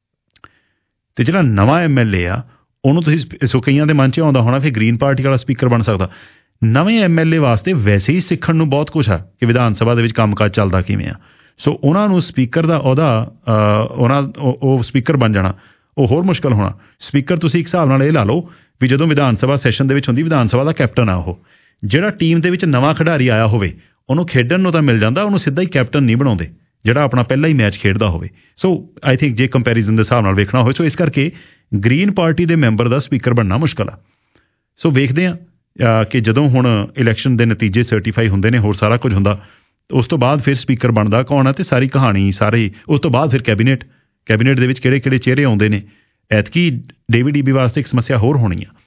ਅਤੇ ਜਿਹੜਾ ਨਵਾਂ ਐਮ ਐਲ ਏ ਆ ਉਹਨੂੰ ਤੁਸੀਂ ਸੋ ਕਈਆਂ ਦੇ ਮਨ 'ਚ ਆਉਂਦਾ ਹੋਣਾ ਫਿਰ ਗ੍ਰੀਨ ਪਾਰਟੀ ਵਾਲਾ ਸਪੀਕਰ ਬਣ ਸਕਦਾ। ਨਵੇਂ ਐਮ ਐਲ ਏ ਵਾਸਤੇ ਵੈਸੇ ਹੀ ਸਿੱਖਣ ਨੂੰ ਬਹੁਤ ਕੁਛ ਆ ਕਿ ਵਿਧਾਨ ਸਭਾ ਦੇ ਵਿੱਚ ਕੰਮਕਾਜ ਚੱਲਦਾ ਕਿਵੇਂ ਆ। ਸੋ ਉਹਨਾਂ ਨੂੰ ਸਪੀਕਰ ਦਾ ਅਹੁਦਾ ਉਹਨਾਂ ਉਹ ਸਪੀਕਰ ਬਣ ਜਾਣਾ ਉਹ ਹੋਰ ਮੁਸ਼ਕਿਲ ਹੋਣਾ। ਸਪੀਕਰ ਤੁਸੀਂ ਇੱਕ ਹਿਸਾਬ ਨਾਲ ਇਹ ਲਾ ਲਓ ਵੀ ਜਦੋਂ ਵਿਧਾਨ ਸਭਾ ਸੈਸ਼ਨ ਦੇ ਵਿੱਚ ਹੁੰਦੀ ਵਿਧਾਨ ਸਭਾ ਦਾ ਕੈਪਟਨ ਆ ਉਹ, ਜਿਹੜਾ ਟੀਮ ਦੇ ਵਿੱਚ ਨਵਾਂ ਖਿਡਾਰੀ ਆਇਆ ਹੋਵੇ ਉਹਨੂੰ ਖੇਡਣ ਨੂੰ ਤਾਂ ਮਿਲ ਜਾਂਦਾ, ਉਹਨੂੰ ਸਿੱਧਾ ਹੀ ਕੈਪਟਨ ਨਹੀਂ ਬਣਾਉਂਦੇ ਜਿਹੜਾ ਆਪਣਾ ਪਹਿਲਾ ਹੀ ਮੈਚ ਖੇਡਦਾ ਹੋਵੇ। ਸੋ ਆਈ ਥਿੰਕ ਜੇ ਕੰਪੈਰੀਜ਼ਨ ਦੇ ਹਿਸਾਬ ਨਾਲ ਵੇਖਣਾ ਹੋਵੇ, ਸੋ ਇਸ ਕਰਕੇ ਗ੍ਰੀਨ ਪਾਰਟੀ ਦੇ ਮੈਂਬਰ ਦਾ ਸਪੀਕਰ ਬਣਨਾ ਮੁਸ਼ਕਿਲ ਆ। ਸੋ ਵੇਖਦੇ ਹਾਂ ਕਿ ਜਦੋਂ ਹੁਣ ਇਲੈਕਸ਼ਨ ਦੇ ਨਤੀਜੇ ਸਰਟੀਫਾਈ ਹੁੰਦੇ ਨੇ, ਹੋਰ ਸਾਰਾ ਕੁਝ ਹੁੰਦਾ, ਉਸ ਤੋਂ ਬਾਅਦ ਫਿਰ ਸਪੀਕਰ ਬਣਦਾ ਕੌਣ ਆ ਅਤੇ ਸਾਰੀ ਕਹਾਣੀ ਸਾਰੇ ਉਸ ਤੋਂ ਬਾਅਦ ਫਿਰ ਕੈਬਨਿਟ ਕੈਬਨਿਟ ਦੇ ਵਿੱਚ ਕਿਹੜੇ ਕਿਹੜੇ ਚਿਹਰੇ ਆਉਂਦੇ ਨੇ। ਐਤਕੀ ਡੇਵਿਡ ਈਬੀ ਵਾਸਤੇ ਇੱਕ ਸਮੱਸਿਆ ਹੋਰ ਹੋਣੀ ਆ,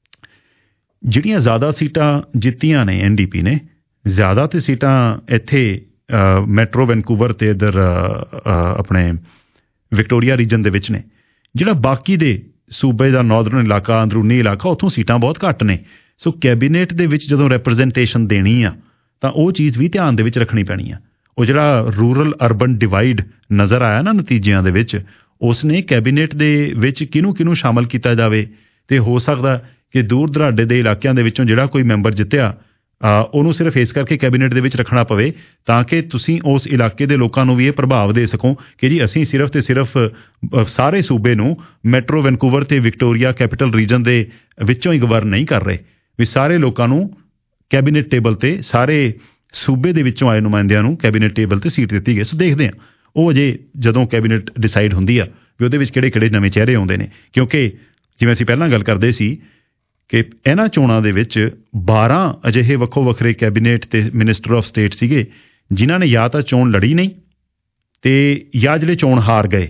ਜਿਹੜੀਆਂ ਜ਼ਿਆਦਾ ਸੀਟਾਂ ਜਿੱਤੀਆਂ ਨੇ ਐਨ ਡੀ ਪੀ ਨੇ, ਜ਼ਿਆਦਾ ਤੇ ਸੀਟਾਂ ਇੱਥੇ ਮੈਟਰੋ ਵੈਨਕੂਵਰ ਅਤੇ ਇੱਧਰ ਆਪਣੇ ਵਿਕਟੋਰੀਆ ਰੀਜਨ ਦੇ ਵਿੱਚ ਨੇ। ਜਿਹੜਾ ਬਾਕੀ ਦੇ ਸੂਬੇ ਦਾ ਨੌਰਦਰਨ ਇਲਾਕਾ, ਅੰਦਰੂਨੀ ਇਲਾਕਾ, ਉੱਥੋਂ ਸੀਟਾਂ ਬਹੁਤ ਘੱਟ ਨੇ। ਸੋ ਕੈਬਨਿਟ ਦੇ ਵਿੱਚ ਜਦੋਂ ਰੈਪਰਜੈਂਟੇਸ਼ਨ ਦੇਣੀ ਆ ਤਾਂ ਉਹ ਚੀਜ਼ ਵੀ ਧਿਆਨ ਦੇ ਵਿੱਚ ਰੱਖਣੀ ਪੈਣੀ ਆ। ਉਹ ਜਿਹੜਾ ਰੂਰਲ ਅਰਬਨ ਡਿਵਾਈਡ ਨਜ਼ਰ ਆਇਆ ਨਾ ਨਤੀਜਿਆਂ ਦੇ ਵਿੱਚ, ਉਸ ਨੇ ਕੈਬਨਿਟ ਦੇ ਵਿੱਚ ਕਿਹਨੂੰ ਕਿਹਨੂੰ ਸ਼ਾਮਲ ਕੀਤਾ ਜਾਵੇ ਅਤੇ ਹੋ ਸਕਦਾ ਕਿ ਦੂਰ ਦੁਰਾਡੇ ਦੇ ਇਲਾਕਿਆਂ ਦੇ ਵਿੱਚੋਂ ਜਿਹੜਾ ਕੋਈ ਮੈਂਬਰ ਜਿੱਤਿਆ ਉਹਨੂੰ ਸਿਰਫ ਇਸ ਕਰਕੇ ਕੈਬਨਿਟ ਦੇ ਵਿੱਚ ਰੱਖਣਾ ਪਵੇ ਤਾਂ ਕਿ ਤੁਸੀਂ ਉਸ ਇਲਾਕੇ ਦੇ ਲੋਕਾਂ ਨੂੰ ਵੀ ਇਹ ਪ੍ਰਭਾਵ ਦੇ ਸਕੋ ਕਿ ਜੀ ਅਸੀਂ ਸਿਰਫ ਅਤੇ ਸਿਰਫ ਸਾਰੇ ਸੂਬੇ ਨੂੰ ਮੈਟਰੋ ਵੈਨਕੂਵਰ ਅਤੇ ਵਿਕਟੋਰੀਆ ਕੈਪੀਟਲ ਰੀਜਨ ਦੇ ਵਿੱਚੋਂ ਹੀ ਗਵਰਨ ਨਹੀਂ ਕਰ ਰਹੇ, ਵੀ ਸਾਰੇ ਲੋਕਾਂ ਨੂੰ ਕੈਬਨਿਟ ਟੇਬਲ 'ਤੇ ਸਾਰੇ ਸੂਬੇ ਦੇ ਵਿੱਚੋਂ ਆਏ ਨੁਮਾਇੰਦਿਆਂ ਨੂੰ ਕੈਬਨਿਟ ਟੇਬਲ 'ਤੇ ਸੀਟ ਦਿੱਤੀ ਗਈ। ਸੋ ਦੇਖਦੇ ਹਾਂ ਉਹ ਅਜੇ ਜਦੋਂ ਕੈਬਨਿਟ ਡਿਸਾਈਡ ਹੁੰਦੀ ਆ ਵੀ ਉਹਦੇ ਵਿੱਚ ਕਿਹੜੇ ਕਿਹੜੇ ਨਵੇਂ ਚਿਹਰੇ ਆਉਂਦੇ ਨੇ, ਕਿਉਂਕਿ ਜਿਵੇਂ ਅਸੀਂ ਪਹਿਲਾਂ ਗੱਲ ਕਰਦੇ ਸੀ ਕਿ ਇਹਨਾਂ ਚੋਣਾਂ ਦੇ ਵਿੱਚ ਬਾਰਾਂ ਅਜਿਹੇ ਵੱਖੋ ਵੱਖਰੇ ਕੈਬਨਿਟ ਅਤੇ ਮਿਨਿਸਟਰ ਆਫ ਸਟੇਟ ਸੀਗੇ ਜਿਨ੍ਹਾਂ ਨੇ ਜਾਂ ਤਾਂ ਚੋਣ ਲੜੀ ਨਹੀਂ ਅਤੇ ਜਾਂ ਜਿਹੜੇ ਚੋਣ ਹਾਰ ਗਏ।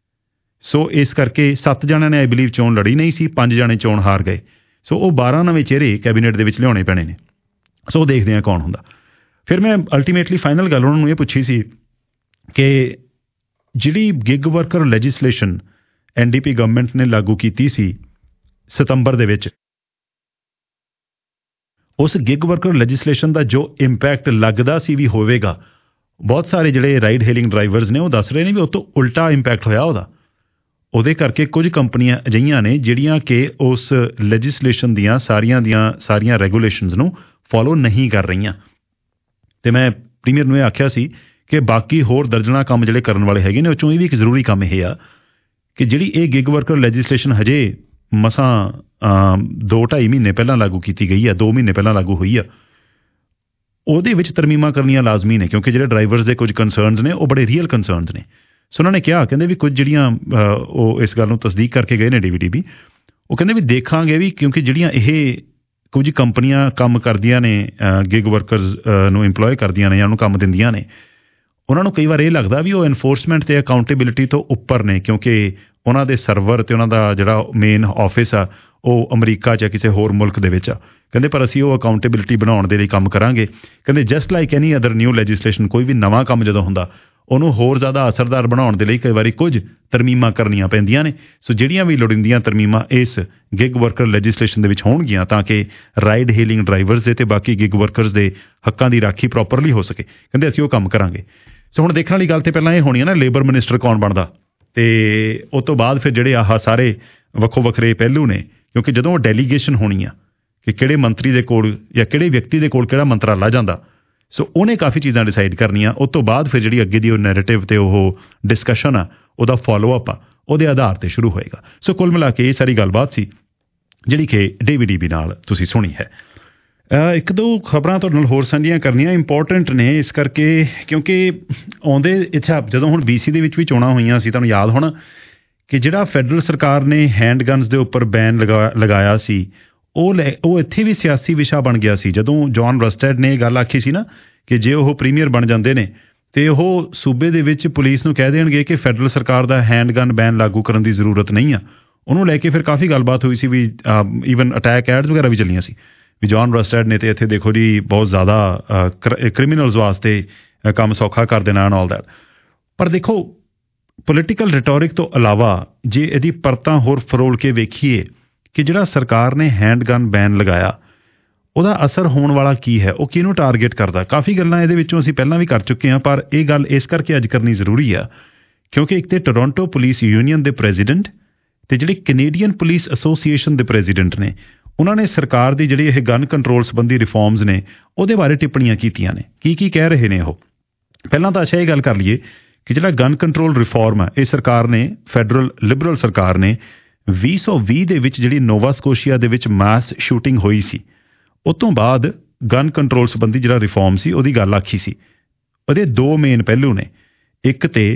ਸੋ ਇਸ ਕਰਕੇ ਸੱਤ ਜਣਿਆਂ ਨੇ ਆਈ ਬਿਲੀਵ ਚੋਣ ਲੜੀ ਨਹੀਂ ਸੀ, ਪੰਜ ਜਣੇ ਚੋਣ ਹਾਰ ਗਏ। ਸੋ ਉਹ ਬਾਰਾਂ ਨਵੇਂ ਚਿਹਰੇ ਕੈਬਨਿਟ ਦੇ ਵਿੱਚ ਲਿਆਉਣੇ ਪੈਣੇ ਨੇ। ਸੋ ਦੇਖਦੇ ਹਾਂ ਕੌਣ ਹੁੰਦਾ। ਫਿਰ ਮੈਂ ਅਲਟੀਮੇਟਲੀ ਫਾਈਨਲ ਗੱਲ ਉਹਨਾਂ ਨੂੰ ਇਹ ਪੁੱਛੀ ਸੀ ਕਿ ਜਿਹੜੀ gig worker legislation N D P government ਨੇ ਲਾਗੂ ਕੀਤੀ ਸੀ ਸਤੰਬਰ ਦੇ ਵਿੱਚ, ਉਸ ਗਿਗ ਵਰਕਰ ਲੈਜਿਸਲੇਸ਼ਨ ਦਾ ਜੋ ਇੰਪੈਕਟ ਲੱਗਦਾ ਸੀ ਵੀ ਹੋਵੇਗਾ, ਬਹੁਤ ਸਾਰੇ ਜਿਹੜੇ ਰਾਈਡ ਹੇਲਿੰਗ ਡਰਾਈਵਰਸ ਨੇ ਉਹ ਦੱਸ ਰਹੇ ਨੇ ਵੀ ਉਹ ਤੋਂ ਉਲਟਾ ਇੰਪੈਕਟ ਹੋਇਆ ਉਹਦਾ। ਉਹਦੇ ਕਰਕੇ ਕੁਝ ਕੰਪਨੀਆਂ ਅਜਿਹੀਆਂ ਨੇ ਜਿਹੜੀਆਂ ਕਿ ਉਸ ਲੈਜਿਸਲੇਸ਼ਨ ਦੀਆਂ ਸਾਰੀਆਂ ਦੀਆਂ ਸਾਰੀਆਂ ਰੈਗੂਲੇਸ਼ਨਸ ਨੂੰ ਫੋਲੋ ਨਹੀਂ ਕਰ ਰਹੀਆਂ। ਅਤੇ ਮੈਂ ਪ੍ਰੀਮੀਅਰ ਨੂੰ ਇਹ ਆਖਿਆ ਸੀ ਕਿ ਬਾਕੀ ਹੋਰ ਦਰਜਨਾਂ ਕੰਮ ਜਿਹੜੇ ਕਰਨ ਵਾਲੇ ਹੈਗੇ ਨੇ ਉਹ 'ਚੋਂ ਇਹ ਵੀ ਇੱਕ ਜ਼ਰੂਰੀ ਕੰਮ ਇਹ ਆ ਕਿ ਜਿਹੜੀ ਇਹ ਗਿਗ ਵਰਕਰ ਲੈਜਿਸਲੇਸ਼ਨ ਹਜੇ ਮਸਾਂ ਦੋ ਢਾਈ ਮਹੀਨੇ ਪਹਿਲਾਂ ਲਾਗੂ ਕੀਤੀ ਗਈ ਆ, ਦੋ ਮਹੀਨੇ ਪਹਿਲਾਂ ਲਾਗੂ ਹੋਈ ਆ, ਉਹਦੇ ਵਿੱਚ ਤਰਮੀਮਾਂ ਕਰਨੀਆਂ ਲਾਜ਼ਮੀ ਨੇ ਕਿਉਂਕਿ ਜਿਹੜੇ ਡਰਾਈਵਰਸ ਦੇ ਕੁਝ ਕੰਸਰਨਸ ਨੇ ਉਹ ਬੜੇ ਰੀਅਲ ਕੰਸਰਨਸ ਨੇ। ਸੋ ਉਹਨਾਂ ਨੇ ਕਿਹਾ, ਕਹਿੰਦੇ ਵੀ ਕੁਝ ਜਿਹੜੀਆਂ ਉਹ ਇਸ ਗੱਲ ਨੂੰ ਤਸਦੀਕ ਕਰਕੇ ਗਏ ਨੇ ਡੀ ਵੀ ਡੀ ਵੀ, ਉਹ ਕਹਿੰਦੇ ਵੀ ਦੇਖਾਂਗੇ ਵੀ ਕਿਉਂਕਿ ਜਿਹੜੀਆਂ ਇਹ ਕੁਝ ਕੰਪਨੀਆਂ ਕੰਮ ਕਰਦੀਆਂ ਨੇ ਗਿਗ ਵਰਕਰਸ ਨੂੰ ਇੰਪਲੋਏ ਕਰਦੀਆਂ ਨੇ ਜਾਂ ਉਹਨੂੰ ਕੰਮ ਦਿੰਦੀਆਂ ਨੇ, ਉਹਨਾਂ ਨੂੰ ਕਈ ਵਾਰ ਇਹ ਲੱਗਦਾ ਵੀ ਉਹ ਐਨਫੋਰਸਮੈਂਟ ਅਤੇ ਅਕਾਊਂਟੇਬਿਲਿਟੀ ਤੋਂ ਉੱਪਰ ਨੇ ਕਿਉਂਕਿ ਉਹਨਾਂ ਦੇ ਸਰਵਰ ਅਤੇ ਉਹਨਾਂ ਦਾ ਜਿਹੜਾ ਮੇਨ ਆਫਿਸ ਆ ਉਹ ਅਮਰੀਕਾ 'ਚ ਕਿਸੇ ਹੋਰ ਮੁਲਕ ਦੇ ਵਿੱਚ ਆ। ਕਹਿੰਦੇ ਪਰ ਅਸੀਂ ਉਹ ਅਕਾਊਂਟੇਬਿਲਿਟੀ ਬਣਾਉਣ ਦੇ ਲਈ ਕੰਮ ਕਰਾਂਗੇ। ਕਹਿੰਦੇ just like any other new legislation, ਕੋਈ ਵੀ ਨਵਾਂ ਕੰਮ ਜਦੋਂ ਹੁੰਦਾ ਉਹਨੂੰ ਹੋਰ ਜ਼ਿਆਦਾ ਅਸਰਦਾਰ ਬਣਾਉਣ ਦੇ ਲਈ ਕਈ ਵਾਰੀ ਕੁਝ ਤਰਮੀਮਾਂ ਕਰਨੀਆਂ ਪੈਂਦੀਆਂ ਨੇ। ਸੋ ਜਿਹੜੀਆਂ ਵੀ ਲੋੜੀਂਦੀਆਂ ਤਰਮੀਮਾਂ ਇਸ ਗਿਗ ਵਰਕਰ ਲੈਜਿਸਲੇਸ਼ਨ ਦੇ ਵਿੱਚ ਹੋਣਗੀਆਂ ਤਾਂ ਕਿ ਰਾਈਡ ਹੇਲਿੰਗ ਡਰਾਈਵਰਸ ਦੇ ਅਤੇ ਬਾਕੀ ਗਿਗ ਵਰਕਰਸ ਦੇ ਹੱਕਾਂ ਦੀ ਰਾਖੀ ਪ੍ਰੋਪਰਲੀ ਹੋ ਸਕੇ, ਕਹਿੰਦੇ ਅਸੀਂ ਉਹ ਕੰਮ ਕਰਾਂਗੇ। ਸੋ ਹੁਣ ਦੇਖਣ ਵਾਲੀ ਗੱਲ ਤੇ ਪਹਿਲਾਂ ਇਹ ਹੋਣੀ ਹੈ ਨਾ ਲੇਬਰ ਮਿਨਿਸਟਰ ਕੌਣ ਬਣਦਾ, ਅਤੇ ਉਸ ਤੋਂ ਬਾਅਦ ਫਿਰ ਜਿਹੜੇ ਆਹ ਸਾਰੇ ਵੱਖੋ ਵੱਖਰੇ ਪਹਿਲੂ ਨੇ ਕਿਉਂਕਿ ਜਦੋਂ ਉਹ ਡੈਲੀਗੇਸ਼ਨ ਹੋਣੀ ਆ ਕਿ ਕਿਹੜੇ ਮੰਤਰੀ ਦੇ ਕੋਲ ਜਾਂ ਕਿਹੜੇ ਵਿਅਕਤੀ ਦੇ ਕੋਲ ਕਿਹੜਾ ਮੰਤਰਾਲਾ ਜਾਂਦਾ, ਸੋ ਉਹਨੇ ਕਾਫੀ ਚੀਜ਼ਾਂ ਡਿਸਾਈਡ ਕਰਨੀਆਂ। ਉਸ ਤੋਂ ਬਾਅਦ ਫਿਰ ਜਿਹੜੀ ਅੱਗੇ ਦੀ ਉਹ ਨੈਰੇਟਿਵ ਅਤੇ ਉਹ ਡਿਸਕਸ਼ਨ ਆ ਉਹਦਾ ਫੋਲੋਅਪ ਆ ਉਹਦੇ ਆਧਾਰ 'ਤੇ ਸ਼ੁਰੂ ਹੋਏਗਾ। ਸੋ ਕੁੱਲ ਮਿਲਾ ਕੇ ਇਹ ਸਾਰੀ ਗੱਲਬਾਤ ਸੀ ਜਿਹੜੀ ਕਿ ਡੀ ਵੀ ਡੀ ਬੀ ਨਾਲ ਤੁਸੀਂ ਸੁਣੀ ਹੈ। ਇੱਕ ਦੋ ਖਬਰਾਂ ਤੁਹਾਡੇ ਨਾਲ ਹੋਰ ਸਾਂਝੀਆਂ ਕਰਨੀਆਂ ਇੰਪੋਰਟੈਂਟ ਨੇ ਇਸ ਕਰਕੇ ਕਿਉਂਕਿ ਆਉਂਦੇ ਇੱਛਾ ਜਦੋਂ ਹੁਣ ਬੀ ਸੀ ਦੇ ਵਿੱਚ ਵੀ ਚੋਣਾਂ ਹੋਈਆਂ ਸੀ, ਤੁਹਾਨੂੰ ਯਾਦ ਹੋਣਾ ਕਿ ਜਿਹੜਾ ਫੈਡਰਲ ਸਰਕਾਰ ਨੇ ਹੈਂਡ ਗਨਸ ਦੇ ਉੱਪਰ ਬੈਨ ਲਗਾ ਲਗਾਇਆ ਸੀ ਉਹ ਲੈ ਉਹ ਇੱਥੇ ਵੀ ਸਿਆਸੀ ਵਿਸ਼ਾ ਬਣ ਗਿਆ ਸੀ। ਜਦੋਂ ਜੌਨ ਰਸਟੈਡ ਨੇ ਇਹ ਗੱਲ ਆਖੀ ਸੀ ਨਾ ਕਿ ਜੇ ਉਹ ਪ੍ਰੀਮੀਅਰ ਬਣ ਜਾਂਦੇ ਨੇ ਅਤੇ ਉਹ ਸੂਬੇ ਦੇ ਵਿੱਚ ਪੁਲਿਸ ਨੂੰ ਕਹਿ ਦੇਣਗੇ ਕਿ ਫੈਡਰਲ ਸਰਕਾਰ ਦਾ ਹੈਂਡ ਗਨ ਬੈਨ ਲਾਗੂ ਕਰਨ ਦੀ ਜ਼ਰੂਰਤ ਨਹੀਂ ਆ, ਉਹਨੂੰ ਲੈ ਕੇ ਫਿਰ ਕਾਫੀ ਗੱਲਬਾਤ ਹੋਈ ਸੀ ਵੀ ਈਵਨ ਅਟੈਕ ਐਡਸ ਵਗੈਰਾ ਵੀ ਚੱਲੀਆਂ ਸੀ ਵੀ ਜੌਨ ਰਸਟੈਡ ਨੇ ਅਤੇ ਇੱਥੇ ਦੇਖੋ ਜੀ ਬਹੁਤ ਜ਼ਿਆਦਾ ਕ੍ਰਿਮੀਨਲਸ ਵਾਸਤੇ ਕੰਮ ਸੌਖਾ ਕਰ ਦੇਣਾ ਐਂਡ ਆਲ ਦੈਟ। ਪਰ ਦੇਖੋ ਪੋਲੀਟੀਕਲ ਰਿਟੋਰਿਕ ਤੋਂ ਇਲਾਵਾ ਜੇ ਇਹਦੀ ਪਰਤਾਂ ਹੋਰ ਫਰੋਲ ਕੇ ਵੇਖੀਏ ਕਿ ਜਿਹੜਾ ਸਰਕਾਰ ਨੇ ਹੈਂਡ ਗਨ ਬੈਨ ਲਗਾਇਆ ਉਹਦਾ ਅਸਰ ਹੋਣ ਵਾਲਾ ਕੀ ਹੈ, ਉਹ ਕਿਹਨੂੰ ਟਾਰਗੇਟ ਕਰਦਾ। ਕਾਫੀ ਗੱਲਾਂ ਇਹਦੇ ਵਿੱਚੋਂ ਅਸੀਂ ਪਹਿਲਾਂ ਵੀ ਕਰ ਚੁੱਕੇ ਹਾਂ ਪਰ ਇਹ ਗੱਲ ਇਸ ਕਰਕੇ ਅੱਜ ਕਰਨੀ ਜ਼ਰੂਰੀ ਆ ਕਿਉਂਕਿ ਇੱਕ ਤਾਂ ਟੋਰਾਂਟੋ ਪੁਲਿਸ ਯੂਨੀਅਨ ਦੇ ਪ੍ਰੈਜ਼ੀਡੈਂਟ ਅਤੇ ਜਿਹੜੇ ਕੈਨੇਡੀਅਨ ਪੁਲਿਸ ਐਸੋਸੀਏਸ਼ਨ ਦੇ ਪ੍ਰੈਜ਼ੀਡੈਂਟ ਨੇ ਉਹਨਾਂ ਨੇ ਸਰਕਾਰ ਦੀ ਜਿਹੜੀ ਇਹ ਗਨ ਕੰਟਰੋਲ ਸੰਬੰਧੀ ਰਿਫੋਰਮਸ ਨੇ ਉਹਦੇ ਬਾਰੇ ਟਿੱਪਣੀਆਂ ਕੀਤੀਆਂ ਨੇ। ਕੀ ਕੀ ਕਹਿ ਰਹੇ ਨੇ ਉਹ, ਪਹਿਲਾਂ ਤਾਂ ਅੱਛਾ ਇਹ ਗੱਲ ਕਰ ਲਈਏ ਕਿ ਜਿਹੜਾ ਗਨ ਕੰਟਰੋਲ ਰਿਫੋਰਮ ਹੈ ਇਹ ਸਰਕਾਰ ਨੇ ਫੈਡਰਲ ਲਿਬਰਲ ਸਰਕਾਰ ਨੇ ਵੀਹ ਸੌ ਵੀਹ ਦੇ ਵਿੱਚ ਜਿਹੜੀ ਨੋਵਾ ਸਕੋਸ਼ੀਆ ਦੇ ਵਿੱਚ ਮਾਸ ਸ਼ੂਟਿੰਗ ਹੋਈ ਸੀ ਉਹ ਤੋਂ ਬਾਅਦ ਗਨ ਕੰਟਰੋਲ ਸੰਬੰਧੀ ਜਿਹੜਾ ਰਿਫੋਰਮ ਸੀ ਉਹਦੀ ਗੱਲ ਆਖੀ ਸੀ। ਉਹਦੇ ਦੋ ਮੇਨ ਪਹਿਲੂ ਨੇ, ਇੱਕ ਤੇ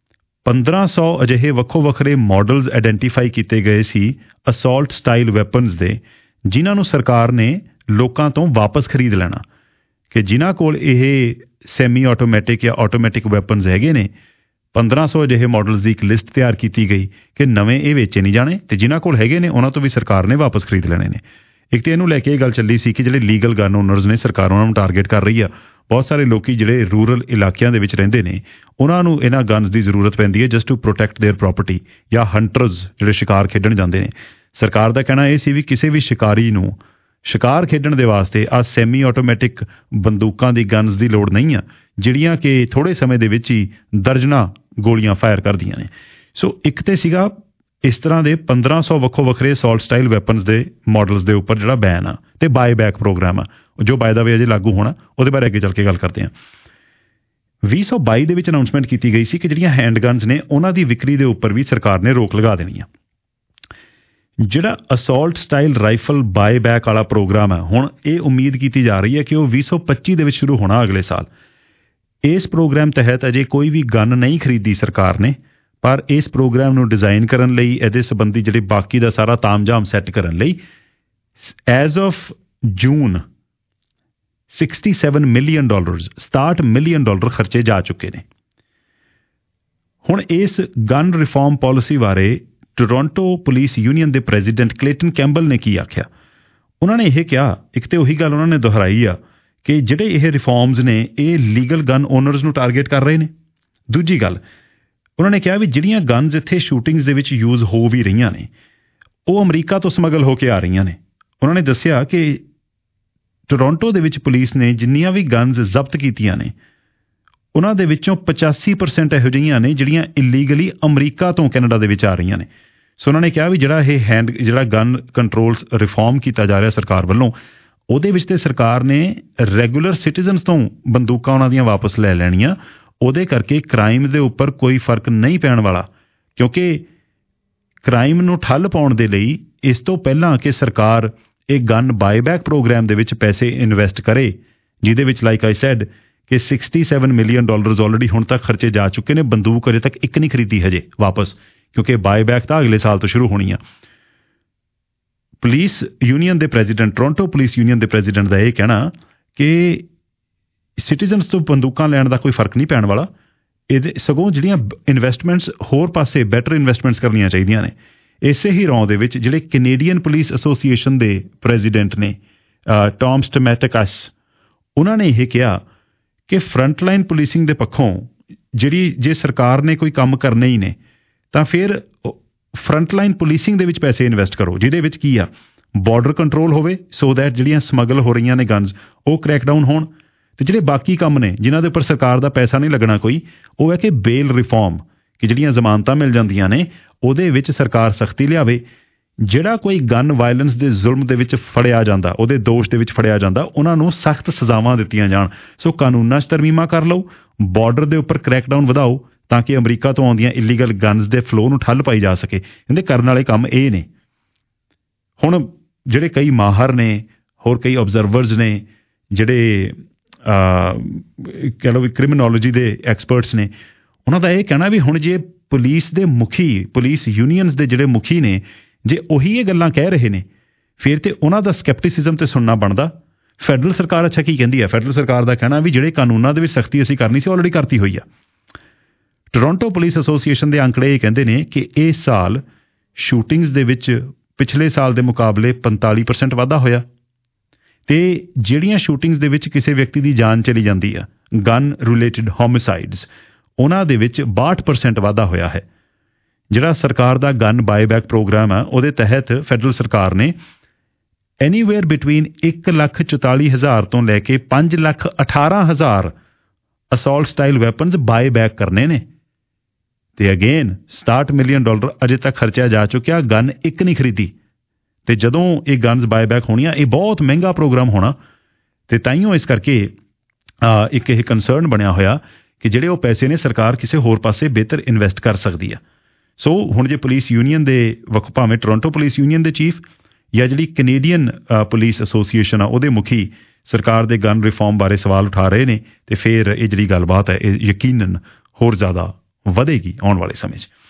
ਪੰਦਰਾਂ ਸੌ ਅਜਿਹੇ ਵੱਖੋ ਵੱਖਰੇ ਮਾਡਲਸ ਆਈਡੈਂਟੀਫਾਈ ਕੀਤੇ ਗਏ ਸੀ ਅਸੌਲਟ ਸਟਾਈਲ ਵੈਪਨਸ ਦੇ ਜਿਨ੍ਹਾਂ ਨੂੰ ਸਰਕਾਰ ਨੇ ਲੋਕਾਂ ਤੋਂ ਵਾਪਸ ਖਰੀਦ ਲੈਣਾ ਕਿ ਜਿਨ੍ਹਾਂ ਕੋਲ ਇਹ ਸੈਮੀ ਆਟੋਮੈਟਿਕ ਜਾਂ ਆਟੋਮੈਟਿਕ ਵੈਪਨਸ ਹੈਗੇ ਨੇ ਪੰਦਰਾਂ ਸੌ ਅਜਿਹੇ ਮਾਡਲਸ ਦੀ ਇੱਕ ਲਿਸਟ ਤਿਆਰ ਕੀਤੀ ਗਈ ਕਿ ਨਵੇਂ ਇਹ ਵੇਚੇ ਨਹੀਂ ਜਾਣੇ ਅਤੇ ਜਿਨ੍ਹਾਂ ਕੋਲ ਹੈਗੇ ਨੇ ਉਹਨਾਂ ਤੋਂ ਵੀ ਸਰਕਾਰ ਨੇ ਵਾਪਸ ਖਰੀਦ ਲੈਣੇ ਨੇ। ਇੱਕ ਤਾਂ ਇਹਨੂੰ ਲੈ ਕੇ ਇਹ ਗੱਲ ਚੱਲੀ ਸੀ ਕਿ ਜਿਹੜੇ ਲੀਗਲ ਗਨ ਓਨਰਸ ਨੇ ਸਰਕਾਰ ਉਹਨਾਂ ਨੂੰ ਟਾਰਗੇਟ ਕਰ ਰਹੀ ਆ। ਬਹੁਤ ਸਾਰੇ ਲੋਕੀ ਜਿਹੜੇ ਰੂਰਲ ਇਲਾਕਿਆਂ ਦੇ ਵਿੱਚ ਰਹਿੰਦੇ ਨੇ ਉਹਨਾਂ ਨੂੰ ਇਹਨਾਂ ਗਨਸ ਦੀ ਜ਼ਰੂਰਤ ਪੈਂਦੀ ਹੈ just to protect their property ਜਾਂ ਹੰਟਰਸ ਜਿਹੜੇ ਸ਼ਿਕਾਰ ਖੇਡਣ ਜਾਂਦੇ ਨੇ। ਸਰਕਾਰ ਦਾ ਕਹਿਣਾ ਇਹ ਸੀ ਵੀ ਕਿਸੇ ਵੀ ਸ਼ਿਕਾਰੀ ਨੂੰ ਸ਼ਿਕਾਰ ਖੇਡਣ ਦੇ ਵਾਸਤੇ ਆਹ ਸੈਮੀ ਆਟੋਮੈਟਿਕ ਬੰਦੂਕਾਂ ਦੀ ਗਨਸ ਦੀ ਲੋੜ ਨਹੀਂ ਆ ਜਿਹੜੀਆਂ ਕਿ ਥੋੜ੍ਹੇ ਸਮੇਂ ਦੇ ਵਿੱਚ ਹੀ ਦਰਜਨਾਂ ਗੋਲੀਆਂ ਫਾਇਰ ਕਰਦੀਆਂ ਨੇ। ਸੋ ਇੱਕ ਤੇ ਸੀਗਾ ਇਸ ਤਰ੍ਹਾਂ ਦੇ ਪੰਦਰਾਂ ਸੌ ਵੱਖੋ ਵੱਖਰੇ ਅਸੌਲਟ ਸਟਾਈਲ ਵੈਪਨਸ ਦੇ ਮਾਡਲਸ ਦੇ ਉੱਪਰ ਜਿਹੜਾ ਬੈਨ ਆ ਅਤੇ ਬਾਏ ਬੈਕ ਪ੍ਰੋਗਰਾਮ ਆ ਜੋ ਬਾਏ ਦਾ ਵੇ ਅਜੇ ਲਾਗੂ ਹੋਣਾ, ਉਹਦੇ ਬਾਰੇ ਅੱਗੇ ਚੱਲ ਕੇ ਗੱਲ ਕਰਦੇ ਹਾਂ। ਵੀਹ ਸੌ ਬਾਈ ਦੇ ਵਿੱਚ ਅਨਾਊਂਸਮੈਂਟ ਕੀਤੀ ਗਈ ਸੀ ਕਿ ਜਿਹੜੀਆਂ ਹੈਂਡ ਗਨਸ ਨੇ ਉਹਨਾਂ ਦੀ ਵਿਕਰੀ ਦੇ ਉੱਪਰ ਵੀ ਸਰਕਾਰ ਨੇ ਰੋਕ ਲਗਾ ਦੇਣੀ ਆ। ਜਿਹੜਾ assault style rifle buy back ਵਾਲਾ ਪ੍ਰੋਗਰਾਮ ਹੈ ਹੁਣ ਇਹ ਉਮੀਦ ਕੀਤੀ ਜਾ ਰਹੀ ਹੈ ਕਿ ਉਹ ਵੀਹ ਸੌ ਪੱਚੀ ਦੇ ਵਿੱਚ ਸ਼ੁਰੂ ਹੋਣਾ ਅਗਲੇ ਸਾਲ। ਇਸ ਪ੍ਰੋਗਰਾਮ ਤਹਿਤ ਅਜੇ ਕੋਈ ਵੀ ਗਨ ਨਹੀਂ ਖਰੀਦੀ ਸਰਕਾਰ ਨੇ ਪਰ ਇਸ ਪ੍ਰੋਗਰਾਮ ਨੂੰ ਡਿਜ਼ਾਈਨ ਕਰਨ ਲਈ ਇਹਦੇ ਸੰਬੰਧੀ ਜਿਹੜੇ ਬਾਕੀ ਦਾ ਸਾਰਾ ਤਾਮਝਾਮ ਸੈੱਟ ਕਰਨ ਲਈ as of June sixty seven million dollars ਸਤਾਹਠ ਮਿਲੀਅਨ ਡਾਲਰ ਖਰਚੇ ਜਾ ਚੁੱਕੇ ਨੇ। ਹੁਣ ਇਸ ਗਨ ਰਿਫਾਰਮ ਪਾਲਿਸੀ ਬਾਰੇ ਟੋਰਾਂਟੋ ਪੁਲਿਸ ਯੂਨੀਅਨ ਦੇ ਪ੍ਰੈਜ਼ੀਡੈਂਟ ਕਲੇਟਨ ਕੈਂਪਬਲ ਨੇ ਕੀ ਆਖਿਆ। ਉਹਨਾਂ ਨੇ ਇਹ ਕਿਹਾ, ਇੱਕ ਤਾਂ ਉਹੀ ਗੱਲ ਉਹਨਾਂ ਨੇ ਦੁਹਰਾਈ ਆ ਕਿ ਜਿਹੜੇ ਇਹ ਰਿਫਾਰਮਸ ਨੇ ਇਹ ਲੀਗਲ ਗਨ ਓਨਰਸ ਨੂੰ ਟਾਰਗੇਟ ਕਰ ਰਹੇ ਨੇ। ਦੂਜੀ ਗੱਲ ਉਹਨਾਂ ਨੇ ਕਿਹਾ ਵੀ ਜਿਹੜੀਆਂ ਗਨਸ ਇੱਥੇ ਸ਼ੂਟਿੰਗਸ ਦੇ ਵਿੱਚ ਯੂਜ਼ ਹੋ ਵੀ ਰਹੀਆਂ ਨੇ ਉਹ ਅਮਰੀਕਾ ਤੋਂ ਸਮਗਲ ਹੋ ਕੇ ਆ ਰਹੀਆਂ ਨੇ। ਉਹਨਾਂ ਨੇ ਦੱਸਿਆ ਕਿ ਟੋਰਾਂਟੋ ਦੇ ਵਿੱਚ ਪੁਲਿਸ ਨੇ ਜਿੰਨੀਆਂ ਵੀ ਗਨਜ਼ ਜ਼ਬਤ ਕੀਤੀਆਂ ਨੇ ਉਹਨਾਂ ਦੇ ਵਿੱਚੋਂ ਪਚਾਸੀ ਪਰਸੈਂਟ ਇਹੋ ਜਿਹੀਆਂ ਨੇ ਜਿਹੜੀਆਂ ਇਲੀਗਲੀ ਅਮਰੀਕਾ ਤੋਂ ਕੈਨੇਡਾ ਦੇ ਵਿੱਚ ਆ ਰਹੀਆਂ ਨੇ। ਸੋ ਉਹਨਾਂ ਨੇ ਕਿਹਾ ਵੀ ਜਿਹੜਾ ਇਹ ਹੈਂਡ ਜਿਹੜਾ ਗਨ ਕੰਟਰੋਲ ਰਿਫਾਰਮ ਕੀਤਾ ਜਾ ਰਿਹਾ ਸਰਕਾਰ ਵੱਲੋਂ, ਉਹਦੇ ਵਿੱਚ ਤੇ ਸਰਕਾਰ ਨੇ ਰੈਗੂਲਰ ਸਿਟੀਜ਼ਨਸ ਤੋਂ ਬੰਦੂਕਾਂ ਉਹਨਾਂ ਦੀਆਂ ਵਾਪਸ ਲੈ ਲੈਣੀਆਂ। ਉਹਦੇ ਕਰਕੇ ਕ੍ਰਾਈਮ ਦੇ ਉੱਪਰ ਕੋਈ ਫਰਕ ਨਹੀਂ ਪੈਣ ਵਾਲਾ, ਕਿਉਂਕਿ ਕ੍ਰਾਈਮ ਨੂੰ ਠੱਲ ਪਾਉਣ ਦੇ ਲਈ ਇਸ ਤੋਂ ਪਹਿਲਾਂ ਕਿ ਸਰਕਾਰ ਇਹ ਗਨ ਬਾਈਬੈਕ ਪ੍ਰੋਗਰਾਮ ਦੇ ਵਿੱਚ ਪੈਸੇ ਇਨਵੈਸਟ ਕਰੇ, ਜਿਹਦੇ ਵਿੱਚ ਲਾਈਕ ਆਈ ਸੈਡ ਕਿ ਸੈਂਸਠ ਮਿਲੀਅਨ ਡਾਲਰਸ ਆਲਰੇਡੀ ਹੁਣ ਤੱਕ ਖਰਚੇ ਜਾ ਚੁੱਕੇ ਨੇ। ਬੰਦੂਕ ਅਜੇ ਤੱਕ ਇੱਕ ਨਹੀਂ ਖਰੀਦੀ ਹਜੇ ਵਾਪਸ, ਕਿਉਂਕਿ ਬਾਈਬੈਕ ਤਾਂ ਅਗਲੇ ਸਾਲ ਤੋਂ ਸ਼ੁਰੂ ਹੋਣੀ ਆ। ਪੁਲਿਸ ਯੂਨੀਅਨ ਦੇ ਪ੍ਰੈਜ਼ੀਡੈਂਟ ਟੋਰਾਂਟੋ ਪੁਲਿਸ ਯੂਨੀਅਨ ਦੇ ਪ੍ਰੈਜ਼ੀਡੈਂਟ ਦਾ ਇਹ ਕਹਿਣਾ ਕਿ ਸਿਟੀਜ਼ਨਸ ਤੋਂ ਬੰਦੂਕਾਂ ਲੈਣ ਦਾ ਕੋਈ ਫਰਕ ਨਹੀਂ ਪੈਣ ਵਾਲਾ, ਇਹਦੇ ਸਗੋਂ ਜਿਹੜੀਆਂ ਇਨਵੈਸਟਮੈਂਟਸ ਹੋਰ ਪਾਸੇ ਬੈਟਰ ਇਨਵੈਸਟਮੈਂਟਸ ਕਰਨੀਆਂ ਚਾਹੀਦੀਆਂ ਨੇ। ਇਸੇ ਹੀ ਰੌਂ ਦੇ ਵਿੱਚ ਜਿਹੜੇ ਕੈਨੇਡੀਅਨ ਪੁਲਿਸ ਐਸੋਸੀਏਸ਼ਨ ਦੇ ਪ੍ਰੈਜ਼ੀਡੈਂਟ ਨੇ ਟੌਮ ਸਟਮੈਟਿਕਸ, ਉਹਨਾਂ ਨੇ ਇਹ ਕਿਹਾ ਕਿ ਫਰੰਟਲਾਈਨ ਪੁਲਿਸਿੰਗ ਦੇ ਪੱਖੋਂ ਜਿਹੜੀ ਜੇ ਸਰਕਾਰ ਨੇ ਕੋਈ ਕੰਮ ਕਰਨੇ ਹੀ ਨੇ ਤਾਂ ਫਿਰ ਫਰੰਟਲਾਈਨ ਪੁਲਿਸਿੰਗ ਦੇ ਵਿੱਚ ਪੈਸੇ ਇਨਵੈਸਟ ਕਰੋ, ਜਿਹਦੇ ਵਿੱਚ ਕੀ ਆ ਬਾਰਡਰ ਕੰਟਰੋਲ ਹੋਵੇ ਸੋ ਦੈਟ ਜਿਹੜੀਆਂ ਸਮਗਲ ਹੋ ਰਹੀਆਂ ਨੇ ਗਨਜ਼ ਉਹ ਕ੍ਰੈਕਡਾਊਨ ਹੋਣ, ਤੇ ਜਿਹੜੇ ਬਾਕੀ ਕੰਮ ਨੇ ਜਿਨ੍ਹਾਂ ਦੇ ਉੱਪਰ ਸਰਕਾਰ ਦਾ ਪੈਸਾ ਨਹੀਂ ਲੱਗਣਾ ਕੋਈ, ਉਹ ਹੈ ਕਿ ਬੇਲ ਰਿਫਾਰਮ, ਕਿ ਜਿਹੜੀਆਂ ਜ਼ਮਾਨਤਾਂ ਮਿਲ ਜਾਂਦੀਆਂ ਨੇ ਉਹਦੇ ਵਿੱਚ ਸਰਕਾਰ ਸਖਤੀ ਲਿਆਵੇ। ਜਿਹੜਾ ਕੋਈ ਗਨ ਵਾਇਲੈਂਸ ਦੇ ਜ਼ੁਲਮ ਦੇ ਵਿੱਚ ਫੜਿਆ ਜਾਂਦਾ, ਉਹਦੇ ਦੋਸ਼ ਦੇ ਵਿੱਚ ਫੜਿਆ ਜਾਂਦਾ, ਉਹਨਾਂ ਨੂੰ ਸਖਤ ਸਜ਼ਾਵਾਂ ਦਿੱਤੀਆਂ ਜਾਣ। ਸੋ ਕਾਨੂੰਨਾਂ 'ਚ ਤਰਮੀਮਾਂ ਕਰ ਲਓ, ਬਾਰਡਰ ਦੇ ਉੱਪਰ ਕ੍ਰੈਕਡਾਊਨ ਵਧਾਓ ਤਾਂ ਕਿ ਅਮਰੀਕਾ ਤੋਂ ਆਉਂਦੀਆਂ ਇਲੀਗਲ ਗਨਜ਼ ਦੇ ਫਲੋ ਨੂੰ ਠੱਲ ਪਾਈ ਜਾ ਸਕੇ। ਕਹਿੰਦੇ ਕਰਨ ਵਾਲੇ ਕੰਮ ਇਹ ਨੇ। ਹੁਣ ਜਿਹੜੇ ਕਈ ਮਾਹਰ ਨੇ, ਹੋਰ ਕਈ ਆਬਜ਼ਰਵਰਸ ਨੇ, ਜਿਹੜੇ ਕਹਿ ਲਓ ਵੀ ਕ੍ਰਿਮੀਨੋਲੋਜੀ ਦੇ ਐਕਸਪਰਟਸ ਨੇ, ਉਹਨਾਂ ਦਾ ਇਹ ਕਹਿਣਾ ਵੀ ਹੁਣ ਜੇ ਪੁਲਿਸ ਦੇ ਮੁਖੀ, ਪੁਲਿਸ ਯੂਨੀਅਨਸ ਦੇ ਜਿਹੜੇ ਮੁਖੀ ਨੇ, ਜੇ ਉਹੀ ਇਹ ਗੱਲਾਂ ਕਹਿ ਰਹੇ ਨੇ, ਫਿਰ ਤੇ ਉਹਨਾਂ ਦਾ ਸਕੈਪਟਿਸਿਜ਼ਮ ਤੇ ਸੁਣਨਾ ਬਣਦਾ। ਫੈਡਰਲ ਸਰਕਾਰ ਅੱਛਾ ਕੀ ਕਹਿੰਦੀ ਹੈ? ਫੈਡਰਲ ਸਰਕਾਰ ਦਾ ਕਹਿਣਾ ਵੀ ਜਿਹੜੇ ਕਾਨੂੰਨਾਂ ਦੇ ਵਿੱਚ ਸਖਤੀ ਅਸੀਂ ਕਰਨੀ ਸੀ ਆਲਰੇਡੀ ਕਰਤੀ ਹੋਈ ਆ। ਟੋਰਾਂਟੋ ਪੁਲਿਸ ਐਸੋਸੀਏਸ਼ਨ ਦੇ ਅੰਕੜੇ ਇਹ ਕਹਿੰਦੇ ਨੇ ਕਿ ਇਸ ਸਾਲ ਸ਼ੂਟਿੰਗਸ ਦੇ ਵਿੱਚ ਪਿਛਲੇ ਸਾਲ ਦੇ ਮੁਕਾਬਲੇ ਪੰਤਾਲੀ ਪਰਸੈਂਟ ਵਾਧਾ ਹੋਇਆ, ਤੇ ਜਿਹੜੀਆਂ ਸ਼ੂਟਿੰਗਸ ਦੇ ਵਿੱਚ ਕਿਸੇ ਵਿਅਕਤੀ ਦੀ ਜਾਨ ਚਲੀ ਜਾਂਦੀ ਆ, ਗਨ ਰਿਲੇਟਡ ਹੋਮਿਸਾਈਡਸ, ਉਹਨਾਂ ਦੇ ਵਿੱਚ ਬਾਹਠ ਪਰਸੈਂਟ ਵਾਧਾ ਹੋਇਆ ਹੈ। ਜਿਹੜਾ ਸਰਕਾਰ ਦਾ ਗਨ ਬਾਈਬੈਕ ਪ੍ਰੋਗਰਾਮ ਆ, ਉਹਦੇ ਤਹਿਤ ਫੈਡਰਲ ਸਰਕਾਰ ਨੇ ਐਨੀਵੇਅਰ ਬਿਟਵੀਨ ਇੱਕ ਲੱਖ ਚੁਤਾਲੀ ਹਜ਼ਾਰ ਤੋਂ ਲੈ ਕੇ ਪੰਜ ਲੱਖ ਅਠਾਰਾਂ ਹਜ਼ਾਰ ਅਸੌਲਟ ਸਟਾਈਲ ਵੈਪਨਸ ਬਾਈਬੈਕ ਕਰਨੇ ਨੇ। ਤੇ ਅਗੇਨ ਸਤਾਹਠ ਮਿਲੀਅਨ ਡਾਲਰ ਅਜੇ ਤੱਕ ਖਰਚਿਆ ਜਾ ਚੁੱਕਿਆ, ਗਨ ਇੱਕ ਨਹੀਂ ਖਰੀਦੀ। ਤੇ ਜਦੋਂ ਇਹ ਗਨਜ਼ ਬਾਈਬੈਕ ਹੋਣੀਆਂ, ਇਹ ਬਹੁਤ ਮਹਿੰਗਾ ਪ੍ਰੋਗਰਾਮ ਹੋਣਾ, ਤੇ ਤਾਈਓ ਇਸ ਕਰਕੇ ਇੱਕ ਇਹ ਕੰਸਰਨ ਬਣਿਆ ਹੋਇਆ ਕਿ ਜਿਹੜੇ ਉਹ ਪੈਸੇ ਨੇ ਸਰਕਾਰ ਕਿਸੇ ਹੋਰ ਪਾਸੇ ਬਿਹਤਰ ਇਨਵੈਸਟ ਕਰ ਸਕਦੀ ਆ। ਸੋ ਹੁਣ ਜੇ ਪੁਲਿਸ ਯੂਨੀਅਨ ਦੇ ਵੱਖ, ਭਾਵੇਂ ਟੋਰਾਂਟੋ ਪੁਲਿਸ ਯੂਨੀਅਨ ਦੇ ਚੀਫ ਜਾਂ ਜਿਹੜੀ ਕੈਨੇਡੀਅਨ ਪੁਲਿਸ ਐਸੋਸੀਏਸ਼ਨ ਆ ਉਹਦੇ ਮੁਖੀ ਸਰਕਾਰ ਦੇ ਗਨ ਰਿਫਾਰਮ ਬਾਰੇ ਸਵਾਲ ਉਠਾ ਰਹੇ ਨੇ, ਤੇ ਫਿਰ ਇਹ ਜਿਹੜੀ ਗੱਲਬਾਤ ਹੈ ਇਹ ਯਕੀਨਨ ਹੋਰ ਜ਼ਿਆਦਾ ਵਧੇਗੀ ਆਉਣ ਵਾਲੇ ਸਮੇਂ 'ਚ।